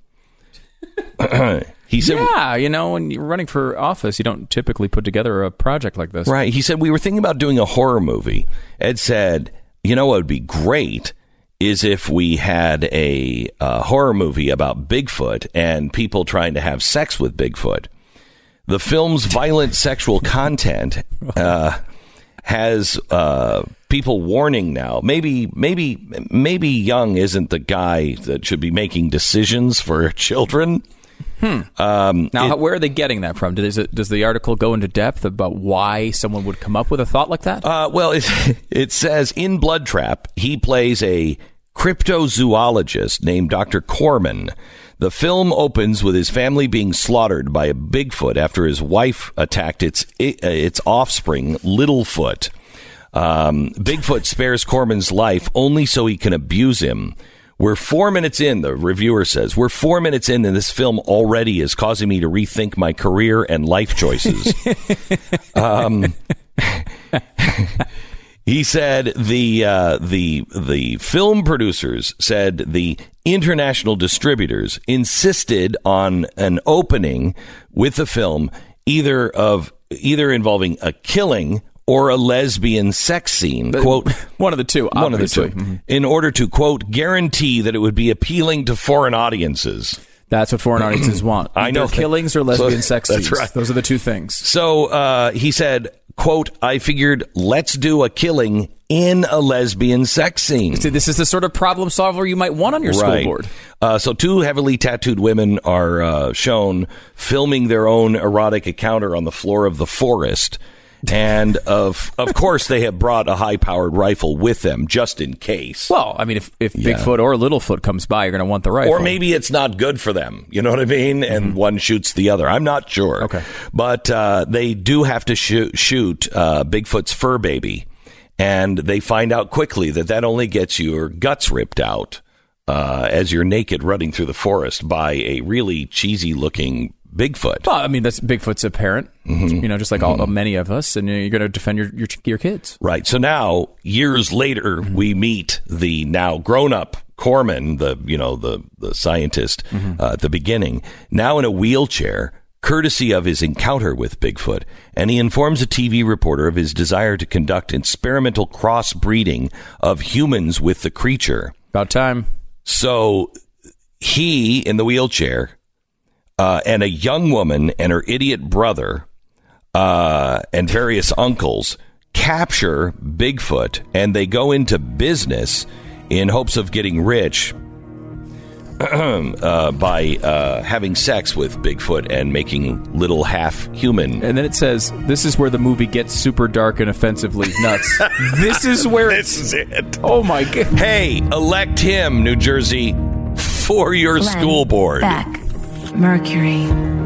[SPEAKER 2] He said,
[SPEAKER 4] yeah, you know, when you're running for office, you don't typically put together a project like this.
[SPEAKER 2] Right. He said, we were thinking about doing a horror movie. Ed said, you know what would be great is if we had a uh, horror movie about Bigfoot and people trying to have sex with Bigfoot. The film's violent sexual content uh, has uh, people warning now. Maybe, maybe, maybe Young isn't the guy that should be making decisions for children.
[SPEAKER 4] Hmm.
[SPEAKER 2] Um,
[SPEAKER 4] now,
[SPEAKER 2] it,
[SPEAKER 4] where are they getting that from? Does, it, does the article go into depth about why someone would come up with a thought like that?
[SPEAKER 2] Uh, well, it, it says in Blood Trap, he plays a cryptozoologist named Doctor Corman. The film opens with his family being slaughtered by a Bigfoot after his wife attacked its its offspring, Littlefoot. Um, Bigfoot spares Corman's life only so he can abuse him. We're four minutes in, the reviewer says. We're four minutes in, and this film already is causing me to rethink my career and life choices. um, he said the uh, the the film producers said the international distributors insisted on an opening with the film either of either involving a killing or a lesbian sex scene, quote,
[SPEAKER 4] one of the two,
[SPEAKER 2] one
[SPEAKER 4] obviously.
[SPEAKER 2] of the two, mm-hmm. in order to, quote, guarantee that it would be appealing to foreign audiences.
[SPEAKER 4] That's what foreign audiences want.
[SPEAKER 2] I know.
[SPEAKER 4] Either killings or lesbian
[SPEAKER 2] So,
[SPEAKER 4] sex scenes.
[SPEAKER 2] that's right.
[SPEAKER 4] Those are the two things.
[SPEAKER 2] So uh, he said, quote, I figured, let's do a killing in a lesbian sex scene.
[SPEAKER 4] See, this is the sort of problem solver you might want on your
[SPEAKER 2] Right.
[SPEAKER 4] school board.
[SPEAKER 2] Uh, so two heavily tattooed women are uh, shown filming their own erotic encounter on the floor of the forest. And of of course, they have brought a high-powered rifle with them just in case.
[SPEAKER 4] Well, I mean, if, if
[SPEAKER 2] Yeah.
[SPEAKER 4] Bigfoot or Littlefoot comes by, you're going to want the rifle.
[SPEAKER 2] Or maybe it's not good for them. You know what I mean? And
[SPEAKER 4] Mm-hmm.
[SPEAKER 2] one shoots the other. I'm not sure.
[SPEAKER 4] Okay.
[SPEAKER 2] But uh, they do have to shoot, shoot uh, Bigfoot's fur baby. And they find out quickly that that only gets your guts ripped out uh, as you're naked running through the forest by a really cheesy-looking Bigfoot.
[SPEAKER 4] Well, I mean, that's Bigfoot's a parent,
[SPEAKER 2] Mhm.
[SPEAKER 4] you know, just like all, many of us, and you're going to defend your, your your kids.
[SPEAKER 2] Right. So now, years later, we meet the now grown-up Corman, the you know the the scientist uh, at the beginning, now in a wheelchair, courtesy of his encounter with Bigfoot, and he informs a T V reporter of his desire to conduct experimental crossbreeding of humans with the creature.
[SPEAKER 4] About time.
[SPEAKER 2] So he, in the wheelchair, uh, and a young woman and her idiot brother uh, and various uncles capture Bigfoot, and they go into business in hopes of getting rich uh, by uh, having sex with Bigfoot and making little half-human.
[SPEAKER 4] And then it says, this is where the movie gets super dark and offensively nuts. This is where
[SPEAKER 2] This is it.
[SPEAKER 4] Oh, my God.
[SPEAKER 2] Hey, elect him, New Jersey, for your
[SPEAKER 1] Glenn
[SPEAKER 2] school board.
[SPEAKER 1] Beck, Mercury.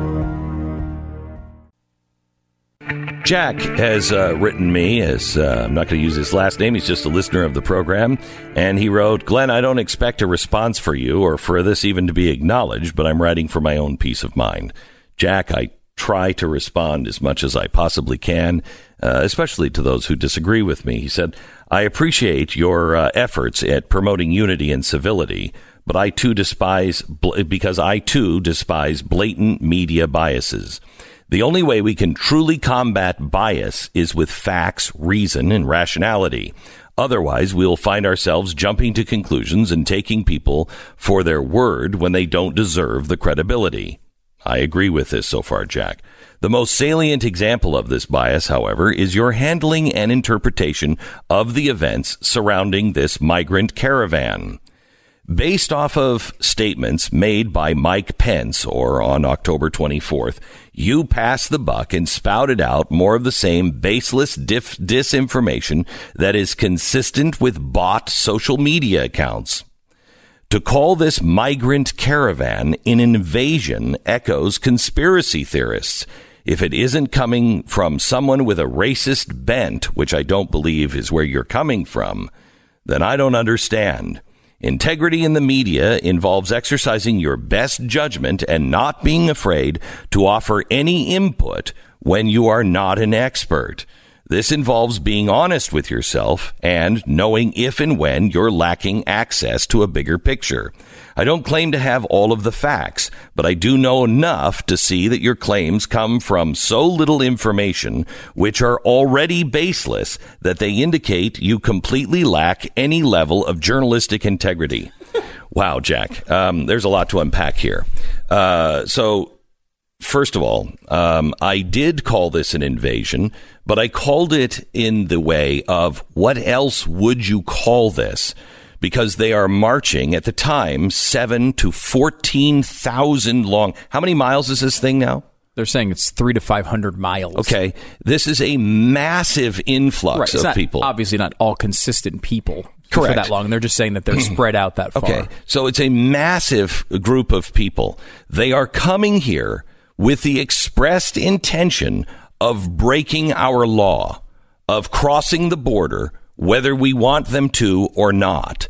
[SPEAKER 2] Jack has uh, written me, as uh, I'm not going to use his last name, he's just a listener of the program, and he wrote, Glenn, I don't expect a response for you or for this even to be acknowledged, but I'm writing for my own peace of mind. Jack, I try to respond as much as I possibly can, uh, especially to those who disagree with me. He said, I appreciate your uh, efforts at promoting unity and civility, but I too despise, bl- because I too despise blatant media biases. The only way we can truly combat bias is with facts, reason, and rationality. Otherwise, we'll find ourselves jumping to conclusions and taking people for their word when they don't deserve the credibility. I agree with this so far, Jack. The most salient example of this bias, however, is your handling and interpretation of the events surrounding this migrant caravan. Based off of statements made by Mike Pence, or on October twenty-fourth, you passed the buck and spouted out more of the same baseless dif- disinformation that is consistent with bot social media accounts. To call this migrant caravan an invasion echoes conspiracy theorists. If it isn't coming from someone with a racist bent, which I don't believe is where you're coming from, then I don't understand. Integrity in the media involves exercising your best judgment and not being afraid to offer any input when you are not an expert. This involves being honest with yourself and knowing if and when you're lacking access to a bigger picture. I don't claim to have all of the facts, but I do know enough to see that your claims come from so little information, which are already baseless, that they indicate you completely lack any level of journalistic integrity. Wow, Jack, um, there's a lot to unpack here. Uh, so, first of all, um, I did call this an invasion, but I called it in the way of what else would you call this? Because they are marching at the time seven to fourteen thousand long. How many miles is this thing now?
[SPEAKER 4] They're saying it's three to five hundred miles.
[SPEAKER 2] Okay, this is a massive influx
[SPEAKER 4] Right. It's
[SPEAKER 2] of
[SPEAKER 4] not,
[SPEAKER 2] people.
[SPEAKER 4] obviously not all consistent people
[SPEAKER 2] Correct.
[SPEAKER 4] for that long. They're just saying that they're spread out that far.
[SPEAKER 2] Okay, so it's a massive group of people. They are coming here with the expressed intention of breaking our law, of crossing the border, whether we want them to or not.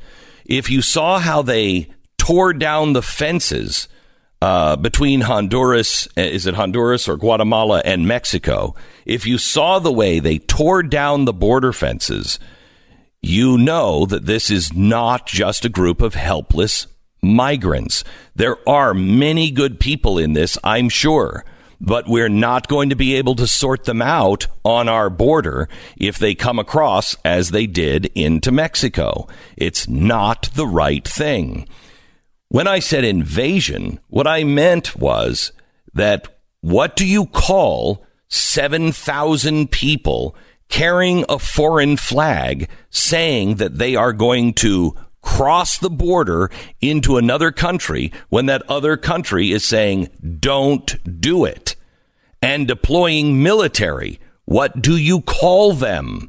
[SPEAKER 5] if you saw how they tore down the fences uh, between Honduras, is it Honduras or Guatemala and Mexico, if you saw the way they tore down the border fences, you know that this is not just a group of helpless migrants. There are many good people in this, I'm sure, but we're not going to be able to sort them out on our border if they come across as they did into Mexico. It's not the right thing. When I said invasion, what I meant was that what do you call seven thousand people carrying a foreign flag saying that they are going to cross the border into another country when that other country is saying, don't do it, and deploying military? What do you call them?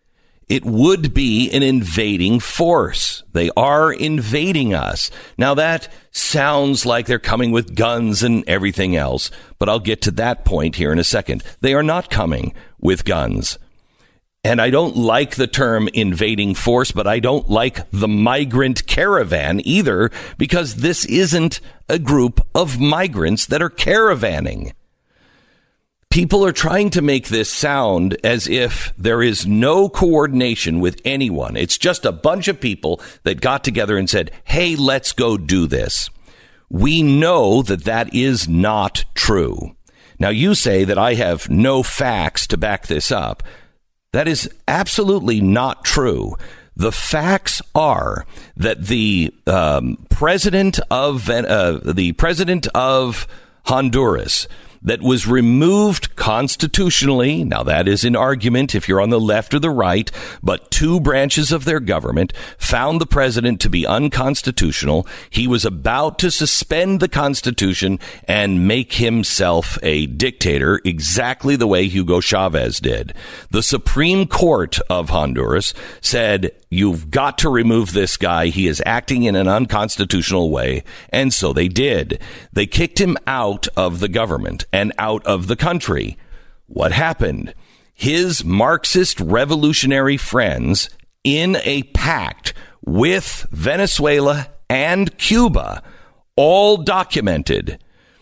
[SPEAKER 5] It would be an invading force. They are invading us. Now, that sounds like they're coming with guns and everything else, but I'll get to that point here in a second. They are not coming with guns. And I don't like the term invading force, but I don't like the migrant caravan either, because this isn't a group of migrants that are caravanning. People are trying to make this sound as if there is no coordination with anyone. It's just a bunch of people that got together and said, hey, let's go do this. We know that that is not true. Now, you say that I have no facts to back this up. That is absolutely not true. The facts are that the um, president of uh, the president of Honduras that was removed constitutionally. Now, that is an argument if you're on the left or the right, but two branches of their government found the president to be unconstitutional. He was about to suspend the Constitution and make himself a dictator, exactly the way Hugo Chavez did. The Supreme Court of Honduras said, you've got to remove this guy. He is acting in an unconstitutional way. And so they did. They kicked him out of the government and out of the country. What happened? His Marxist revolutionary friends, in a pact with Venezuela and Cuba, all documented,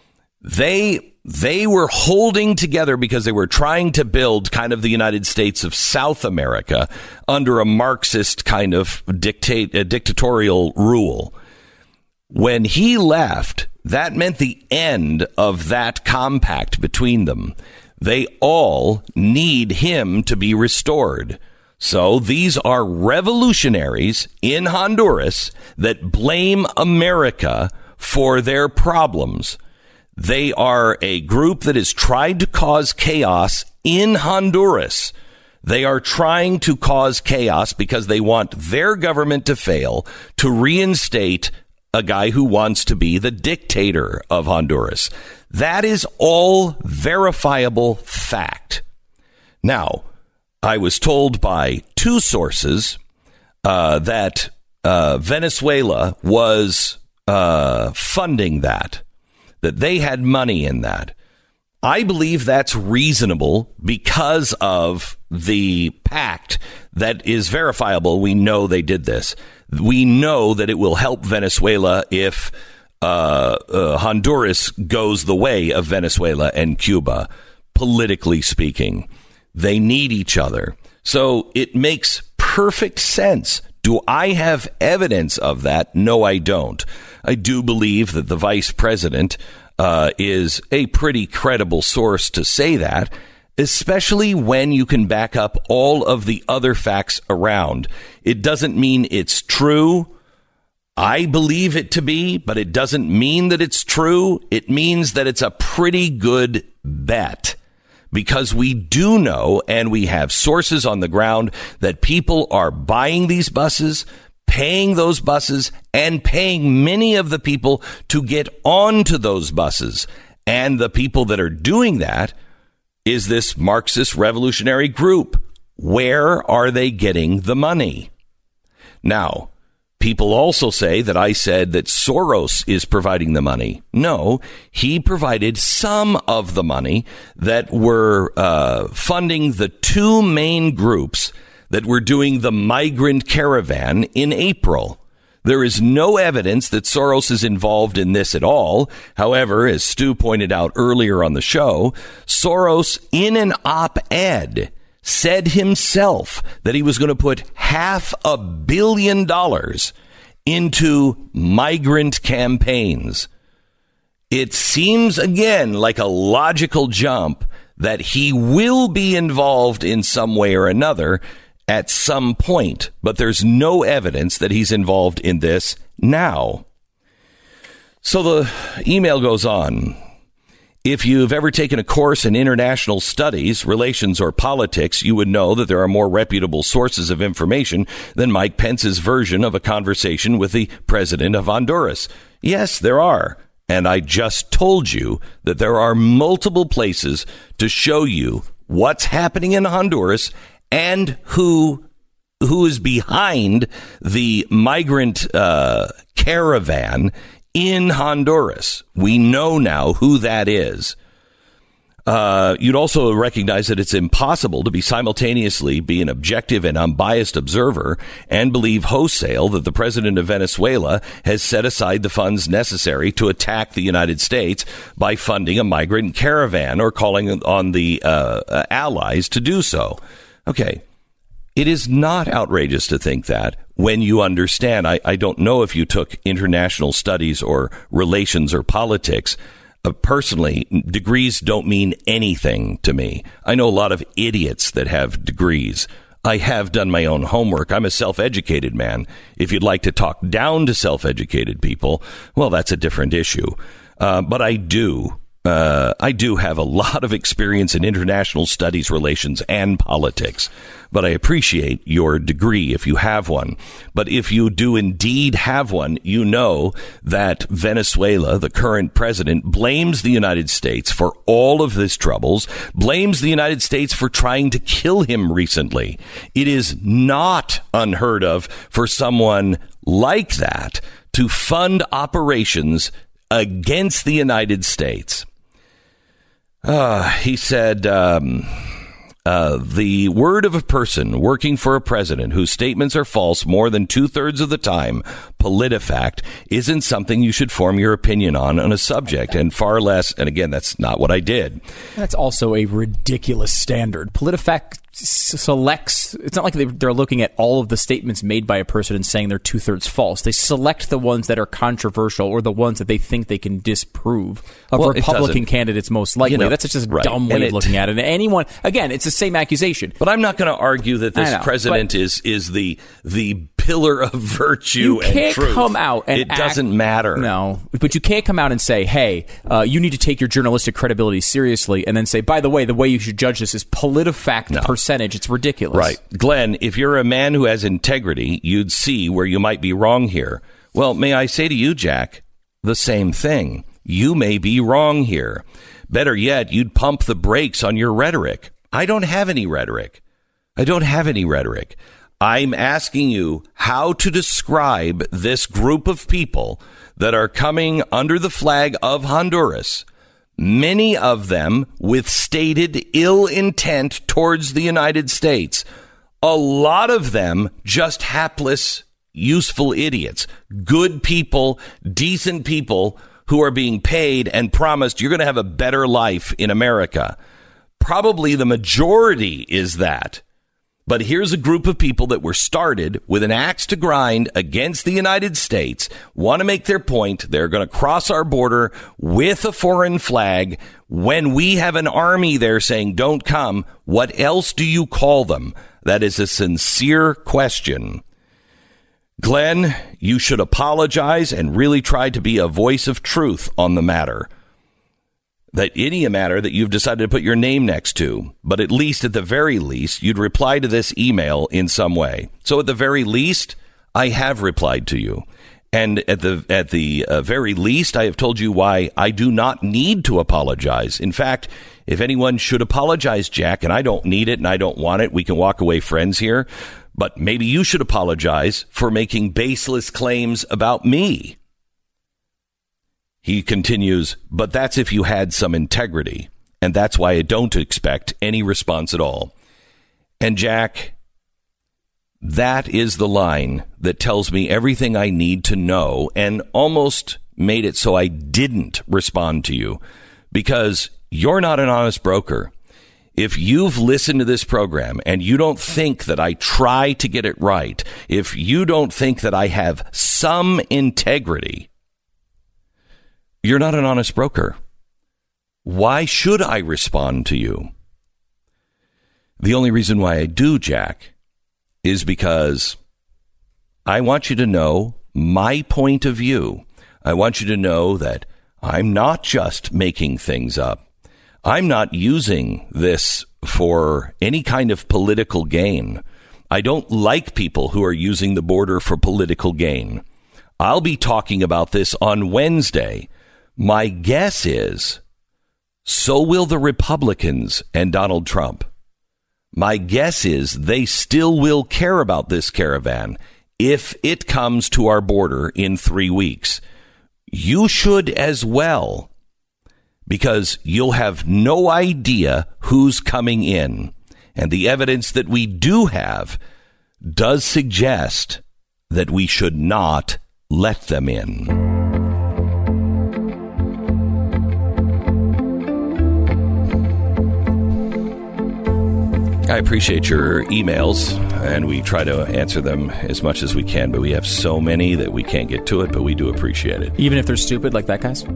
[SPEAKER 5] they They were holding together because they were trying to build kind of the United States of South America under a Marxist kind of dictate, uh, dictatorial rule. When he left, that meant the end of that compact between them. They all need him to be restored. So these are revolutionaries in Honduras that blame America for their problems. They are a group that has tried to cause chaos in Honduras. They are trying to cause chaos because they want their government to fail to reinstate a guy who wants to be the dictator of Honduras. That is all verifiable fact. Now, I was told by two sources uh, that uh, Venezuela was uh, funding that. That they had money in that. I believe that's reasonable because of the pact that is verifiable. We know they did this. We know that it will help Venezuela if uh, uh, Honduras goes the way of Venezuela and Cuba, politically speaking. They need each other. So it makes perfect sense. Do I have evidence of that? No, I don't. I do believe that the vice president uh, is a pretty credible source to say that, especially when you can back up all of the other facts around. It doesn't mean it's true. I believe it to be, but it doesn't mean that it's true. It means that it's a pretty good bet. Because we do know, and we have sources on the ground, that people are buying these buses, paying those buses, and paying many of the people to get onto those buses. And the people that are doing that is this Marxist revolutionary group. Where are they getting the money? Now, people also say that I said that Soros is providing the money. No, he provided some of the money that were uh, funding the two main groups that were doing the migrant caravan in April. There is no evidence that Soros is involved in this at all. However, as Stu pointed out earlier on the show, Soros, in an op-ed, said himself that he was going to put half a billion dollars into migrant campaigns. It seems, again, like a logical jump that he will be involved in some way or another at some point, but there's no evidence that he's involved in this now. So the email goes on. If you've ever taken a course in international studies, relations, or politics, you would know that there are more reputable sources of information than Mike Pence's version of a conversation with the president of Honduras. Yes, there are. And I just told you that there are multiple places to show you what's happening in Honduras and who who is behind the migrant uh, caravan in Honduras. We know now who that is. Uh, you'd also recognize that it's impossible to be simultaneously be an objective and unbiased observer and believe wholesale that the president of Venezuela has set aside the funds necessary to attack the United States by funding a migrant caravan or calling on the uh, allies to do so. Okay. It is not outrageous to think that when you understand. I, I don't know if you took international studies or relations or politics. Uh, personally, degrees don't mean anything to me. I know a lot of idiots that have degrees. I have done my own homework. I'm a self-educated man. If you'd like to talk down to self-educated people, well, that's a different issue. Uh, but I do. Uh, I do have a lot of experience in international studies, relations, and politics, but I appreciate your degree if you have one. But if you do indeed have one, you know that Venezuela, the current president, blames the United States for all of his troubles, blames the United States for trying to kill him recently. It is not unheard of for someone like that to fund operations against the United States. Uh, he said, um, uh, the word of a person working for a president whose statements are false more than two thirds of the time, PolitiFact, isn't something you should form your opinion on on a subject, and far less. And again, that's not what I did.
[SPEAKER 4] That's also a ridiculous standard. PolitiFact selects, it's not like they, they're looking at all of the statements made by a person and saying they're two-thirds false. They select the ones that are controversial or the ones that they think they can disprove of
[SPEAKER 5] well,
[SPEAKER 4] Republican candidates most likely. You know, that's just a
[SPEAKER 5] right.
[SPEAKER 4] dumb way
[SPEAKER 5] and
[SPEAKER 4] of
[SPEAKER 5] it,
[SPEAKER 4] looking at it. And anyone, again, it's the same accusation.
[SPEAKER 5] But I'm not going to argue that this
[SPEAKER 4] know,
[SPEAKER 5] president is is the the pillar of virtue
[SPEAKER 4] you
[SPEAKER 5] and
[SPEAKER 4] can't
[SPEAKER 5] truth.
[SPEAKER 4] Come out and
[SPEAKER 5] it
[SPEAKER 4] act,
[SPEAKER 5] doesn't matter.
[SPEAKER 4] No, but you can't come out and say, hey, uh, you need to take your journalistic credibility seriously, and then say, by the way, the way you should judge this is PolitiFact no. percentage. It's ridiculous.
[SPEAKER 5] Right. Glenn, if you're a man who has integrity, you'd see where you might be wrong here. Well, may I say to you, Jack, the same thing. You may be wrong here. Better yet, you'd pump the brakes on your rhetoric. I don't have any rhetoric. I don't have any rhetoric. I'm asking you how to describe this group of people that are coming under the flag of Honduras, many of them with stated ill intent towards the United States. A lot of them just hapless, useful idiots, good people, decent people who are being paid and promised you're going to have a better life in America. Probably the majority is that. But here's a group of people that were started with an axe to grind against the United States, want to make their point. They're going to cross our border with a foreign flag. When we have an army there saying, don't come, what else do you call them? That is a sincere question. Glenn, you should apologize and really try to be a voice of truth on the matter. That any matter that you've decided to put your name next to, but at least, at the very least, you'd reply to this email in some way. So at the very least, I have replied to you. And at the at the uh, very least, I have told you why I do not need to apologize. In fact, if anyone should apologize, Jack, and I don't need it and I don't want it, we can walk away friends here. But maybe you should apologize for making baseless claims about me. He continues, but that's if you had some integrity. And that's why I don't expect any response at all. And Jack, That is the line that tells me everything I need to know, and almost made it so I didn't respond to you because you're not an honest broker. If you've listened to this program and you don't think that I try to get it right, if you don't think that I have some integrity, you're not an honest broker. Why should I respond to you? The only reason why I do, Jack, is because I want you to know my point of view. I want you to know that I'm not just making things up. I'm not using this for any kind of political gain. I don't like people who are using the border for political gain. I'll be talking about this on Wednesday. My guess is so will the Republicans and Donald Trump. My guess is they still will care about this caravan if it comes to our border in three weeks. You should as well, because you'll have no idea who's coming in. And the evidence that we do have does suggest that we should not let them in. I appreciate your emails, and we try to answer them as much as we can, but we have so many that we can't get to it, but we do appreciate it.
[SPEAKER 4] Even if they're stupid like that guy's?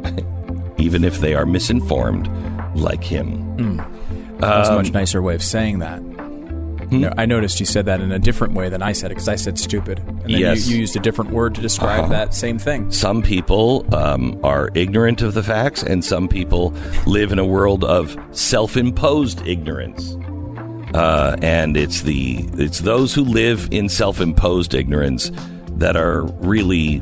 [SPEAKER 5] Even if they are misinformed like him.
[SPEAKER 4] Mm. That's um, a much nicer way of saying that. Hmm? No, I noticed you said that in a different way than I said it, because I said stupid. And then
[SPEAKER 5] yes.
[SPEAKER 4] you, you used a different word to describe uh-huh. that same thing.
[SPEAKER 5] Some people um, are ignorant of the facts, and some people live in a world of self-imposed ignorance. Uh, and it's the it's those who live in self-imposed ignorance that are really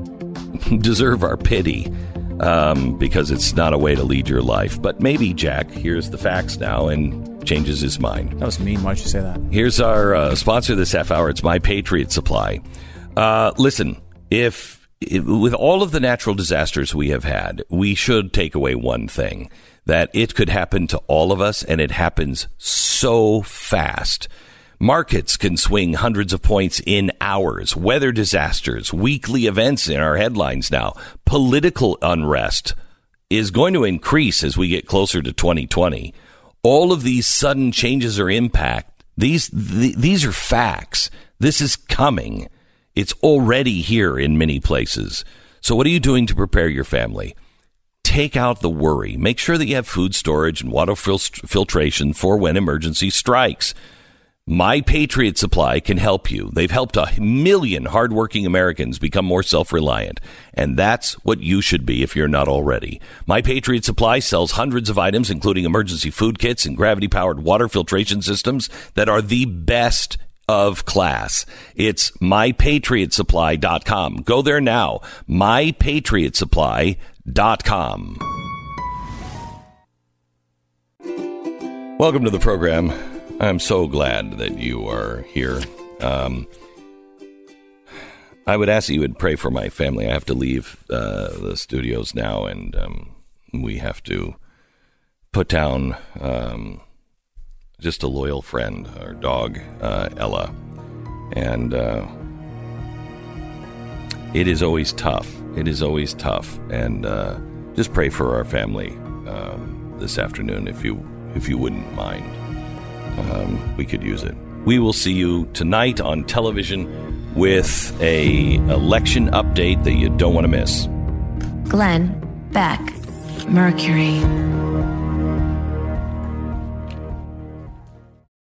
[SPEAKER 5] deserve our pity, um, because it's not a way to lead your life. But maybe Jack hears the facts now and changes his mind.
[SPEAKER 4] That was mean. Why did you say that?
[SPEAKER 5] Here's our uh, sponsor this half hour. It's My Patriot Supply. Uh, listen, if, if with all of the natural disasters we have had, we should take away one thing. That it could happen to all of us, and it happens so fast. Markets can swing hundreds of points in hours. Weather disasters, weekly events in our headlines now. Political unrest is going to increase as we get closer to twenty twenty. All of these sudden changes or impact, these th- these are facts. This is coming. It's already here in many places. So what are you doing to prepare your family? Take out the worry. Make sure that you have food storage and water fil- filtration for when emergency strikes. My Patriot Supply can help you. They've helped a million hardworking Americans become more self-reliant, and that's what you should be if you're not already. My Patriot Supply sells hundreds of items, including emergency food kits and gravity-powered water filtration systems that are the best of class. It's my patriot supply dot com. Go there now. my patriot supply dot com. Welcome to the program. I'm so glad that you are here. Um, I would ask that you would pray for my family. I have to leave uh, the studios now, and um, we have to put down um, just a loyal friend, our dog, uh, Ella. And uh, it is always tough. It is always tough. And uh, just pray for our family um, this afternoon, if you if you wouldn't mind. Um, we could use it. We will see you tonight on television with a election update that you don't want to miss.
[SPEAKER 1] Glenn Beck, Mercury.